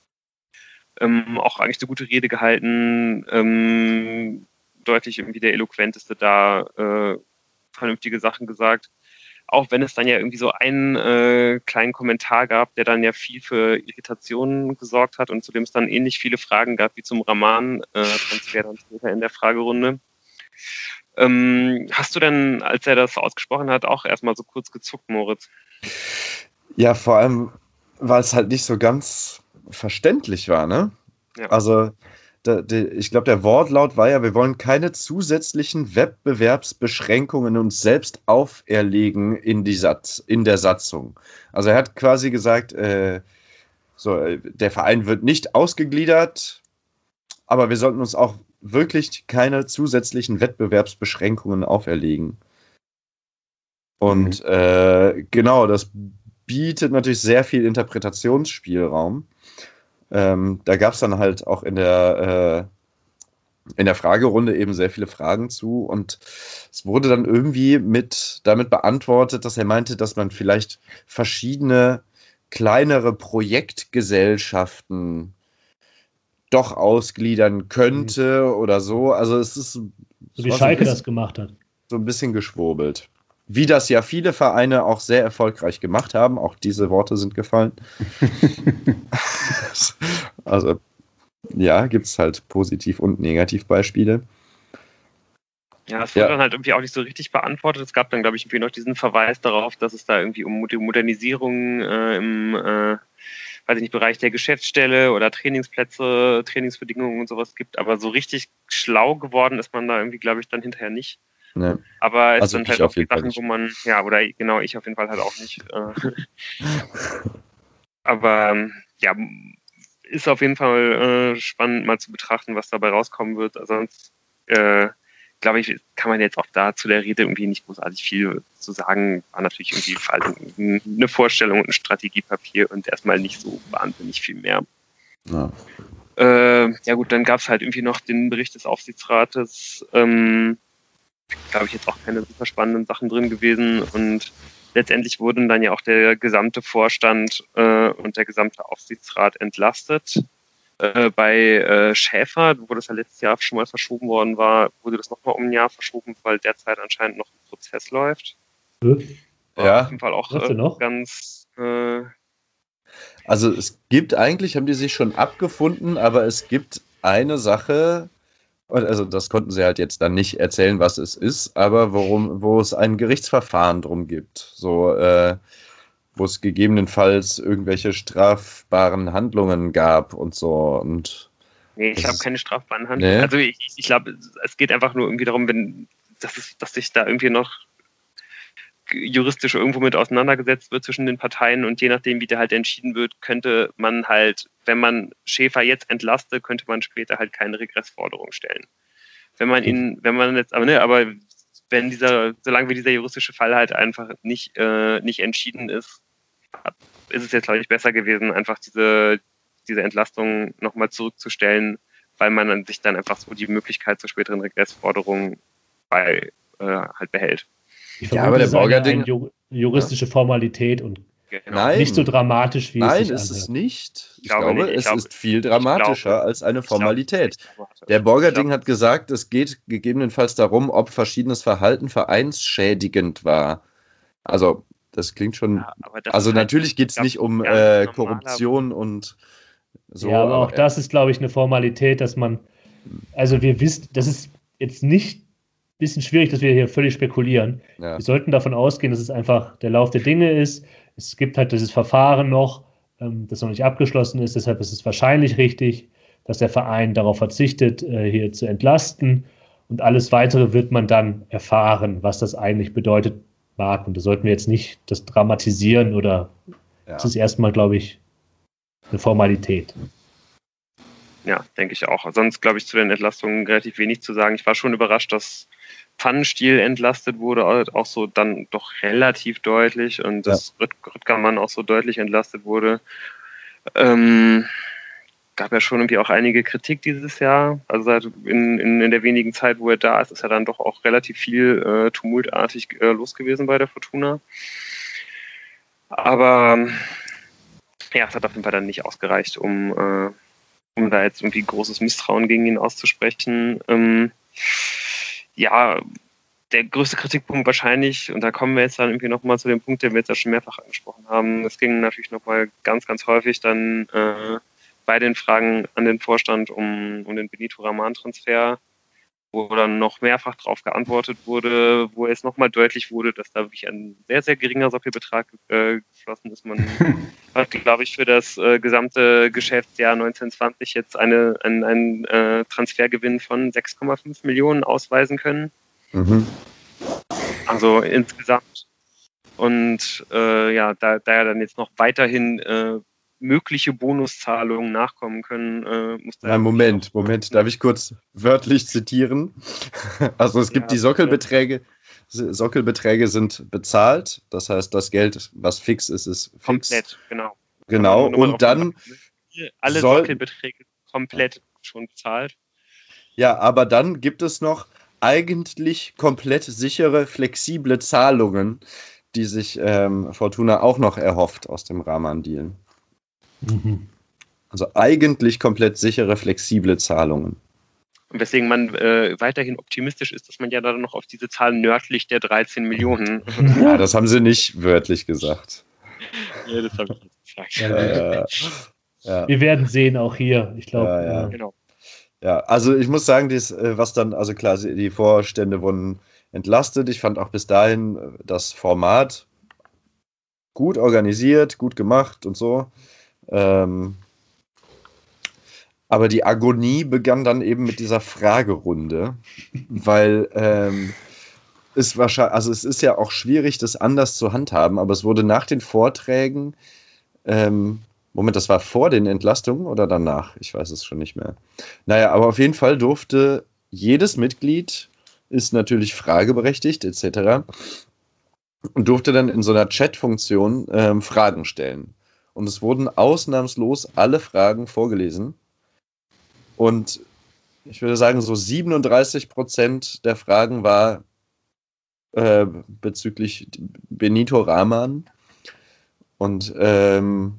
Ähm, auch eigentlich eine gute Rede gehalten, ähm, deutlich irgendwie der eloquenteste da, äh, vernünftige Sachen gesagt. Auch wenn es dann ja irgendwie so einen äh, kleinen Kommentar gab, der dann ja viel für Irritationen gesorgt hat und zu dem es dann ähnlich viele Fragen gab wie zum Raman-Transfer äh, dann später in der Fragerunde. Ähm, hast du denn, als er das ausgesprochen hat, auch erstmal so kurz gezuckt, Moritz?
Ja, vor allem, weil es halt nicht so ganz verständlich war, ne?
Ja.
Also, da, die, ich glaube, der Wortlaut war ja, wir wollen keine zusätzlichen Wettbewerbsbeschränkungen uns selbst auferlegen in, die Satz, in der Satzung. Also er hat quasi gesagt, äh, so, der Verein wird nicht ausgegliedert, aber wir sollten uns auch wirklich keine zusätzlichen Wettbewerbsbeschränkungen auferlegen. Und mhm. äh, genau, das bietet natürlich sehr viel Interpretationsspielraum. Ähm, da gab es dann halt auch in der, äh, in der Fragerunde eben sehr viele Fragen zu und es wurde dann irgendwie mit damit beantwortet, dass er meinte, dass man vielleicht verschiedene kleinere Projektgesellschaften doch ausgliedern könnte mhm. oder so. Also es ist
so wie Schalke so bisschen, das gemacht hat.
So ein bisschen geschwurbelt. Wie das ja viele Vereine auch sehr erfolgreich gemacht haben. Auch diese Worte sind gefallen. Also ja, gibt es halt Positiv- und Negativbeispiele.
Ja, das wurde ja. dann halt irgendwie auch nicht so richtig beantwortet. Es gab dann, glaube ich, irgendwie noch diesen Verweis darauf, dass es da irgendwie um Modernisierung äh, im äh, weiß ich nicht, Bereich der Geschäftsstelle oder Trainingsplätze, Trainingsbedingungen und sowas gibt. Aber so richtig schlau geworden ist man da irgendwie, glaube ich, dann hinterher nicht.
Ja.
Aber es
also
sind halt auch die Sachen, wo man, ja, oder genau, ich auf jeden Fall halt auch nicht. Äh, aber ja, ist auf jeden Fall äh, spannend mal zu betrachten, was dabei rauskommen wird. Also sonst, äh, glaube ich, kann man jetzt auch da zu der Rede irgendwie nicht großartig viel zu sagen. War natürlich irgendwie also eine Vorstellung und ein Strategiepapier und erstmal nicht so wahnsinnig viel mehr.
Ja.
Äh, ja gut, dann gab es halt irgendwie noch den Bericht des Aufsichtsrates. Ähm, glaube ich, jetzt auch keine super spannenden Sachen drin gewesen. Und letztendlich wurden dann ja auch der gesamte Vorstand äh, und der gesamte Aufsichtsrat entlastet. Äh, bei äh, Schäfer, wo das ja letztes Jahr schon mal verschoben worden war, wurde das nochmal um ein Jahr verschoben, weil derzeit anscheinend noch ein Prozess läuft. War
Ja.
auf jeden Fall auch
Was denn
äh,
noch?
ganz... Äh,
Also es gibt eigentlich, haben die sich schon abgefunden, aber es gibt eine Sache, also das konnten sie halt jetzt dann nicht erzählen, was es ist, aber worum, wo es ein Gerichtsverfahren drum gibt. So, äh, wo es gegebenenfalls irgendwelche strafbaren Handlungen gab und so. Und
nee, ich
das
habe
ist-
keine strafbaren Handlungen.
Nee?
Also ich, ich glaube, es geht einfach nur irgendwie darum, wenn, dass, es, dass sich da irgendwie noch juristisch irgendwo mit auseinandergesetzt wird zwischen den Parteien und je nachdem, wie der halt entschieden wird, könnte man halt, wenn man Schäfer jetzt entlastet, könnte man später halt keine Regressforderung stellen. Wenn man ihn, wenn man jetzt, aber ne, aber wenn dieser, solange wie dieser juristische Fall halt einfach nicht, äh, nicht entschieden ist, ist es jetzt, glaube ich, besser gewesen, einfach diese, diese Entlastung nochmal zurückzustellen, weil man an sich dann einfach so die Möglichkeit zur späteren Regressforderung bei äh, halt behält.
Ich
Ja,
vermute,
aber der
das ist eine,
Borger-Ding-
eine ju- juristische Formalität und
Genau.
Nein.
nicht so dramatisch, wie
Nein,
es sich
ist es
anhört.
nicht. Ich
glaube
glaube,
nicht. Ich
es
glaube-
ist viel dramatischer
glaube-
als eine
Ich glaube,
Formalität.
das ist nicht dramatisch.
Der Borger-Ding
Ich glaube,
hat gesagt, es geht gegebenenfalls darum, ob verschiedenes Verhalten vereinsschädigend war. Also, das klingt schon.
ja, aber das
Also,
ist halt
natürlich geht es
ganz
nicht um
ganz
äh,
normaler-
Korruption und so.
ja, aber auch
ja.
das ist, glaube ich, eine Formalität, dass man, also wir wissen, das ist jetzt nicht ein bisschen schwierig, dass wir hier völlig spekulieren.
Ja.
Wir sollten davon ausgehen, dass es einfach der Lauf der Dinge ist. Es gibt halt dieses Verfahren noch, ähm, das noch nicht abgeschlossen ist. Deshalb ist es wahrscheinlich richtig, dass der Verein darauf verzichtet, äh, hier zu entlasten. Und alles Weitere wird man dann erfahren, was das eigentlich bedeutet mag. Und da sollten wir jetzt nicht das dramatisieren oder
Ja.
es ist erstmal, glaube ich, eine Formalität.
Ja, denke ich auch. Sonst glaube ich zu den Entlastungen relativ wenig zu sagen. Ich war schon überrascht, dass Pfannenstiel entlastet wurde, auch so dann doch relativ deutlich und dass ja. Rüttgermann auch so deutlich entlastet wurde. Ähm, gab ja schon irgendwie auch einige Kritik dieses Jahr. Also seit in, in, in der wenigen Zeit, wo er da ist, ist ja dann doch auch relativ viel äh, tumultartig äh, los gewesen bei der Fortuna. Aber ja, es hat auf jeden Fall dann nicht ausgereicht, um, äh, um da jetzt irgendwie großes Misstrauen gegen ihn auszusprechen. Ähm, ja, der größte Kritikpunkt wahrscheinlich, und da kommen wir jetzt dann irgendwie nochmal zu dem Punkt, den wir jetzt ja schon mehrfach angesprochen haben, es ging natürlich nochmal ganz, ganz häufig dann äh, bei den Fragen an den Vorstand um, um den Benito Raman-Transfer, wo dann noch mehrfach darauf geantwortet wurde, wo es nochmal deutlich wurde, dass da wirklich ein sehr, sehr geringer Sockelbetrag äh, geflossen ist. Man hat, glaube ich, für das äh, gesamte Geschäftsjahr neunzehn zwanzig jetzt eine, einen, einen äh, Transfergewinn von sechs Komma fünf Millionen ausweisen können.
Mhm.
Also insgesamt. Und äh, ja, da, da ja dann jetzt noch weiterhin äh, mögliche Bonuszahlungen nachkommen können, äh, muss da.
Nein, Moment, noch, Moment, darf ich kurz wörtlich zitieren? Also es gibt ja, die Sockelbeträge, Sockelbeträge sind bezahlt, das heißt, das Geld, was fix ist, ist fix.
Komplett, genau.
Genau, und dann
alle
soll,
Sockelbeträge komplett schon bezahlt.
Ja, aber dann gibt es noch eigentlich komplett sichere, flexible Zahlungen, die sich ähm, Fortuna auch noch erhofft aus dem Raman-Deal.
Mhm.
Also eigentlich komplett sichere, flexible Zahlungen.
Und weswegen man äh, weiterhin optimistisch ist, dass man ja dann noch auf diese Zahl nördlich der dreizehn Millionen.
Ja, das haben sie nicht wörtlich gesagt.
Ja, das habe ich jetzt gesagt.
Ja, ja. Wir werden sehen, auch hier. Ich glaube,
ja, ja.
äh,
genau.
Ja, also ich muss sagen, dies, was dann, also klar, die Vorstände wurden entlastet. Ich fand auch bis dahin das Format gut organisiert, gut gemacht und so. Ähm, aber die Agonie begann dann eben mit dieser Fragerunde, weil ähm, es wahrscheinlich, also es ist ja auch schwierig, das anders zu handhaben, aber es wurde nach den Vorträgen, ähm, Moment, das war vor den Entlastungen oder danach? Ich weiß es schon nicht mehr. Naja, aber auf jeden Fall durfte jedes Mitglied, ist natürlich frageberechtigt et cetera, und durfte dann in so einer Chat-Funktion ähm, Fragen stellen. Und es wurden ausnahmslos alle Fragen vorgelesen. Und ich würde sagen, so siebenunddreißig Prozent der Fragen war äh, bezüglich Benito Rahman und ähm,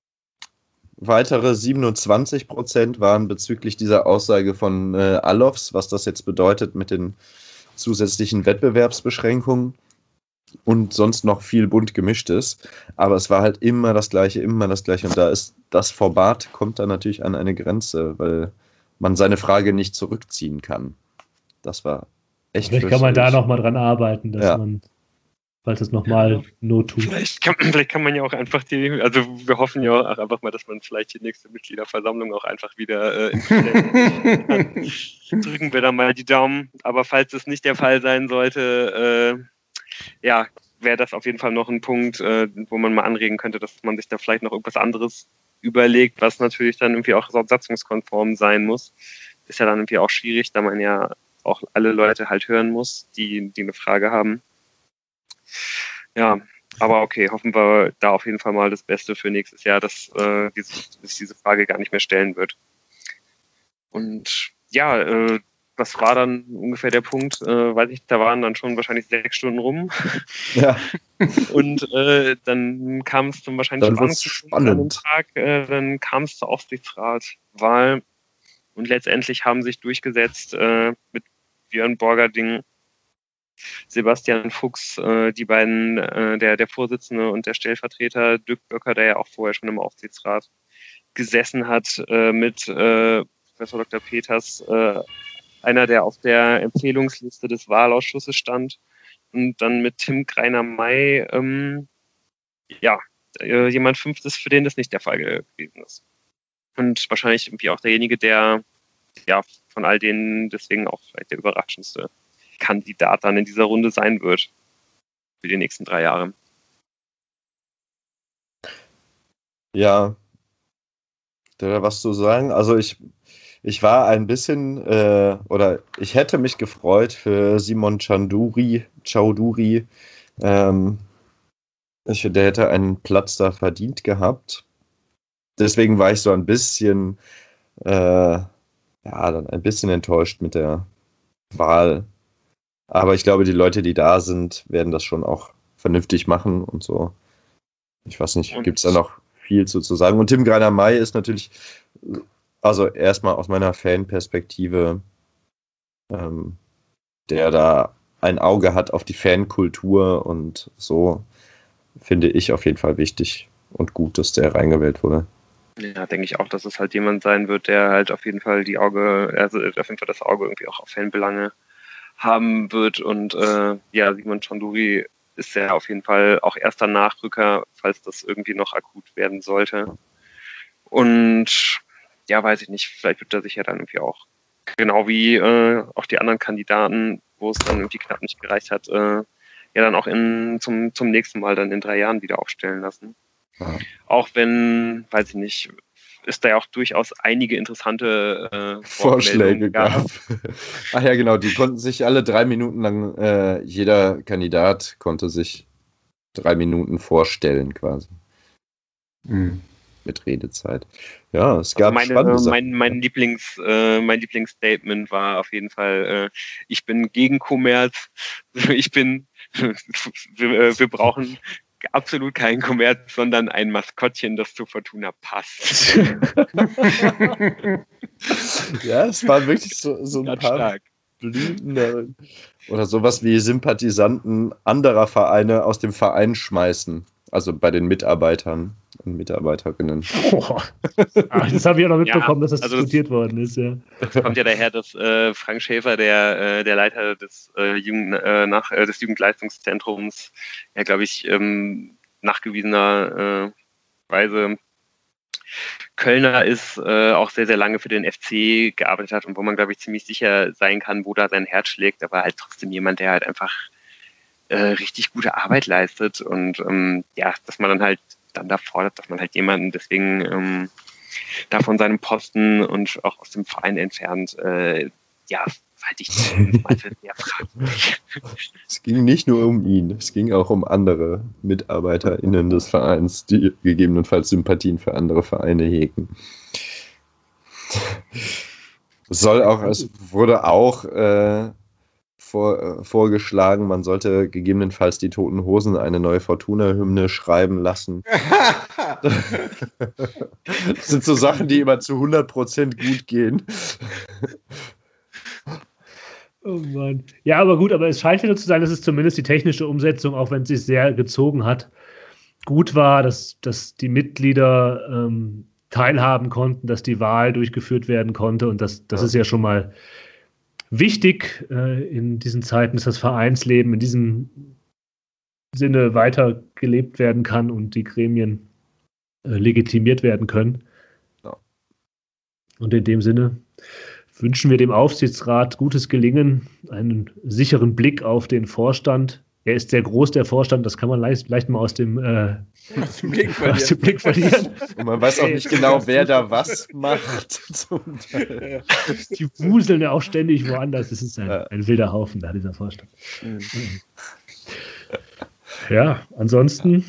weitere siebenundzwanzig Prozent waren bezüglich dieser Aussage von äh, Alofs, was das jetzt bedeutet mit den zusätzlichen Wettbewerbsbeschränkungen und sonst noch viel bunt gemischtes. Aber es war halt immer das Gleiche, immer das Gleiche. Und da ist das Format kommt dann natürlich an eine Grenze, weil man seine Frage nicht zurückziehen kann. Das war echt
Vielleicht kann man da
fürchterlich.
nochmal dran arbeiten, dass
Ja.
man, falls es nochmal Not tut.
Vielleicht kann, vielleicht kann man ja auch einfach die, also wir hoffen ja auch einfach mal, dass man vielleicht die nächste Mitgliederversammlung auch einfach wieder äh, installieren kann. Drücken wir da mal die Daumen. Aber falls es nicht der Fall sein sollte, äh, ja, wäre das auf jeden Fall noch ein Punkt, äh, wo man mal anregen könnte, dass man sich da vielleicht noch irgendwas anderes überlegt, was natürlich dann irgendwie auch satzungskonform sein muss. Ist ja dann irgendwie auch schwierig, da man ja auch alle Leute halt hören muss, die, die eine Frage haben. Ja, aber okay, hoffen wir da auf jeden Fall mal das Beste für nächstes Jahr, dass, äh, diese, dass diese Frage gar nicht mehr stellen wird. Und ja, äh, was war dann ungefähr der Punkt? Äh, weiß ich, da waren dann schon wahrscheinlich sechs Stunden rum.
Ja.
Und äh, dann kam es zum wahrscheinlich
Dann wird's
spannendsten an dem
spannend.
Tag. Äh, dann kam es zur Aufsichtsratwahl und letztendlich haben sich durchgesetzt äh, mit Björn Borgerding, Sebastian Fuchs, äh, die beiden, äh, der, der Vorsitzende und der Stellvertreter, Dirk Böcker, der ja auch vorher schon im Aufsichtsrat gesessen hat, äh, mit äh, Professor Doktor Peters, äh, einer, der auf der Empfehlungsliste des Wahlausschusses stand, und dann mit Tim Greiner-May, ähm, ja, äh, jemand Fünftes, für den das nicht der Fall gewesen ist. Und wahrscheinlich irgendwie auch derjenige, der ja von all denen deswegen auch vielleicht der überraschendste Kandidat dann in dieser Runde sein wird für die nächsten drei Jahre.
Ja, da was zu sagen. Also ich, ich war ein bisschen, äh, oder ich hätte mich gefreut für Simon Chaudhuri, Chaudhuri. Ähm, ich, der hätte einen Platz da verdient gehabt. Deswegen war ich so ein bisschen, äh, ja, dann ein bisschen enttäuscht mit der Wahl. Aber ich glaube, die Leute, die da sind, werden das schon auch vernünftig machen und so. Ich weiß nicht,
Und-
gibt es da noch viel zu, zu sagen? Und Tim Greiner-May ist natürlich, also erstmal aus meiner Fanperspektive, ähm, der da ein Auge hat auf die Fankultur und so, finde ich auf jeden Fall wichtig und gut, dass der reingewählt wurde.
Ja, denke ich auch, dass es halt jemand sein wird, der halt auf jeden Fall die Auge, also auf jeden Fall das Auge irgendwie auch auf Fanbelange haben wird. Und äh, ja, Simon Chaudhuri ist ja auf jeden Fall auch erster Nachrücker, falls das irgendwie noch akut werden sollte. Und ja, weiß ich nicht, vielleicht wird er sich ja dann irgendwie auch, genau wie äh, auch die anderen Kandidaten, wo es dann irgendwie knapp nicht gereicht hat, äh, ja dann auch in, zum, zum nächsten Mal dann in drei Jahren wieder aufstellen lassen.
Ja.
Auch wenn, weiß ich nicht, es da ja auch durchaus einige interessante äh,
Vorschläge
Wortmeldungen
gab. Ach ja, genau, die konnten sich alle drei Minuten lang, äh, jeder Kandidat konnte sich drei Minuten vorstellen quasi.
Mhm.
Mit Redezeit. Ja, es gab
Also meine,
spannende
äh,
Sachen.
mein, mein, Lieblings, äh, mein Lieblingsstatement war auf jeden Fall, äh, ich bin gegen Kommerz, ich bin, wir, äh, wir brauchen absolut keinen Kommerz, sondern ein Maskottchen, das zu Fortuna passt.
Ja, es war wirklich so, so ein
Ganz
paar
stark.
Blüten oder sowas wie Sympathisanten anderer Vereine aus dem Verein schmeißen. Also bei den Mitarbeitern und Mitarbeiterinnen.
Boah. Ach, das habe ich auch noch mitbekommen,
Ja,
dass das
also
diskutiert worden ist, ja.
Das kommt ja daher, dass äh, Frank Schäfer, der, äh, der Leiter des, äh, Jugend, äh, nach, äh, des Jugendleistungszentrums, ja, glaube ich, ähm, nachgewiesener äh, Weise Kölner ist, äh, auch sehr, sehr lange für den F C gearbeitet hat und wo man, glaube ich, ziemlich sicher sein kann, wo da sein Herz schlägt, aber halt trotzdem jemand, der halt einfach äh, richtig gute Arbeit leistet und ähm, ja, dass man dann halt dann da fordert, dass man halt jemanden deswegen ähm, da von seinem Posten und auch aus dem Verein entfernt, äh, ja, halte ich das mal für sehr fragwürdig.
Es ging nicht nur um ihn, es ging auch um andere MitarbeiterInnen des Vereins, die gegebenenfalls Sympathien für andere Vereine hegen. Es soll auch, es wurde auch äh, vor, äh, vorgeschlagen, man sollte gegebenenfalls die Toten Hosen eine neue Fortuna-Hymne schreiben lassen. Das sind so Sachen, die immer zu hundert Prozent gut gehen.
Oh Mann. Ja, aber gut, aber es scheint wieder zu sein, dass es zumindest die technische Umsetzung, auch wenn es sich sehr gezogen hat, gut war, dass, dass die Mitglieder ähm, teilhaben konnten, dass die Wahl durchgeführt werden konnte und das, das
Ja.
ist ja schon mal wichtig äh, in diesen Zeiten, dass das Vereinsleben in diesem Sinne weitergelebt werden kann und die Gremien äh, legitimiert werden können.
Ja.
Und in dem Sinne wünschen wir dem Aufsichtsrat gutes Gelingen, einen sicheren Blick auf den Vorstand. Er ist sehr groß, der Vorstand, das kann man leicht, leicht mal aus dem, äh,
Aus dem Blick
aus dem Blick verlieren.
Und man weiß auch nicht genau, wer da was macht.
Die wuseln ja auch ständig woanders. Das ist ein,
Ja.
ein wilder Haufen da, dieser Vorstand. Ja, ansonsten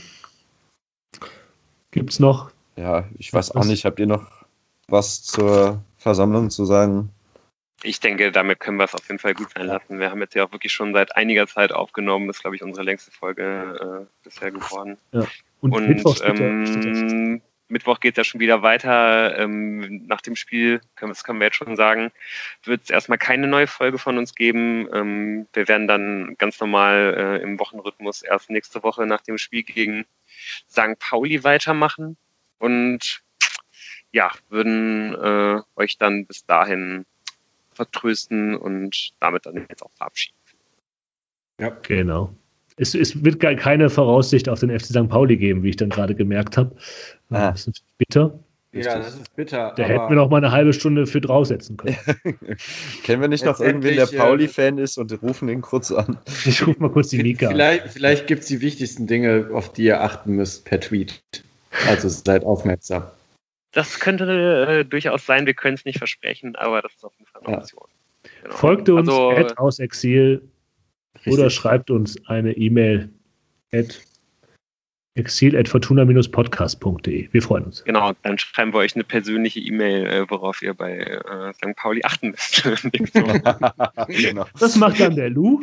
gibt es noch.
Ja, ich weiß auch nicht, habt ihr noch was zur Versammlung zu sagen?
Ich denke, damit können wir es auf jeden Fall gut sein lassen. Wir haben jetzt ja auch wirklich schon seit einiger Zeit aufgenommen. Das ist, glaube ich, unsere längste Folge äh, bisher geworden.
Ja. Und,
Und
Mittwoch steht ja-
ähm, Mittwoch geht es ja schon wieder weiter. Ähm, nach dem Spiel, können, das können wir jetzt schon sagen, wird es erstmal keine neue Folge von uns geben. Ähm, wir werden dann ganz normal äh, im Wochenrhythmus erst nächste Woche nach dem Spiel gegen Sankt Pauli weitermachen. Und ja, würden äh, euch dann bis dahin vertrösten und damit dann jetzt auch verabschieden.
Ja.
Genau. Es, es wird gar keine Voraussicht auf den F C Sankt Pauli geben, wie ich dann gerade gemerkt habe.
Ah.
Das ist bitter.
Ja, das ist bitter.
Da
aber
hätten wir noch mal eine halbe Stunde für draufsetzen können.
Kennen wir nicht noch irgendwen, der
Letztendlich, äh,
Pauli-Fan ist und rufen ihn kurz an?
Ich rufe mal kurz die Mika an.
Vielleicht, vielleicht gibt es die wichtigsten Dinge, auf die ihr achten müsst per Tweet. Also seid aufmerksam.
Das könnte äh, durchaus sein, wir können es nicht versprechen, aber das ist auf jeden Fall eine
Ja.
Option. Genau.
Folgt uns
Also,
at aus Exil oder
Richtig.
schreibt uns eine E-Mail at exil at fortuna dash podcast punkt de. Wir freuen uns.
Genau, dann schreiben wir euch eine persönliche E-Mail, äh, worauf ihr bei äh, Sankt Pauli achten müsst. Nächste Woche.
Genau.
Das macht dann der Lou.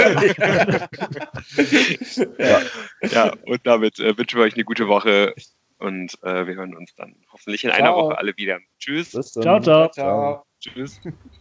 Ja.
Ja, und damit äh, wünschen wir euch eine gute Woche und äh, wir hören uns dann hoffentlich in einer
Ciao.
Woche alle wieder. Tschüss.
Bis dann.
Ciao, ciao.
Ciao.
Tschüss.